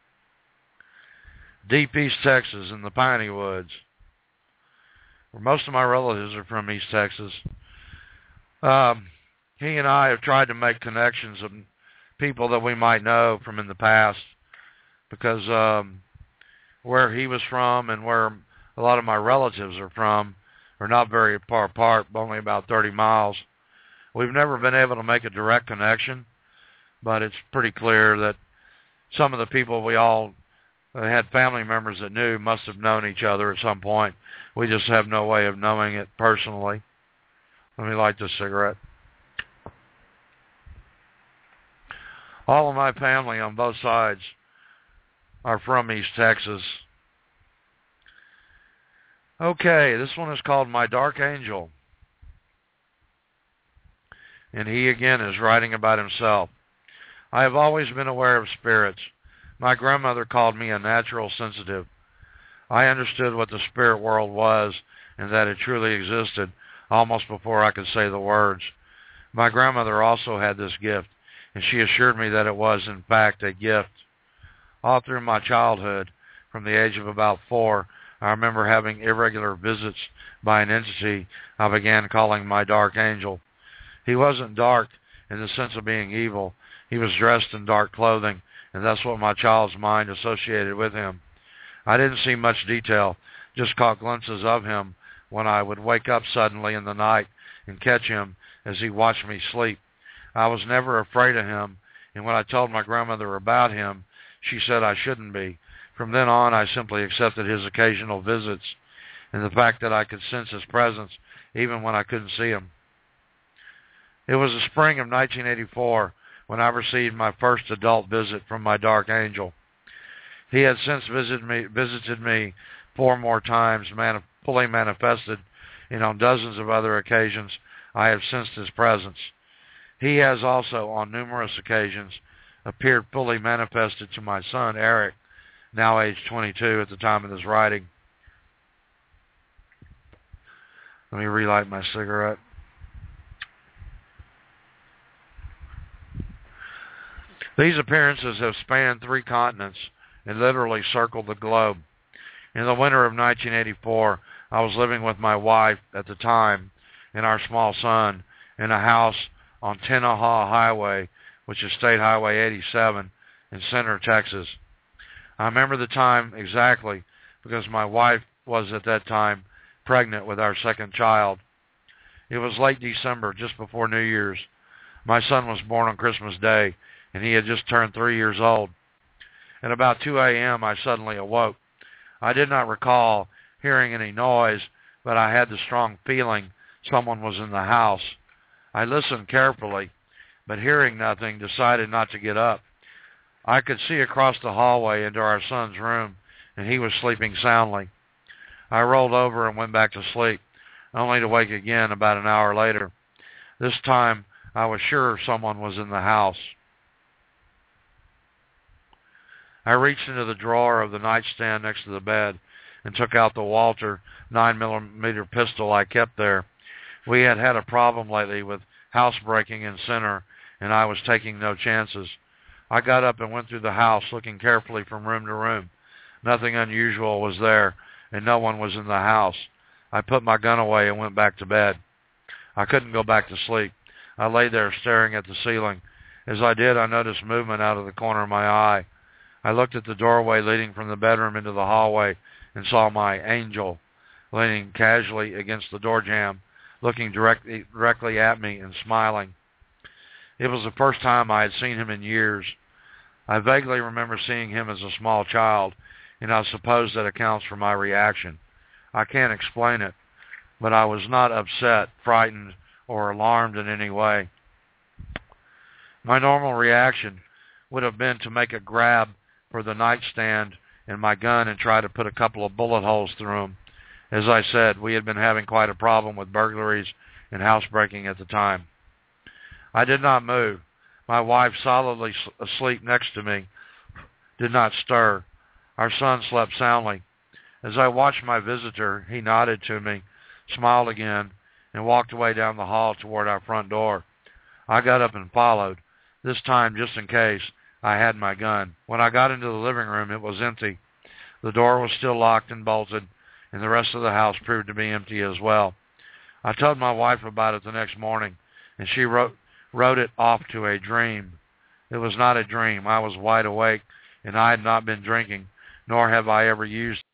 Deep East Texas in the Piney Woods, where most of my relatives are from East Texas. He and I have tried to make connections of people that we might know from in the past, because where he was from and where a lot of my relatives are from are not very far apart, only about 30 miles. We've never been able to make a direct connection, but it's pretty clear that some of the people we all had family members that knew must have known each other at some point. We just have no way of knowing it personally. Let me light this cigarette. All of my family on both sides are from East Texas. Okay, this one is called My Dark Angel. And he again is writing about himself. I have always been aware of spirits. My grandmother called me a natural sensitive. I understood what the spirit world was and that it truly existed almost before I could say the words. My grandmother also had this gift, and she assured me that it was, in fact, a gift. All through my childhood, from the age of about 4, I remember having irregular visits by an entity I began calling my dark angel. He wasn't dark in the sense of being evil. He was dressed in dark clothing, and that's what my child's mind associated with him. I didn't see much detail, just caught glimpses of him when I would wake up suddenly in the night and catch him as he watched me sleep. I was never afraid of him, and when I told my grandmother about him, she said I shouldn't be. From then on, I simply accepted his occasional visits and the fact that I could sense his presence even when I couldn't see him. It was the spring of 1984 when I received my first adult visit from my dark angel. He had since visited me 4 more times, fully manifested, and on dozens of other occasions I have sensed his presence. He has also, on numerous occasions, appeared fully manifested to my son, Eric, now age 22 at the time of this writing. Let me relight my cigarette. These appearances have spanned 3 continents and literally circled the globe. In the winter of 1984, I was living with my wife at the time and our small son in a house on Tenaha Highway, which is State Highway 87 in Center, Texas. I remember the time exactly because my wife was at that time pregnant with our second child. It was late December, just before New Year's. My son was born on Christmas Day, and he had just turned 3 years old. At about 2 a.m., I suddenly awoke. I did not recall hearing any noise, but I had the strong feeling someone was in the house. I listened carefully, but hearing nothing, decided not to get up. I could see across the hallway into our son's room, and he was sleeping soundly. I rolled over and went back to sleep, only to wake again about an hour later. This time, I was sure someone was in the house. I reached into the drawer of the nightstand next to the bed and took out the Walter 9mm pistol I kept there. We had had a problem lately with housebreaking in Center, and I was taking no chances. I got up and went through the house, looking carefully from room to room. Nothing unusual was there, and no one was in the house. I put my gun away and went back to bed. I couldn't go back to sleep. I lay there staring at the ceiling. As I did, I noticed movement out of the corner of my eye. I looked at the doorway leading from the bedroom into the hallway and saw my angel leaning casually against the door jamb, looking directly at me and smiling. It was the first time I had seen him in years. I vaguely remember seeing him as a small child, and I suppose that accounts for my reaction. I can't explain it, but I was not upset, frightened, or alarmed in any way. My normal reaction would have been to make a grab for the nightstand and my gun and try to put a couple of bullet holes through them. As I said, we had been having quite a problem with burglaries and housebreaking at the time. I did not move. My wife, solidly asleep next to me, did not stir. Our son slept soundly. As I watched my visitor, he nodded to me, smiled again, and walked away down the hall toward our front door. I got up and followed, this time just in case I had my gun. When I got into the living room, it was empty. The door was still locked and bolted, and the rest of the house proved to be empty as well. I told my wife about it the next morning, and she wrote it off to a dream. It was not a dream. I was wide awake, and I had not been drinking, nor have I ever used